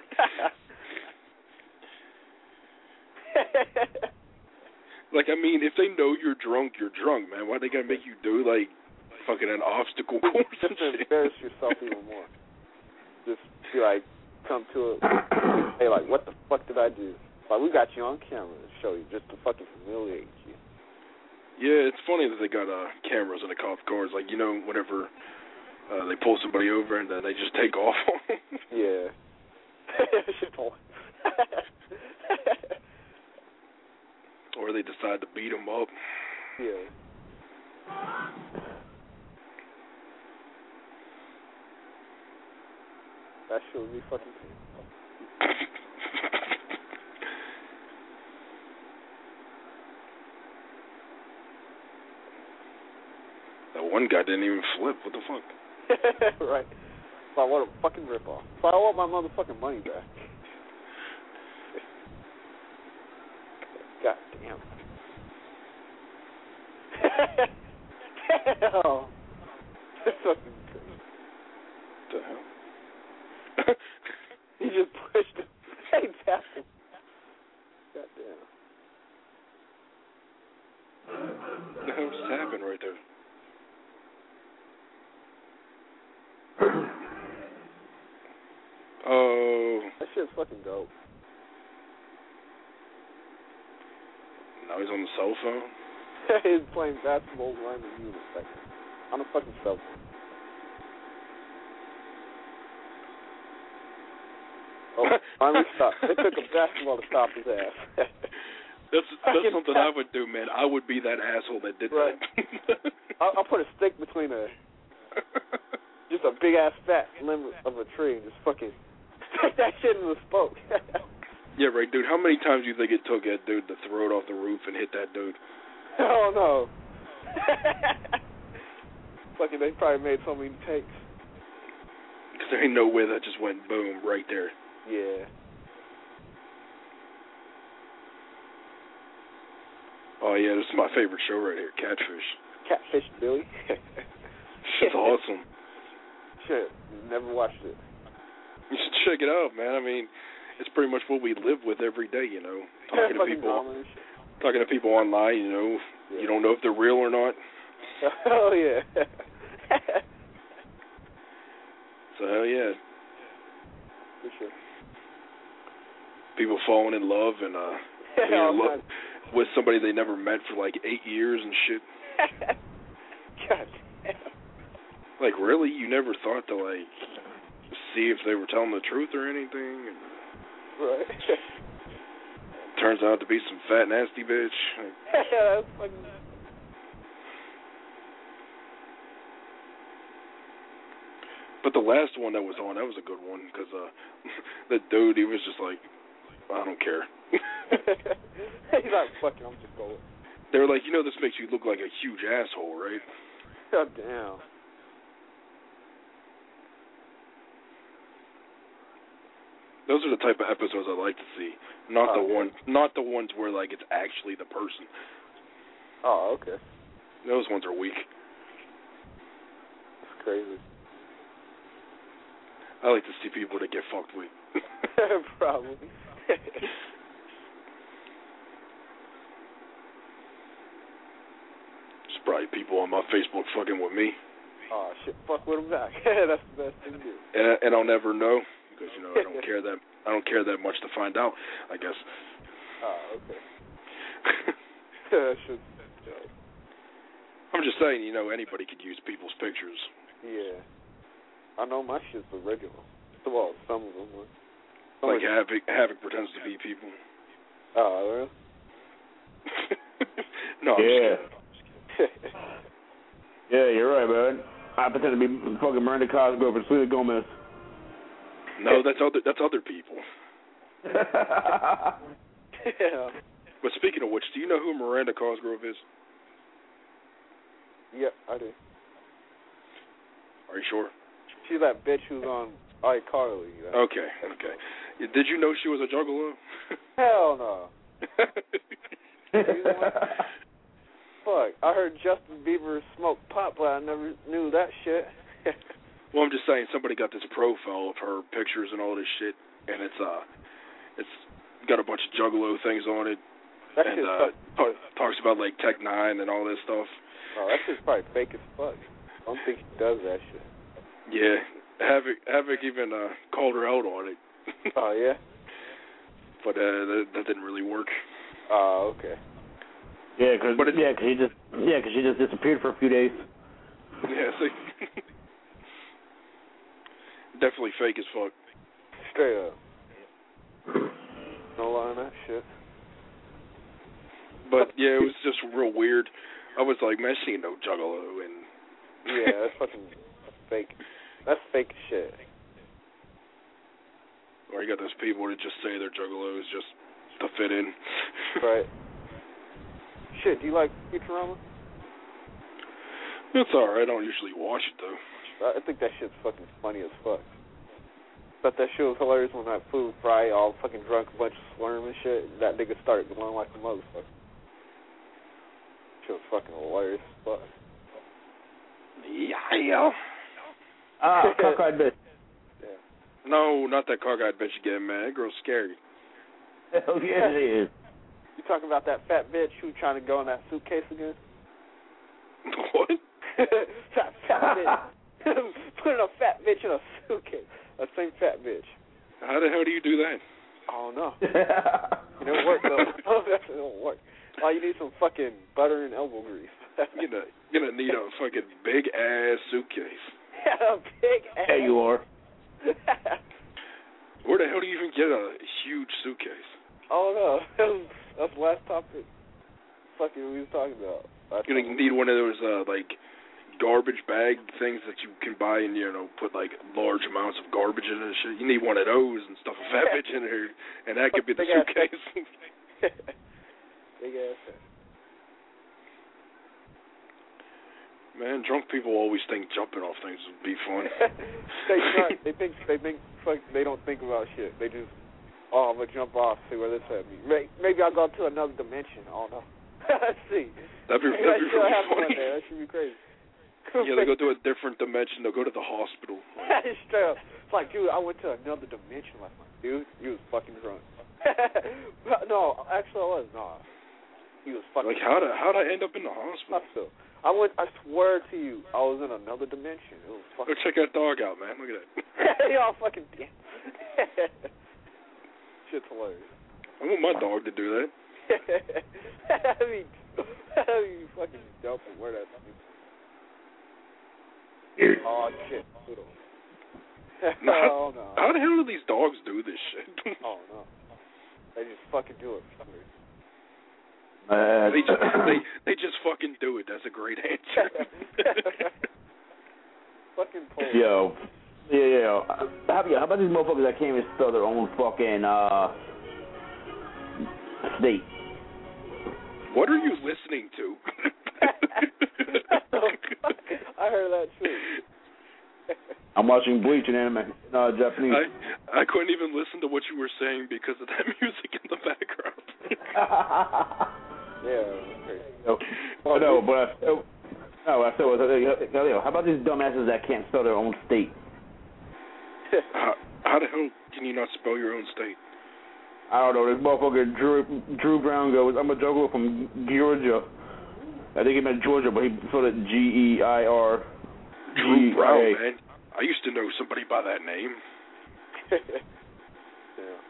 Like, I mean, if they know you're drunk, man. Why they gotta make you do, like, fucking an obstacle course? Just to embarrass yourself even more. Just be like, come to it. Hey, like, what the fuck did I do? Like, we got you on camera to show you, just to fucking humiliate you. Yeah, it's funny that they got cameras in the cop cars. Like, you know, whenever they pull somebody over and then they just take off. Yeah. Or they decide to beat them up. Yeah. That shit would be fucking painful. That one guy didn't even flip. What the fuck? Right. So I want a fucking ripoff. So I want my motherfucking money back. God damn. Hell. That's fucking crazy. What the hell? He just pushed him. Hey, tapped him. God damn. What the hell just happened right there? Oh. That shit's fucking dope. Now he's on the cell phone? He's playing basketball around the unisection. On a fucking cell phone. Oh, finally stopped. It took a basketball to stop his ass. That's something I would do, man. I would be that asshole that did right. that. I'll put a stick between just a big ass fat limb of a tree and just fucking stick that shit in the spoke. Yeah, right, dude. How many times do you think it took that dude to throw it off the roof and hit that dude? Oh no. Fucking, they probably made so many takes. Because there ain't no way that just went boom right there. Yeah. Oh yeah, this is my favorite show right here, Catfish. Catfish Billy. It's awesome. Shit, never watched it. You should check it out, man. I mean, it's pretty much what we live with every day, you know. Talking to people online, you know. Yeah. You don't know if they're real or not. Oh yeah. So hell yeah. For sure. People falling in love and with somebody they never met for like 8 years and shit. God damn. Like, really? You never thought to, like, see if they were telling the truth or anything? Right. Turns out to be some fat, nasty bitch. That's fucking... But the last one that was on, that was a good one, because the dude, he was just like, I don't care. He's like, fuck it, I'm just going. They were like, you know, this makes you look like a huge asshole, right? God damn. Those are the type of episodes I like to see. Not the ones where like it's actually the person. Oh, okay. Those ones are weak. It's crazy. I like to see people that get fucked with. Probably. There's probably people on my Facebook fucking with me. Oh shit! Fuck with them back. That's the best thing to do. And I'll never know because you know I don't care that much to find out. I guess. Oh, okay. I'm just saying, you know, anybody could use people's pictures. Yeah. I know my shit's original. Well, some of them were. Like Havoc pretends to be people. Oh, really? No, I'm Yeah. Yeah, you're right, man. I pretend to be fucking Miranda Cosgrove and Selena Gomez. No, that's other people. Yeah. But speaking of which, do you know who Miranda Cosgrove is? Yep, I do. Are you sure? She's that bitch who's on iCarly. You know? Okay. Did you know she was a juggalo? Hell no. Fuck, I heard Justin Bieber smoke pot, but I never knew that shit. Well, I'm just saying, somebody got this profile of her pictures and all this shit, and it's got a bunch of juggalo things on it, That and shit's talks about like Tech Nine and all this stuff. Oh, that shit's probably fake as fuck. I don't think she does that shit. Yeah, Havoc even called her out on it. Oh yeah. But that didn't really work. Oh, okay. Yeah, because she just disappeared for a few days. Yeah, see, definitely fake as fuck. Straight up. No lie on that shit. But yeah, it was just real weird. I was like, man, she ain't no juggalo, and yeah, that's fucking fake. That's fake shit. Or you got those people that just say they're juggalos just to fit in. Right. Shit, do you like Futurama? It's alright. I don't usually watch it, though. I think that shit's fucking funny as fuck. But that shit was hilarious when that food fry all fucking drunk, a bunch of slurm and shit. That nigga started going like a motherfucker. Shit was fucking hilarious as fuck. Yeah. Cockeyed bitch. Yeah. No, not that cockeyed bitch again, man. That girl's scary. Hell yeah, it is. You talking about that fat bitch who trying to go in that suitcase again? What? That fat bitch. Putting a fat bitch in a suitcase. That same fat bitch. How the hell do you do that? I don't know. It don't work, though. It don't work. All you need some fucking butter and elbow grease. You're gonna need a fucking big-ass suitcase. Yeah, a big ass. Yeah, you are. Where the hell do you even get a huge suitcase? Oh, no. That's the last topic fucking we was talking about. You're gonna need one of those, like, garbage bag things that you can buy and, put, like, large amounts of garbage in it and shit. You need one of those and stuff a fat bitch in there, and that could be the suitcase. Big ass. Man, drunk people always think jumping off things would be fun. They think fuck, they don't think about shit. They just, I'm gonna jump off, see where this at me. Maybe I'll go to another dimension. I don't know. Let's see. That'd be really funny. That should be crazy. Yeah, they go to a different dimension. They'll go to the hospital. Straight up. It's like, dude, I went to another dimension last night. Dude, you was fucking drunk. No, actually I was not. He was fucking like, how'd I end up in the hospital? I swear to you, I was in another dimension. It was fucking... Go check that dog out, man. Look at that. Y'all fucking damn. Shit's hilarious. I want my dog to do that. I mean, fucking jumping. Where that thing? Oh, shit. No, no. How the hell do these dogs do this shit? Oh, no. They just fucking do it. They just fucking do it. That's a great answer. Fucking pole. Yo. Yeah. How about these motherfuckers that can't even spell their own fucking state? What are you listening to? I heard that too. I'm watching Bleach in anime, Japanese. I couldn't even listen to what you were saying because of that music in the background. Yeah. I said was, how about these dumbasses that can't spell their own state? How the hell can you not spell your own state? I don't know. This motherfucker Drew Brown goes, I'm a juggler from Georgia. I think he meant Georgia, but he spelled it G-E-I-R. Drew Brown, man. I used to know somebody by that name. Yeah.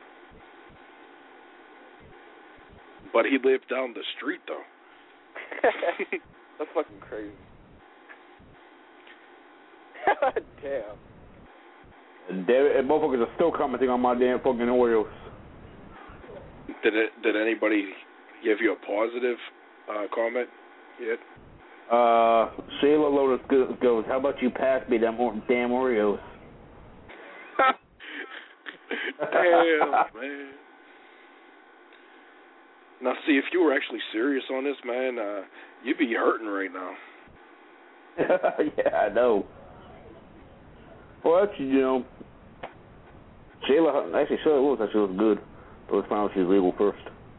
But he lived down the street, though. That's fucking crazy. Damn. And motherfuckers are still commenting on my damn fucking Oreos. Did anybody give you a positive comment yet? Shayla Lotus goes, how about you pass me them damn Oreos? Damn, man. Now, see, if you were actually serious on this, man, you'd be hurting right now. Yeah, I know. Well, actually, Shayla Lotus actually was good. But let's find out she's legal first.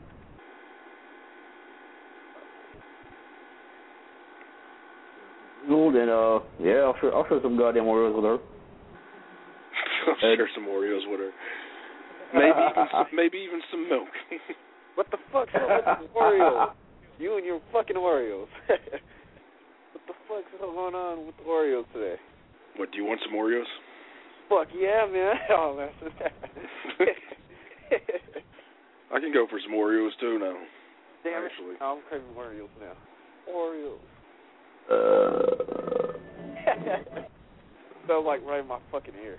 Then, yeah, I'll share some goddamn Oreos with her. I'll share some Oreos with her. Maybe even some milk. What the fuck's up with the Oreos? You and your fucking Oreos. What the fuck's going on with the Oreos today? What, do you want some Oreos? Fuck yeah, man. Oh, man. I can go for some Oreos too now. Damn actually. it. No, I'm craving Oreos now. Oreos. Smells like right in my fucking ear.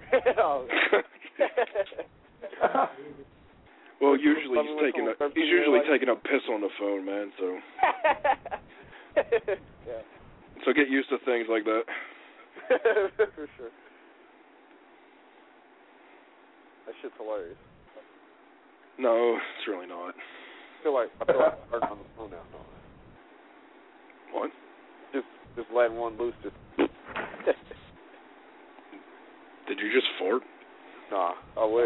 Well, usually he's taking a piss on the phone, man. So, yeah. So get used to things like that. For sure. That shit's hilarious. No, it's really not. I feel like I'm hurting on the phone now. No. What? Just letting one loose. Just. Did you just fart? Nah, I wish.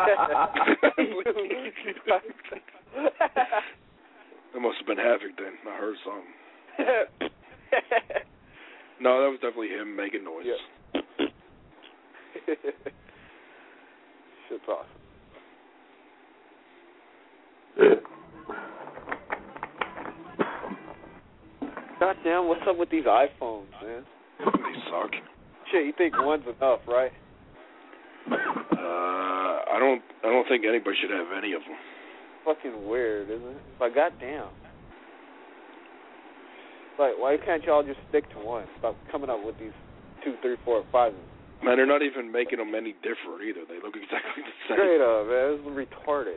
That must have been Havoc then. I heard something. No, that was definitely him making noise. Yeah. Shit's awesome. Goddamn, what's up with these iPhones, man? They suck. Shit, you think one's enough, right? I don't think anybody should have any of them. Fucking weird, isn't it? Like, goddamn. Like, why can't y'all just stick to one? Stop coming up with these 2, 3, 4, 5. Man, they're not even making them any different either. They look exactly the same. Straight up, man. This is retarded.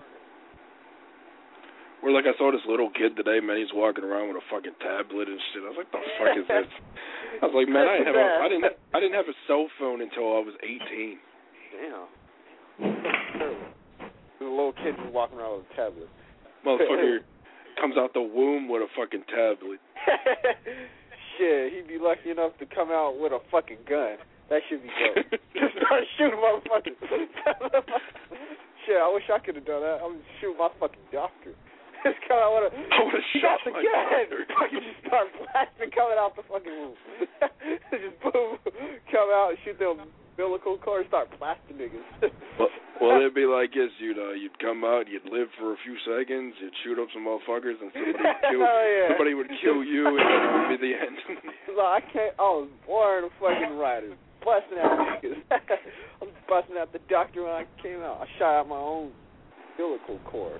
Where, like, I saw this little kid today, man, he's walking around with a fucking tablet and shit. I was like, the fuck is this? I was like, man, I didn't have a cell phone until I was 18. Damn. There's a little kid who's walking around with a tablet. Motherfucker comes out the womb with a fucking tablet. Shit, he'd be lucky enough to come out with a fucking gun. That should be dope. Just start shooting motherfuckers. Shit, I wish I could have done that. I would shoot my fucking doctor. Just come out with a... I would have shot my doctor. Fucking just start blasting coming out the fucking womb. Just boom, come out and shoot the umbilical cord, start blasting niggas. Well, it'd be like this, you'd come out, you'd live for a few seconds, you'd shoot up some motherfuckers, and somebody would kill you, and then it would be the end. I was born a fucking writer, busting out niggas. I was busting out the doctor when I came out. I shot out my own umbilical cord.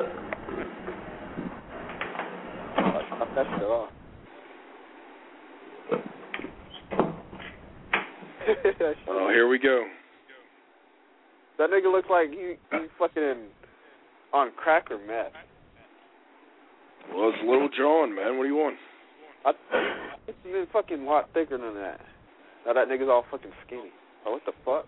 I messed it off. Oh, here we go. That nigga looks like he fucking on crack or meth. Well, it's Little John, man. What do you want? It's been fucking a lot thicker than that. Now that nigga's all fucking skinny. Oh, what the fuck?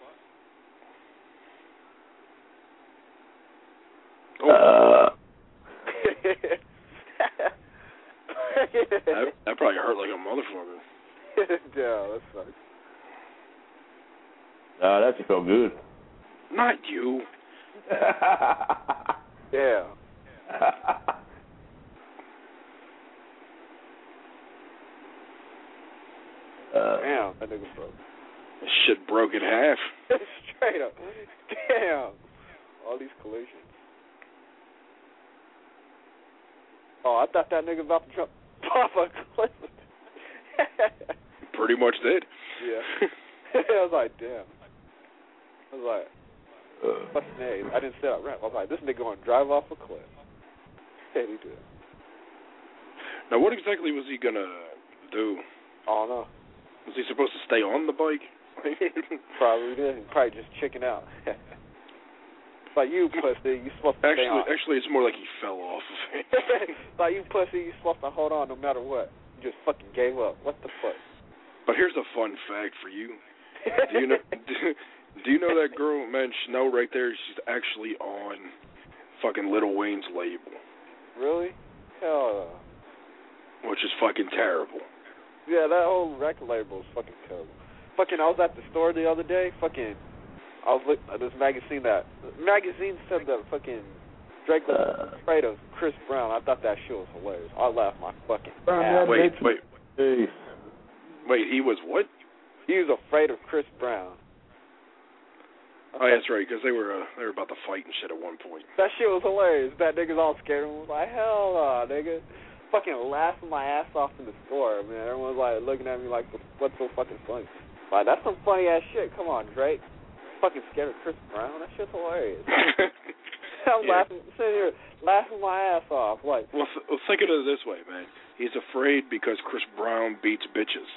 That probably hurt like a motherfucker. Yeah, that sucks. That just felt good. Not you. Yeah. Damn, that nigga broke. This shit broke in half. Straight up. Damn. All these collisions. Oh, I thought that nigga about to jump off a cliff. Pretty much did. Yeah. I was like, damn. I was like, what's the name? I didn't say that right. I was like, this nigga going to drive off a cliff. Hey, he did. Now, what exactly was he going to do? I don't know. Was he supposed to stay on the bike? Probably did. Probably just chicken out. Like you, pussy, you supposed to stay on. Actually, it's more like he fell off of it. Like you, pussy, you supposed to hold on no matter what. You just fucking gave up. What the fuck? But here's a fun fact for you. Do you know? Do you know that girl, man, Snow right there? She's actually on fucking Lil Wayne's label. Really? Hell no. Which is fucking terrible. Yeah, that whole record label is fucking terrible. Fucking, I was at the store the other day. Fucking, I was looking at this magazine. That magazine said that fucking Drake was afraid of Chris Brown. I thought that shit was hilarious. I laughed my fucking ass. Wait. Wait, he was what? He was afraid of Chris Brown. Oh, that's right, because they were about to fight and shit at one point. That shit was hilarious. That nigga's all scared and was like, hell no, nigga. Fucking laughing my ass off in the store, man. Everyone's like looking at me like, what's so fucking funny? Like, that's some funny ass shit. Come on, Drake. Fucking scared of Chris Brown. That shit's hilarious. I'm laughing, sitting here laughing my ass off. Like, well, think of it this way, man. He's afraid because Chris Brown beats bitches.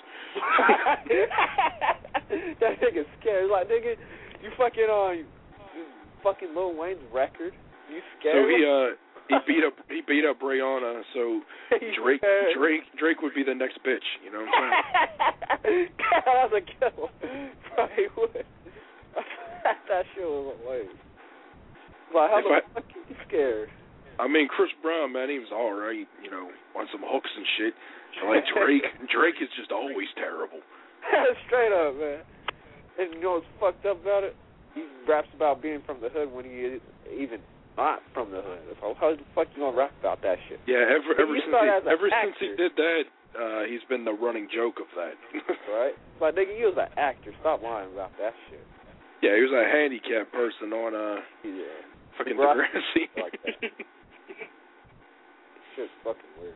That nigga's scared. He's like, nigga, you fucking on fucking Lil Wayne's record. You scared? So he beat up Rihanna. So Drake would be the next bitch. You know what I'm saying? God, that was a kill. Probably would. That shit was hilarious. Like, how the fuck are you scared? I mean, Chris Brown, man, he was all right, you know, on some hooks and shit. Like Drake is just always terrible. Straight up, man. And you know what's fucked up about it? He raps about being from the hood when he is even not from the hood. So how the fuck you gonna rap about that shit? Yeah, ever since he did that, he's been the running joke of that. Right? Like, nigga, you was an actor. Stop lying about that shit. Yeah, he was a handicapped person on fucking Degrassi. Like that. Shit's fucking weird.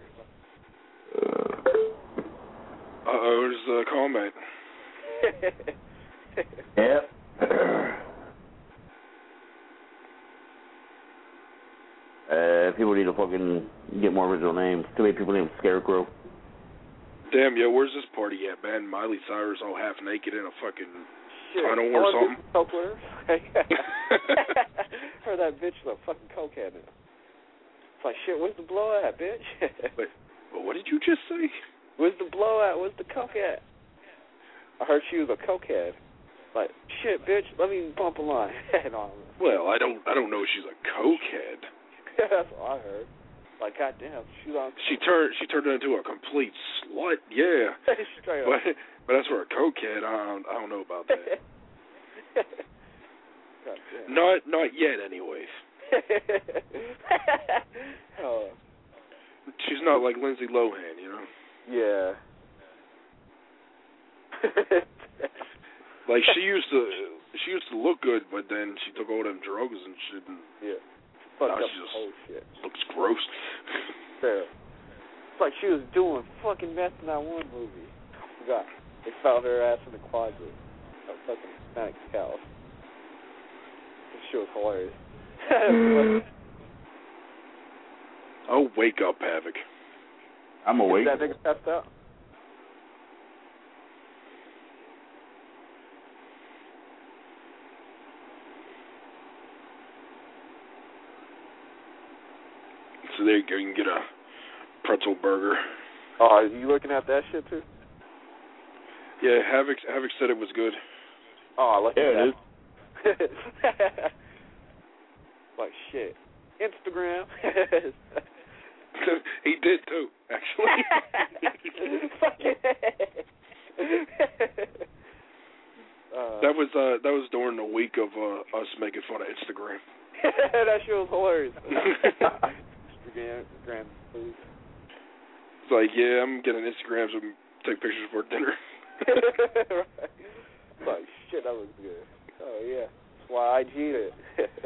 There's a comment. Yep. People need to fucking get more original names. Too many people named Scarecrow. Damn, yo, where's this party at, man? Miley Cyrus all half naked in a fucking tunnel or something? Heard that bitch with a fucking cokehead in it. It's like, shit, where's the blow at, bitch? Wait, what did you just say? Where's the blow at? Where's the coke at? I heard she was a cokehead. Like, shit, bitch, let me bump a line. Well, I don't know if she's a cokehead. That's what I heard. Like, goddamn, she's on. She turned into a complete slut. Yeah. Straight up. But that's for a cokehead. I don't know about that. Not yet, anyways. She's not like Lindsay Lohan, you know. Yeah. Like she used to look good, but then she took all them drugs and shit. And yeah. Fucked up the whole shit. Looks gross. Yeah. It's like she was doing fucking meth in that one movie. I forgot. They found her ass in the closet. A fucking Hispanic house. This shit was hilarious. Oh, wake up, Havoc. I'm awake. Is that nigga passed out? So there you go. You can get a pretzel burger. Oh, are you looking at that shit too? Yeah, Havoc said it was good. Oh, I like that. It is. Like shit. Instagram. He did too, actually. That was during the week of us making fun of Instagram. That shit was hilarious. Instagram, please. It's like, yeah, I'm getting Instagram so we can take pictures for dinner. Right. Like, shit, that was good. Oh, yeah. That's why I IG'd it.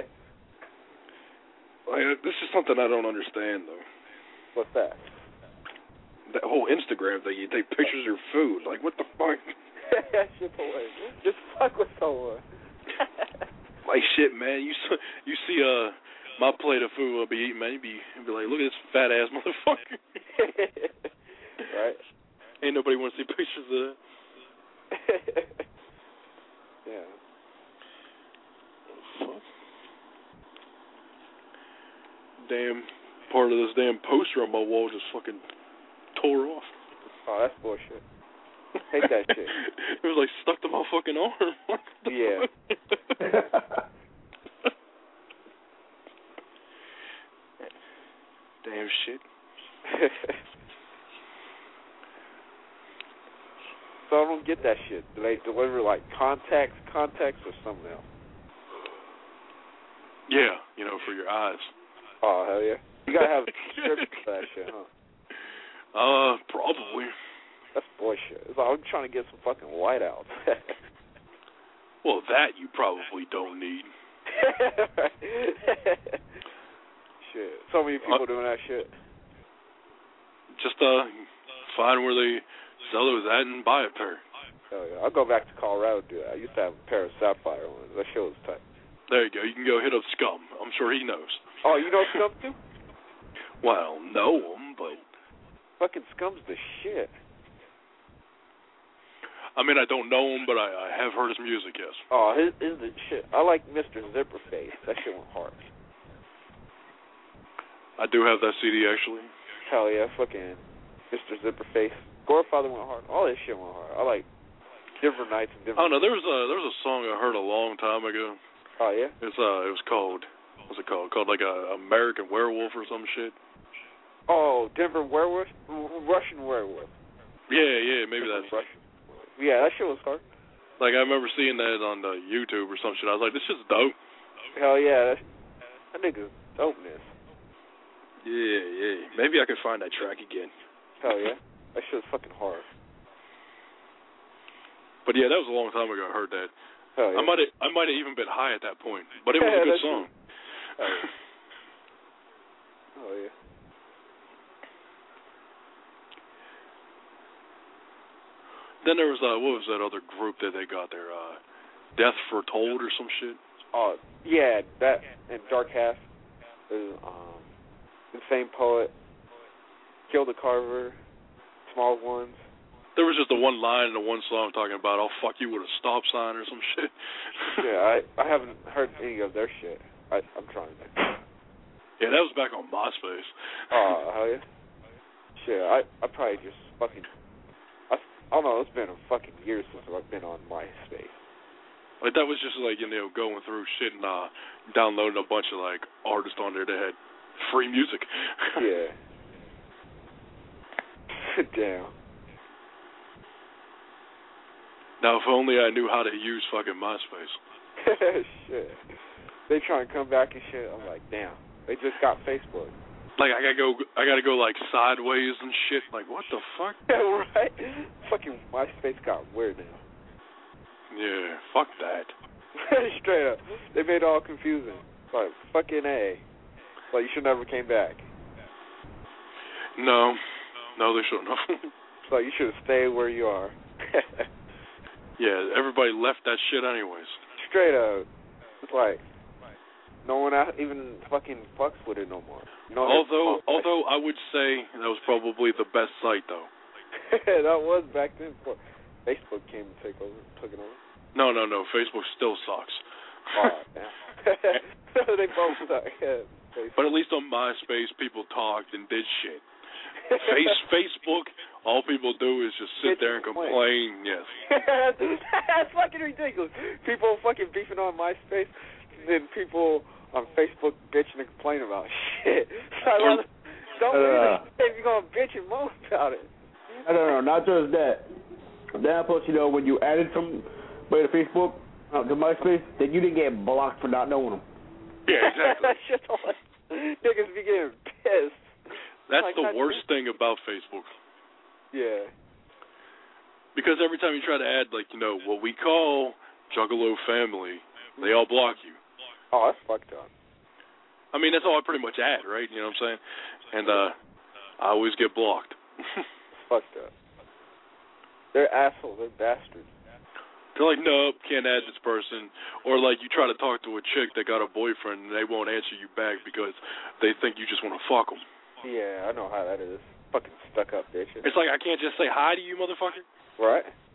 Like, this is something I don't understand, though. What's that? That whole Instagram thing, you take pictures of your food. Like, what the fuck? That shit's hilarious. Just fuck with someone. Like, shit, man, you see my plate of food I'll be eating, man, you'd be like, look at this fat-ass motherfucker. Right? Ain't nobody want to see pictures of that. Yeah. Fuck. Damn, part of this damn poster on my wall just fucking tore off. Oh, that's bullshit. Hate that shit. It was like stuck to my fucking arm. What the fuck? Damn shit. So I don't get that shit. Do they deliver like contacts or something else? Yeah, for your eyes. Oh, hell yeah. You gotta have a subscription for that shit, huh? Probably. That's bullshit. It's like, I'm trying to get some fucking whiteouts. Well, that you probably don't need. Shit. So many people doing that shit. Just find where they sell those at and buy a pair. Hell yeah. I'll go back to Colorado to do that. I used to have a pair of Sapphire ones. That shit was tight. There you go. You can go hit up Scum. I'm sure he knows. Oh, you know Scum too? Well, know him, but... Fucking Scum's the shit. I mean, I don't know him, but I have heard his music, yes. Oh, his the shit. I like Mr. Zipperface. That shit went hard. I do have that CD, actually. Hell yeah, fucking Mr. Zipperface. Gorefather went hard. All this shit went hard. I like different nights and different... I don't know. There was a song I heard a long time ago. Oh, yeah? It was called... What's it called? Called like a American Werewolf or some shit. Oh, Denver Werewolf? Russian Werewolf. Yeah, maybe that's... Russian. Yeah, that shit was hard. Like, I remember seeing that on YouTube or some shit. I was like, this shit's dope. Hell yeah. That nigga's dopeness. Yeah. Maybe I can find that track again. Hell yeah. That shit's fucking hard. But yeah, that was a long time ago I heard that. Hell yeah. I might have even been high at that point. But it was a good song. Oh yeah. Then there was what was that other group that they got there? Death Foretold or some shit. Oh yeah, that and Dark Half. There's Insane Poet, Kill the Carver, Small Ones. There was just the one line in the one song talking about I'll fuck you with a stop sign or some shit. Yeah, I haven't heard any of their shit. I'm trying to. Yeah, that was back on MySpace. Oh, hell yeah. Shit, I probably just fucking... I don't know, it's been a fucking year since I've been on MySpace. Like, that was just like, going through shit and downloading a bunch of, like, artists on there that had free music. Yeah. Damn. Now, if only I knew how to use fucking MySpace. Shit. They try and come back and shit. I'm like, damn. They just got Facebook. Like, I gotta go like sideways and shit. Like, what the fuck? Right? Fucking MySpace got weird now. Yeah, fuck that. Straight up. They made it all confusing. Like, fucking A. Like, you should never came back. No, they shouldn't have. Like, you should have stayed where you are. Yeah, everybody left that shit anyways. Straight up. It's like, no one even fucking fucks with it no more. Although I would say that was probably the best site, though. That was back then before Facebook came and took it over. No. Facebook still sucks. Oh, damn. They both suck. But at least on MySpace, people talked and did shit. Facebook, all people do is just sit there and complain. Yes. That's fucking ridiculous. People fucking beefing on MySpace, and then people on Facebook bitching and complaining about shit. Don't believe it if you're gonna bitch and moan about it. No, not just that. Then plus, when you added somebody to Facebook, to MySpace, then you didn't get blocked for not knowing them. Yeah, exactly. That shit niggas be getting pissed. That's like, the worst thing about Facebook. Yeah. Because every time you try to add, like, what we call Juggalo family, they all block you. Oh, that's fucked up. I mean, that's all I pretty much add, right? You know what I'm saying? And I always get blocked. It's fucked up. They're assholes. They're bastards. They're like, nope, can't add this person. Or, like, you try to talk to a chick that got a boyfriend and they won't answer you back because they think you just want to fuck them. Yeah, I know how that is. Fucking stuck up bitches. It's like, I can't just say hi to you, motherfucker. Right.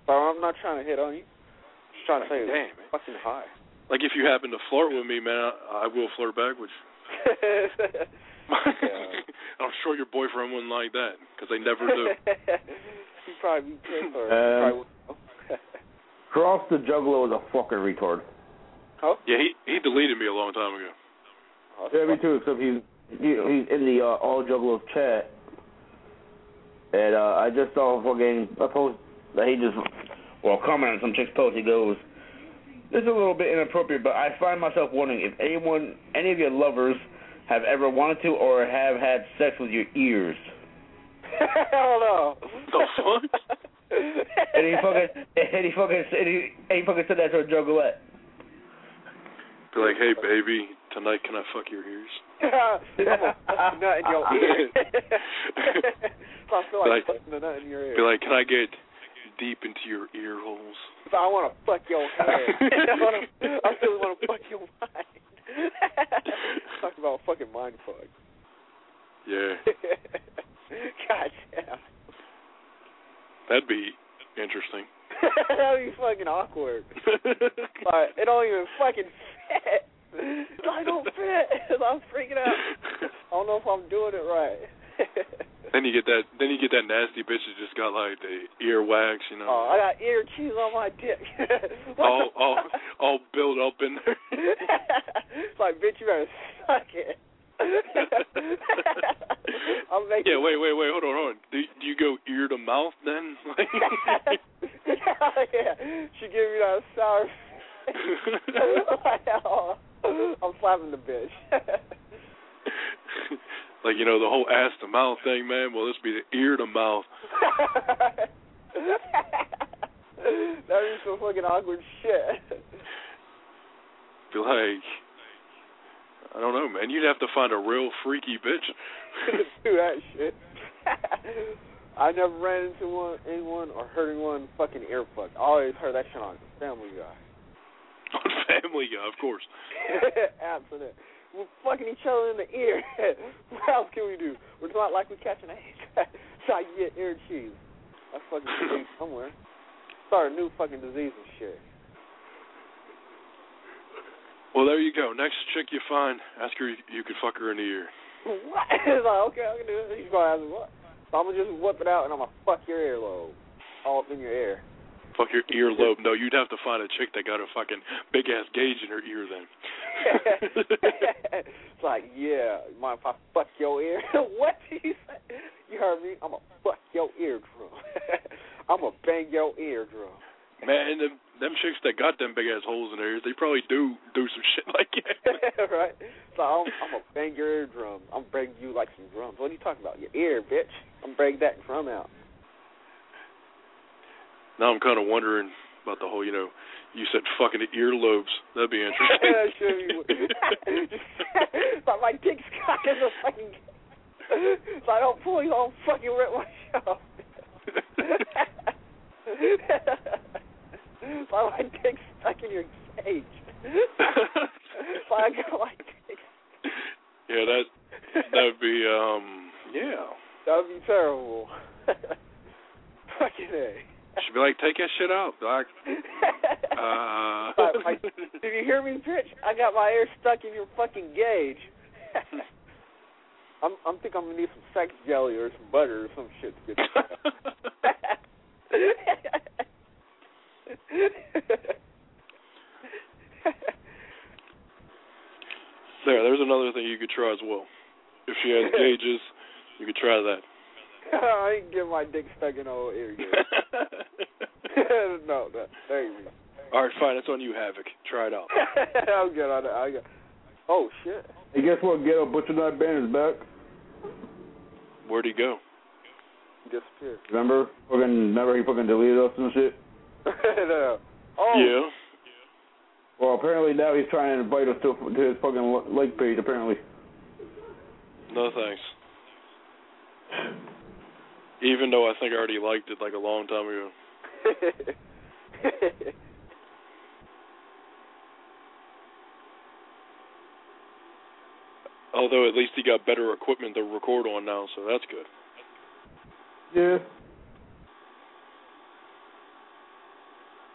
But I'm not trying to hit on you. Just trying to say, damn, man. Fucking hi. Like, if you happen to flirt with me, man, I will flirt back with you. I'm sure your boyfriend wouldn't like that, because they never do. He'd probably be pissed or Cross the Juggalo is a fucking retard. Huh? Yeah, he deleted me a long time ago. Yeah, me too, except he's in the All Juggalos chat. And I just saw a post that he just, comment on some chick's post. He goes, "This is a little bit inappropriate, but I find myself wondering if any of your lovers have ever wanted to or have had sex with your ears." Hell no. The fuck? And he fucking said that to a juggalette. Be like, "Hey, baby, tonight can I fuck your ears?" I'm a nut in your ear. So I feel like fucking the nut in your ear. Be like, "Can I get deep into your ear holes?" So I want to fuck your head. I really want to fuck your mind. Talk about fucking mind fuck. Yeah. God damn. That'd be interesting. That'd be fucking awkward. Like, it don't even fucking fit. I don't fit. I'm freaking out. I don't know if I'm doing it right. Then you get that nasty bitch that just got like the ear wax, you know. Oh, I got ear cheese on my dick. all built up in there. It's like, bitch, you better suck it. Yeah, wait, hold on. Do you go ear to mouth then? Yeah, she gave me that sour. I'm slapping the bitch. Like, you know, the whole ass to mouth thing, man. Well, this be the ear to mouth. That'd be some fucking awkward shit. Be like, I don't know, man. You'd have to find a real freaky bitch to do that shit. I never ran into anyone or heard anyone fucking ear fuck. I always heard that shit on Family Guy. On Family Guy, of course. Absolutely. We're fucking each other in the ear. What else can we do? It's not like we're catching AIDS. So I get ear cheese. That's fucking disease somewhere. Start a new fucking disease and shit. Well, there you go. Next chick you find, ask her if you could fuck her in the ear. What? It's like, okay, I can do it. He's going to ask me what? So I'm going to just whip it out and I'm going to fuck your earlobe. All up in your ear. Fuck your earlobe. No, you'd have to find a chick that got a fucking big-ass gauge in her ear then. It's like, yeah, you mind if I fuck your ear? What did you say? You heard me? I'm going to fuck your eardrum. I'm going to bang your eardrum. Man, them chicks that got them big-ass holes in their ears, they probably do some shit like that. Right? So I'm going to bang your eardrum. I'm going to bang you like some drums. What are you talking about? Your ear, bitch. I'm going to bang that drum out. Now I'm kind of wondering about the whole, you know, you said fucking the earlobes. That'd be interesting. That should be. But my dick's cock is a fucking. So I don't pull you, I'll fucking rip my shit off. So my dick's stuck in your cage. So I got my dick. Yeah, that'd be, yeah. That would be terrible. Fucking A. She'd be like, take that shit out. Like, did you hear me, bitch? I got my ear stuck in your fucking gauge. I'm think I'm gonna need some sex jelly or some butter or some shit to get There's another thing you could try as well. If she has gauges, you could try that. I ain't get my dick stuck in old ear gauge. No, there you go. All right, fine. It's on you, Havoc. Try it out. I'm good on that. Oh, shit. Hey, guess what? Ghetto Butcher Knife Band is back. Where'd he go? Disappeared. Remember he fucking deleted us and shit? No. Oh. Yeah. Well, apparently now he's trying to invite us to his fucking like page, apparently. No thanks. Even though I think I already liked it like a long time ago. Although at least he got better equipment to record on now, so that's good. Yeah.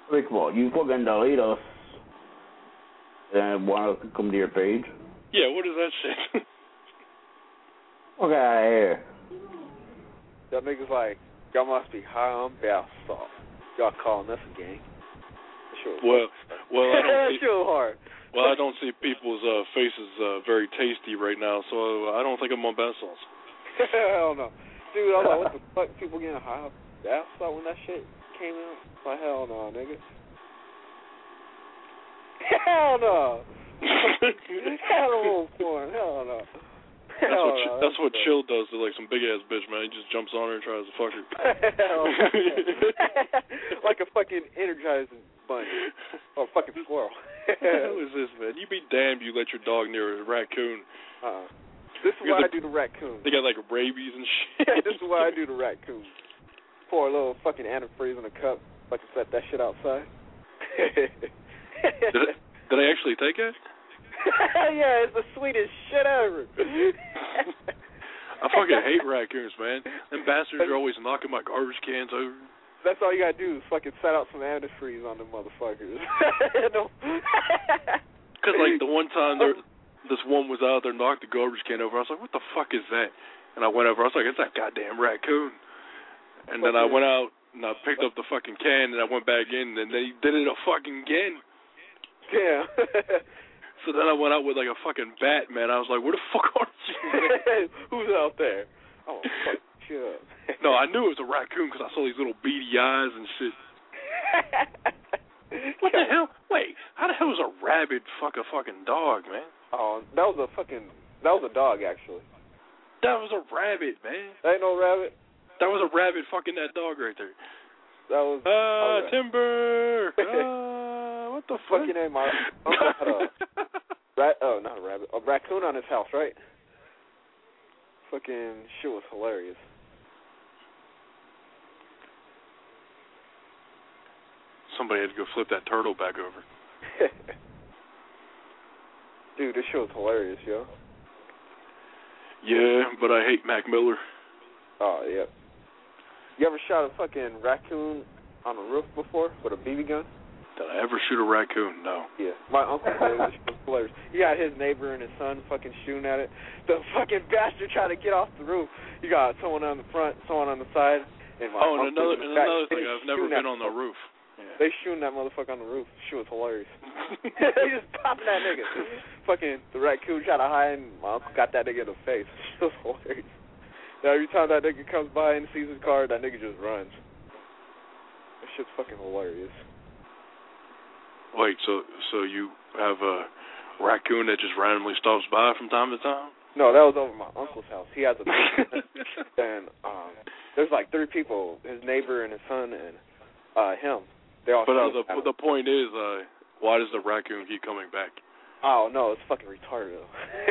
Like what? You fucking delete us and want to come to your page? Yeah, what is that shit? Fuck out of here. Y'all niggas like, y'all must be high on bath salt. Y'all calling us a gang. Sure. Well, I don't see, sure hard. well, I don't see people's faces very tasty right now, so I don't think I'm on bath salts. Hell no. Dude, I was like, what the fuck? People getting high on bath salt when that shit came out? Like, hell no, nigga. Hell no. Hell no porn. Hell no. That's what Chill does to like some big ass bitch, man. He just jumps on her and tries to fuck her. Like a fucking Energizing bunny or a fucking squirrel. What the hell is this, man? You be damned you let your dog near a raccoon. This is why I do the raccoon. They got like rabies and shit. This is why I do the raccoon. Pour a little fucking antifreeze in a cup. Fucking set that shit outside. Did I actually take it? Yeah, it's the sweetest shit ever. I fucking hate raccoons, man. Them bastards are always knocking my garbage cans over. That's all you gotta do is fucking set out some antifreeze on them motherfuckers. Because like the one time this one was out there, knocked the garbage can over. I was like, what the fuck is that? And I went over. I was like, it's that goddamn raccoon. And then I went out and I picked up the fucking can and I went back in and then he did it fucking again. Yeah. So then I went out with like a fucking bat, man. I was like, where the fuck are you? Who's out there? Oh, fuck you up. No, I knew it was a raccoon because I saw these little beady eyes and shit. What the hell? Wait, how the hell is a rabbit fuck a fucking dog, man? Oh, that was a dog, actually. That was a rabbit, man. That ain't no rabbit. That was a rabbit fucking that dog right there. That was... Timber! What the fuck? Fucking name, my not a rabbit. A raccoon on his house, right? Fucking shit was hilarious. Somebody had to go flip that turtle back over. Dude, this shit was hilarious, yo. Yeah, but I hate Mac Miller. Oh, yeah. You ever shot a fucking raccoon on a roof before with a BB gun? Did I ever shoot a raccoon? No. Yeah. My uncle did. This shit was hilarious. He got his neighbor and his son fucking shooting at it. The fucking bastard trying to get off the roof. You got someone on the front, someone on the side. And another thing, I've never been on the roof. Yeah. They shooting that motherfucker on the roof. Shit was hilarious. They just popping that nigga. Fucking the raccoon tried to hide, and my uncle got that nigga in the face. Shit was hilarious. Now, every time that nigga comes by and sees his car, that nigga just runs. That shit's fucking hilarious. Wait, so you have a raccoon that just randomly stops by from time to time? No, that was over my uncle's house. He has a basement, and there's like 3 people: his neighbor and his son and him. They all. But the point is, why does the raccoon keep coming back? Oh no, it's fucking retarded.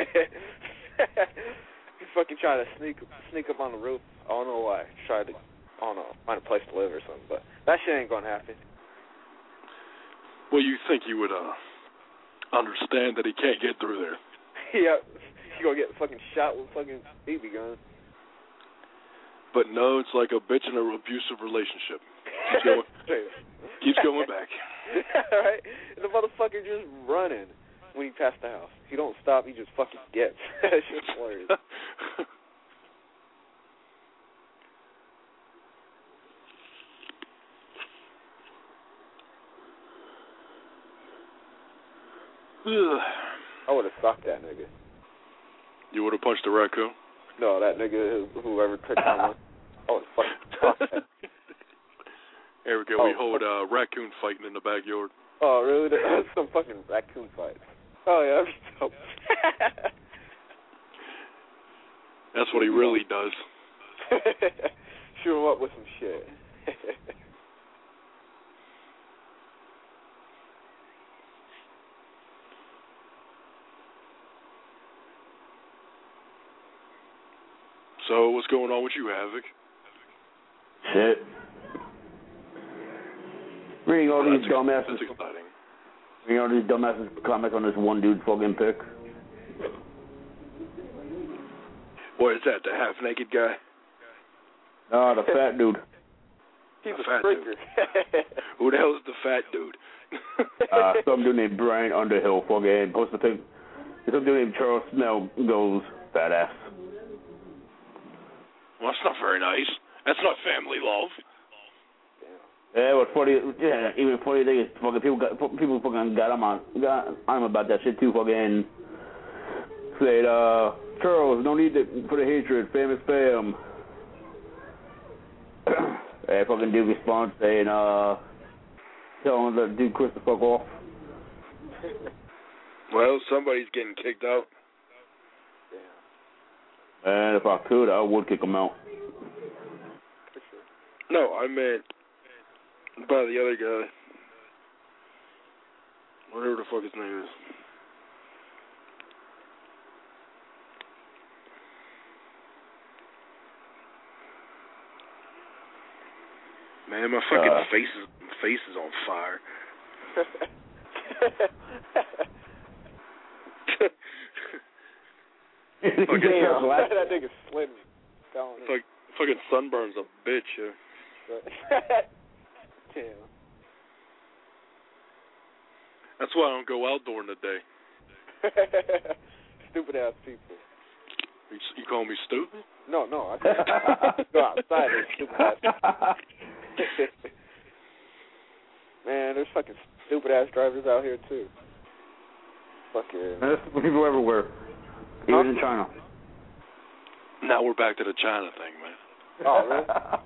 He's fucking trying to sneak up on the roof. I don't know why. Tried to, find a place to live or something. But that shit ain't gonna happen. Well, you think you would understand that he can't get through there? Yeah, he's gonna get fucking shot with a fucking BB gun. But no, it's like a bitch in an abusive relationship. Keeps going back. Right? And the motherfucker just running when he passed the house. He don't stop, he just fucking gets. That shit's hilarious. I would have socked that nigga. You would have punched the raccoon? No, that nigga, whoever took on one. I would have fucking socked that. There we go. We hold raccoon fighting in the backyard. Oh, really? There's some fucking raccoon fights. Oh, yeah, that'd be dope. That's what he really does. Shoot him up with some shit. So, what's going on with you, Havoc? Shit. Reading all these dumbasses. That's exciting. Reading all these dumbasses comments on this one dude's fucking pic. What is that, the half-naked guy? No, the fat dude. He's a fat freaker. Who the hell is the fat dude? Some dude named Brian Underhill fucking posted a thing. Some dude named Charles Snell goes, fat ass. Well, that's not very nice. That's not family love. Yeah, what's funny? Yeah, even funny thing is fucking people fucking got him about that shit too. Fucking said, Charles, no need for the hatred, famous fam. And fucking dude responds saying, tell him to do Chris the fuck off. Well, somebody's getting kicked out. And if I could, I would kick him out. No, I meant by the other guy. Whatever the fuck his name is. Man, my fucking face is on fire. That nigga's slim. Fucking sunburn's a bitch, yeah. Damn. That's why I don't go out during the day. Stupid ass people. You call me stupid? No, I can't go outside. They're stupid ass. Man, there's fucking stupid ass drivers out here too. Fucking. There's people everywhere, even in China. Now we're back to the China thing, man. Oh, really?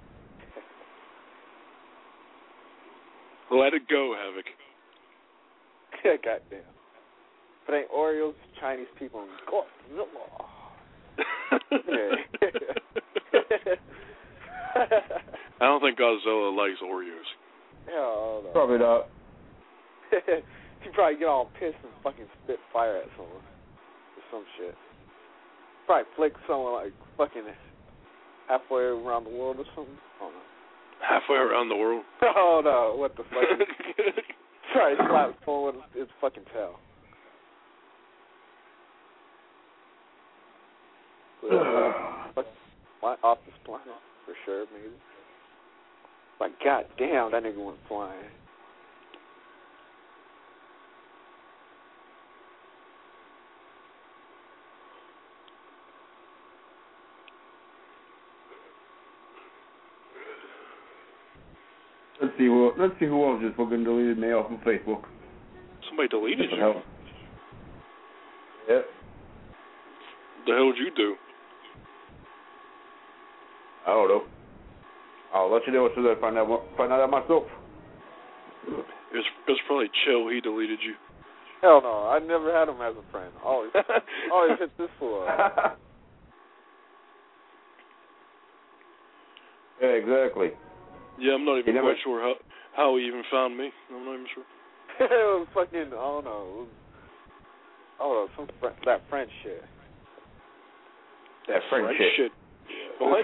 Let it go, Havoc. Goddamn. If it ain't Oreos, Chinese people. Godzilla. I don't think Godzilla likes Oreos. Hell no. Probably not. He'd probably get all pissed and fucking spit fire at someone. Or some shit. Probably flick someone like fucking halfway around the world or something. I don't know. Halfway around the world? Oh no, what the fuck? Try to slap someone with his fucking tail. Off this planet, for sure, maybe. Like, goddamn, that nigga went flying. Let's see who else just fucking deleted me off of Facebook. Somebody deleted you? Yep. The hell did you do? I don't know. I'll let you know as soon as I find out myself. It was probably Chill. He deleted you. Hell no, I never had him as a friend. Always hit this fool. Yeah, exactly. Yeah, I'm not even quite sure how he even found me. I'm not even sure. It was fucking, I don't know, that French shit. That French shit. What?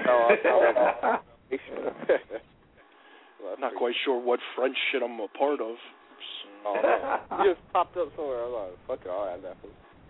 Not quite sure what French shit I'm a part of. So. Oh, no. You just popped up somewhere. I was like, fuck it, I'll add that.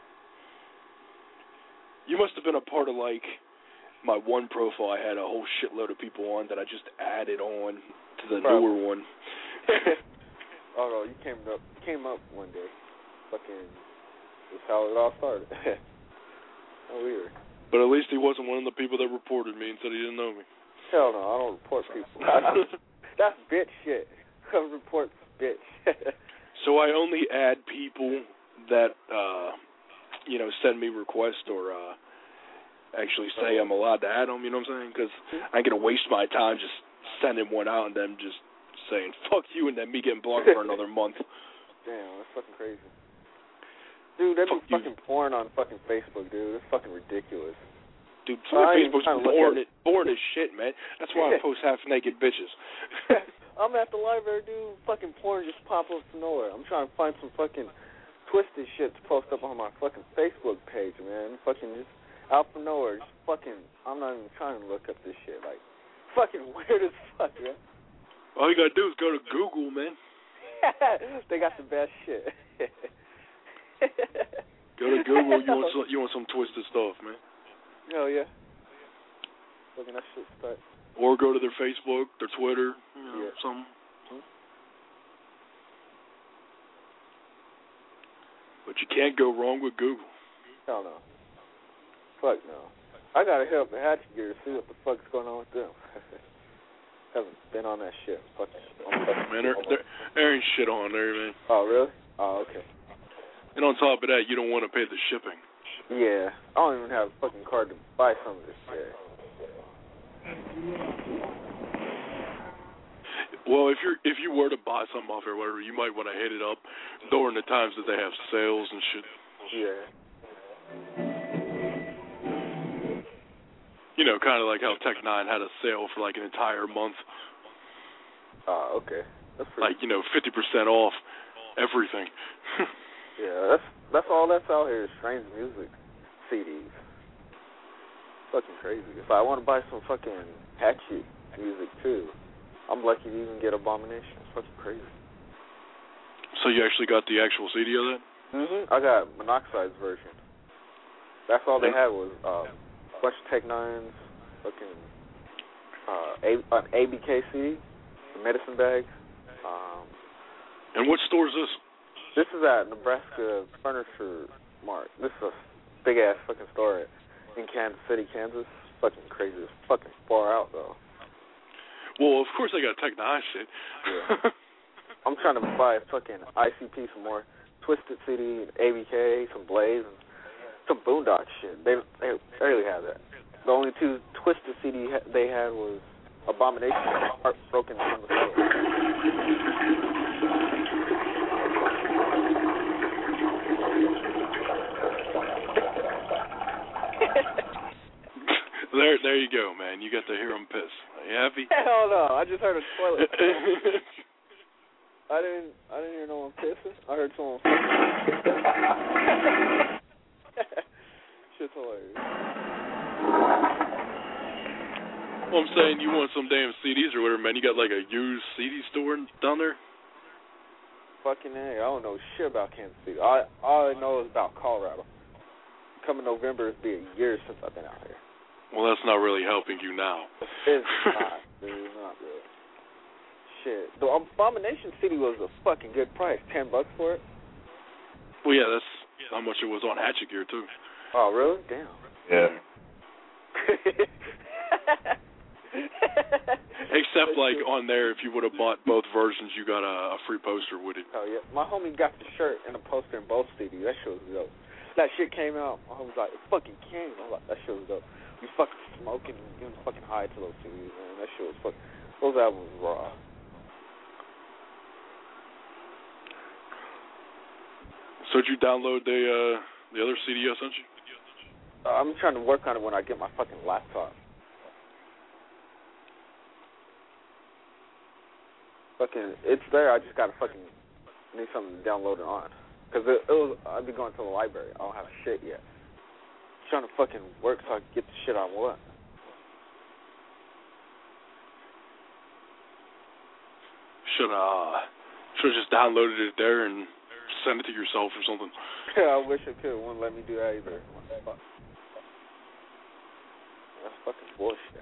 You must have been a part of, like, my one profile. I had a whole shitload of people on that I just added on to the newer one. Oh, no, you came up one day. Fucking, that's how it all started. Oh, weird. But at least he wasn't one of the people that reported me and said he didn't know me. Hell no, I don't report people. That's bitch shit. Report bitch. So I only add people that, send me requests or actually say I'm allowed to add them, you know what I'm saying? Because I ain't going to waste my time just sending one out and then just saying, fuck you, and then me getting blocked for another month. Damn, that's fucking crazy. Dude, they be fucking porn on fucking Facebook, dude. It's fucking ridiculous. Dude, Facebook's boring as shit, man. That's why I post half-naked bitches. I'm at the library, dude. Fucking porn just pop up from nowhere. I'm trying to find some fucking twisted shit to post up on my fucking Facebook page, man. Fucking just out from nowhere. Just fucking, I'm not even trying to look up this shit. Like, fucking weird as fuck, man. All you gotta do is go to Google, man. They got the best shit. Go to Google. You want some twisted stuff, man. Hell yeah. Looking at shit stuff. Or go to their Facebook, their Twitter. You know. something. But you can't go wrong with Google. Hell no. Fuck no. I gotta help the Hatchet Gear to see what the fuck's going on with them. Haven't been on that shit. Fuck Man, there ain't shit on there, man. Oh, really? Oh, okay. And on top of that, you don't want to pay the shipping. Yeah. I don't even have a fucking card to buy some of this shit. Well, if you were to buy something off there, whatever, you might want to hit it up during the times that they have sales and shit. Yeah. You know, kind of like how Tech 9 had a sale for like an entire month. Oh, okay. That's pretty like, 50% off everything. Yeah, that's all that's out here is strange music CDs. Fucking crazy. If I want to buy some fucking Hatchet music too, I'm lucky to even get Abomination. It's fucking crazy. So you actually got the actual CD of that? I got Monoxide's version. That's all they had was a bunch of Tech 9s, fucking an ABK CD, the Medicine Bag. And what store is this? This is at Nebraska Furniture Mart. This is a big ass fucking store in Kansas City, Kansas. Fucking crazy. It's fucking far out though. Well, of course they got Tech 9 shit. Yeah. I'm trying to buy fucking ICP, some more Twisted CD, ABK, some Blaze, and some Boondock shit. They barely have that. The only two Twisted CD they had was Abomination and Heartbroken on the Floor. There you go, man. You got to hear them piss. Are you happy? Hell no! I just heard a toilet. I didn't hear no one pissing. I heard someone. Shit's hilarious. Well, I'm saying you want some damn CDs or whatever, man. You got like a used CD store down there? Fucking A. I don't know shit about Kansas City. All I know is about Colorado. Coming November, it'll be a year since I've been out here. Well, that's not really helping you now. It's not, dude. Not really. Shit. The Abomination CD was a fucking good price. $10 for it. Well, yeah, that's how much it was on Hatchet Gear, too. Oh, really? Damn. Yeah. Except, like, on there, if you would have bought both versions, you got a free poster with it. Oh, yeah. My homie got the shirt and a poster in both CDs. That shit was dope. That shit came out. My homie was like, it fucking came. I was like, that shit was dope. We fucking smoking and getting fucking high to those CDs, man. That shit was fucking... Those albums were raw. So did you download the other CD I sent you? I'm trying to work on it when I get my fucking laptop. Fucking, it's there. I just gotta fucking need something to download it on. Cause I'd be going to the library. I don't have shit yet. Trying to fucking work so I can get the shit I want. Should have just downloaded it there and send it to yourself or something. Yeah, I wish I could. It wouldn't let me do that either. That's fucking bullshit.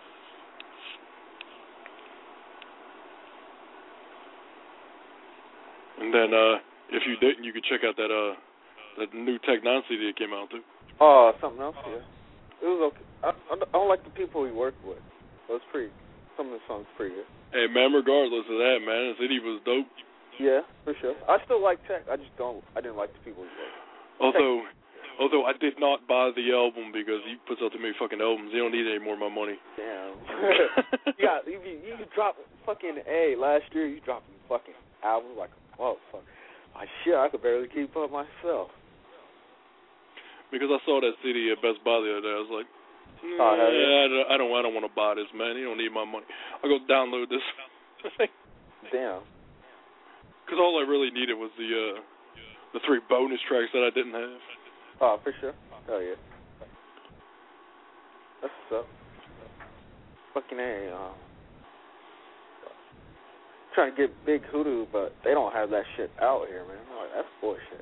And then if you didn't, you could check out that new Tech 9 CD that came out too. Oh, something else, yeah. It was okay. I don't like the people we worked with. It was pretty. Some of the songs pretty good. Hey man, regardless of that, man, the CD was dope. Yeah, for sure. I still like Tech. I didn't like the people we worked with. Although I did not buy the album because he puts out too many fucking albums. He don't need any more of my money. Damn. you dropped fucking last year. You dropped fucking albums like fuck. Shit, I could barely keep up myself. Because I saw that CD at Best Buy the other day, I was like, I don't want to buy this, man. You don't need my money. I'll go download this. Damn. Because all I really needed was the 3 bonus tracks that I didn't have. Oh, for sure. Oh yeah. That's what's up. Fucking trying to get Big Hoodoo, but they don't have that shit out here, man. I'm like, that's bullshit.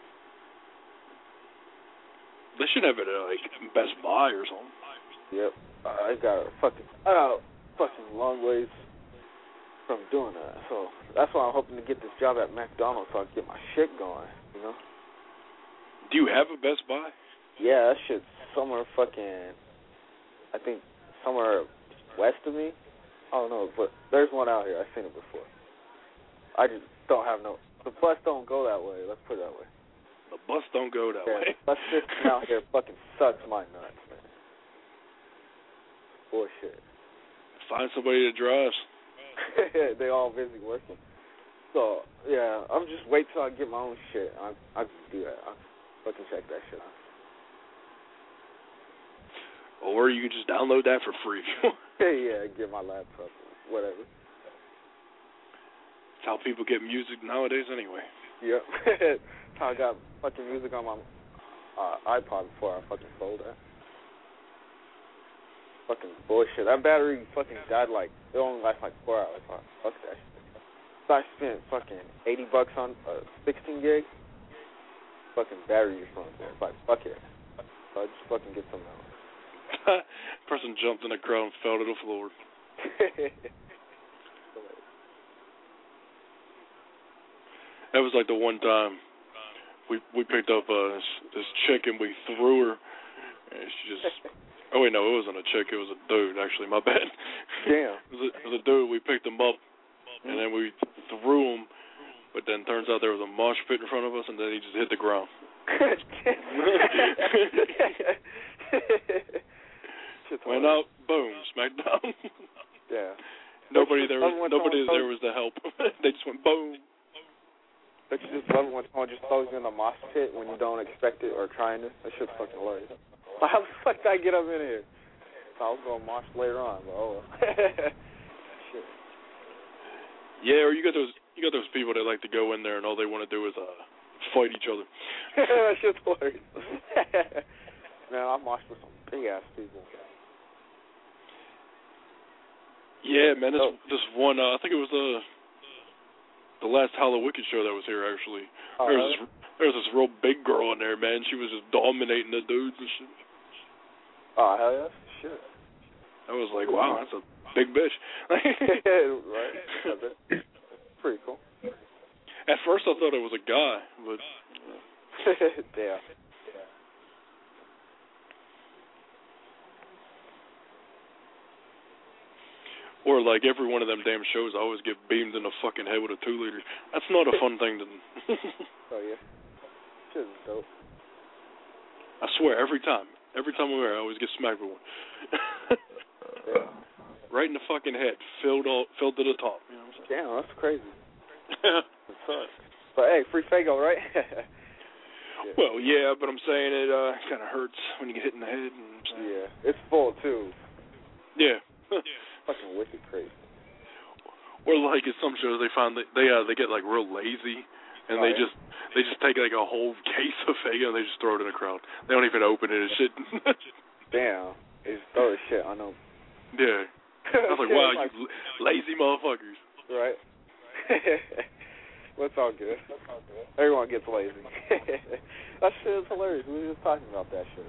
They should have it at like Best Buy or something. Yep. I got a fucking long ways from doing that. So that's why I'm hoping to get this job at McDonald's so I can get my shit going, you know? Do you have a Best Buy? Yeah, that shit's somewhere fucking, I think somewhere west of me. I don't know, but there's one out here. I've seen it before. I just don't have the bus don't go that way. Let's put it that way. The bus don't go that way. Bus system out here fucking sucks my nuts, man. Bullshit. Find somebody that drives. They all busy working. So, yeah, I'm just wait till I get my own shit. I can do that. I'll fucking check that shit out. Or you can just download that for free. Yeah, get my laptop, whatever. That's how people get music nowadays anyway. Yep. That's how I got fucking music on my iPod before I fucking sold that. Fucking bullshit. That battery fucking died it only lasts 4 hours. Fuck that shit. So I spent fucking $80 on 16 gig. Fucking battery just runs there. Fuck it. So I just fucking get something else. Person jumped in the crowd and fell to the floor. That was like the one time we picked up this chick and we threw her, and she just. Oh wait, no, it wasn't a chick. It was a dude. Actually, my bad. Damn. It was a dude. We picked him up, and then we threw him, but then turns out there was a mosh pit in front of us, and then he just hit the ground. Went out, boom, smacked down. Yeah. Nobody there was to help. They just went boom. Don't you just love it when someone just throws you in the mosh pit when you don't expect it or trying it? That shit's fucking hilarious. How the fuck did I get up in here? I was going to mosh later on, but oh well. Shit. Yeah, or you got those people that like to go in there and all they want to do is fight each other. That shit's hilarious. Man, I moshed with some big ass people. Yeah, man, this one, I think it was the last Halloween Wicked show that was here, actually. Oh, There was this real big girl in there, man. She was just dominating the dudes and shit. Oh, hell yeah? Shit. I was like, wow, that's a big bitch. Right. Pretty cool. At first I thought it was a guy, but... Damn. Or like every one of them damn shows, I always get beamed in the fucking head with a 2-liter. That's not a fun thing to do. Oh, yeah. Shit is dope. I swear, every time I'm there, I always get smacked with one. Yeah. Right in the fucking head, filled to the top. You know what I'm saying? Damn, that's crazy. That sucks. But hey, free Fago, right? Yeah. Well, yeah, but I'm saying it kind of hurts when you get hit in the head. Yeah, it's full too. Yeah. Fucking wicked crazy. Or like at some shows, they find that they get like real lazy, and they just take like a whole case of Fago and they just throw it in the crowd. They don't even open it and shit. Damn, they just throw the shit. I know. Yeah. I was like, wow, you lazy motherfuckers. Right. Well, it's all good. Everyone gets lazy. That shit is hilarious. We were just talking about that shit.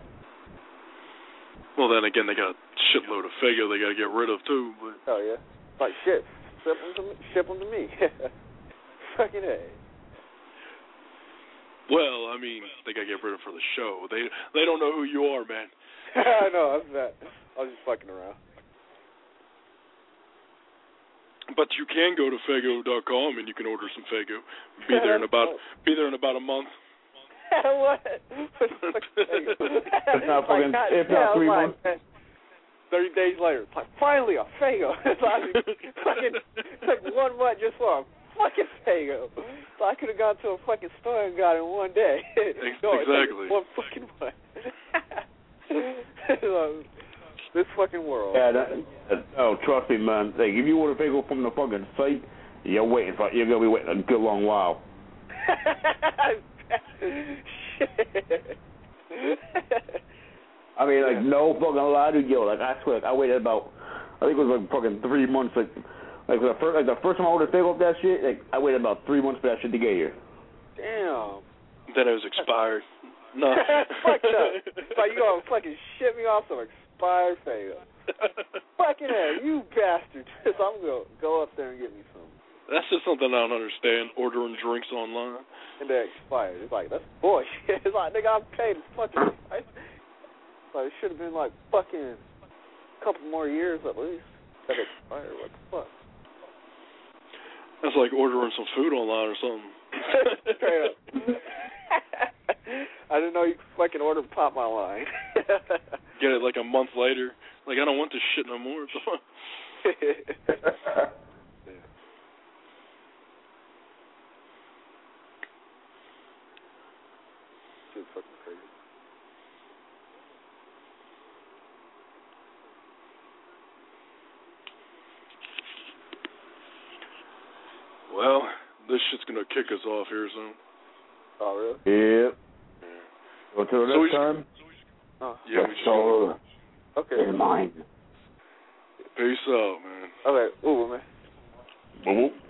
Well, then again, they got a shitload of Fago they got to get rid of, too. But. Oh, yeah. Like, shit. Ship them to me. Fucking A. Well, I mean, they got to get rid of for the show. They don't know who you are, man. I know, that's that. I was just fucking around. But you can go to Fago.com and you can order some Fago. Be there in about a month. What? It's not fucking. It's not 3 months. 30 days later, it's like finally a Fago. It's like 1 month just for a fucking Fago. So I could have gone to a fucking store and got it in 1 day. No, exactly. 1 fucking month. This fucking world. Yeah, trust me, man. Like, if you order Fago from the fucking site, you're gonna be waiting a good long while. Shit. I mean, like, no fucking lie to you. Like, I swear, I waited about, I think it was like fucking 3 months. Like the first time I ordered Fago off that shit, like, I waited about 3 months for that shit to get here. Damn. Then it was expired. No. Fuck that. Like, you gonna fucking ship me off some expired Fago. Fucking hell, you bastard. So I'm going to go up there and get me some. That's just something I don't understand, ordering drinks online. And they expired. It's like, that's bullshit. It's like, nigga, I paid this fucking price. Like, it should have been like fucking a couple more years at least. That expired. What the fuck? That's like ordering some food online or something. Straight up. I didn't know you could fucking order pop my line. Get it like a month later. Like, I don't want this shit no more. Shit's fucking crazy. Well, this shit's gonna kick us off here soon. Oh, really? Yep. Yeah. Until next time. Oh. Yeah, we just go. Okay. In mind. Peace out, man. Okay. Ooh, man. Boop.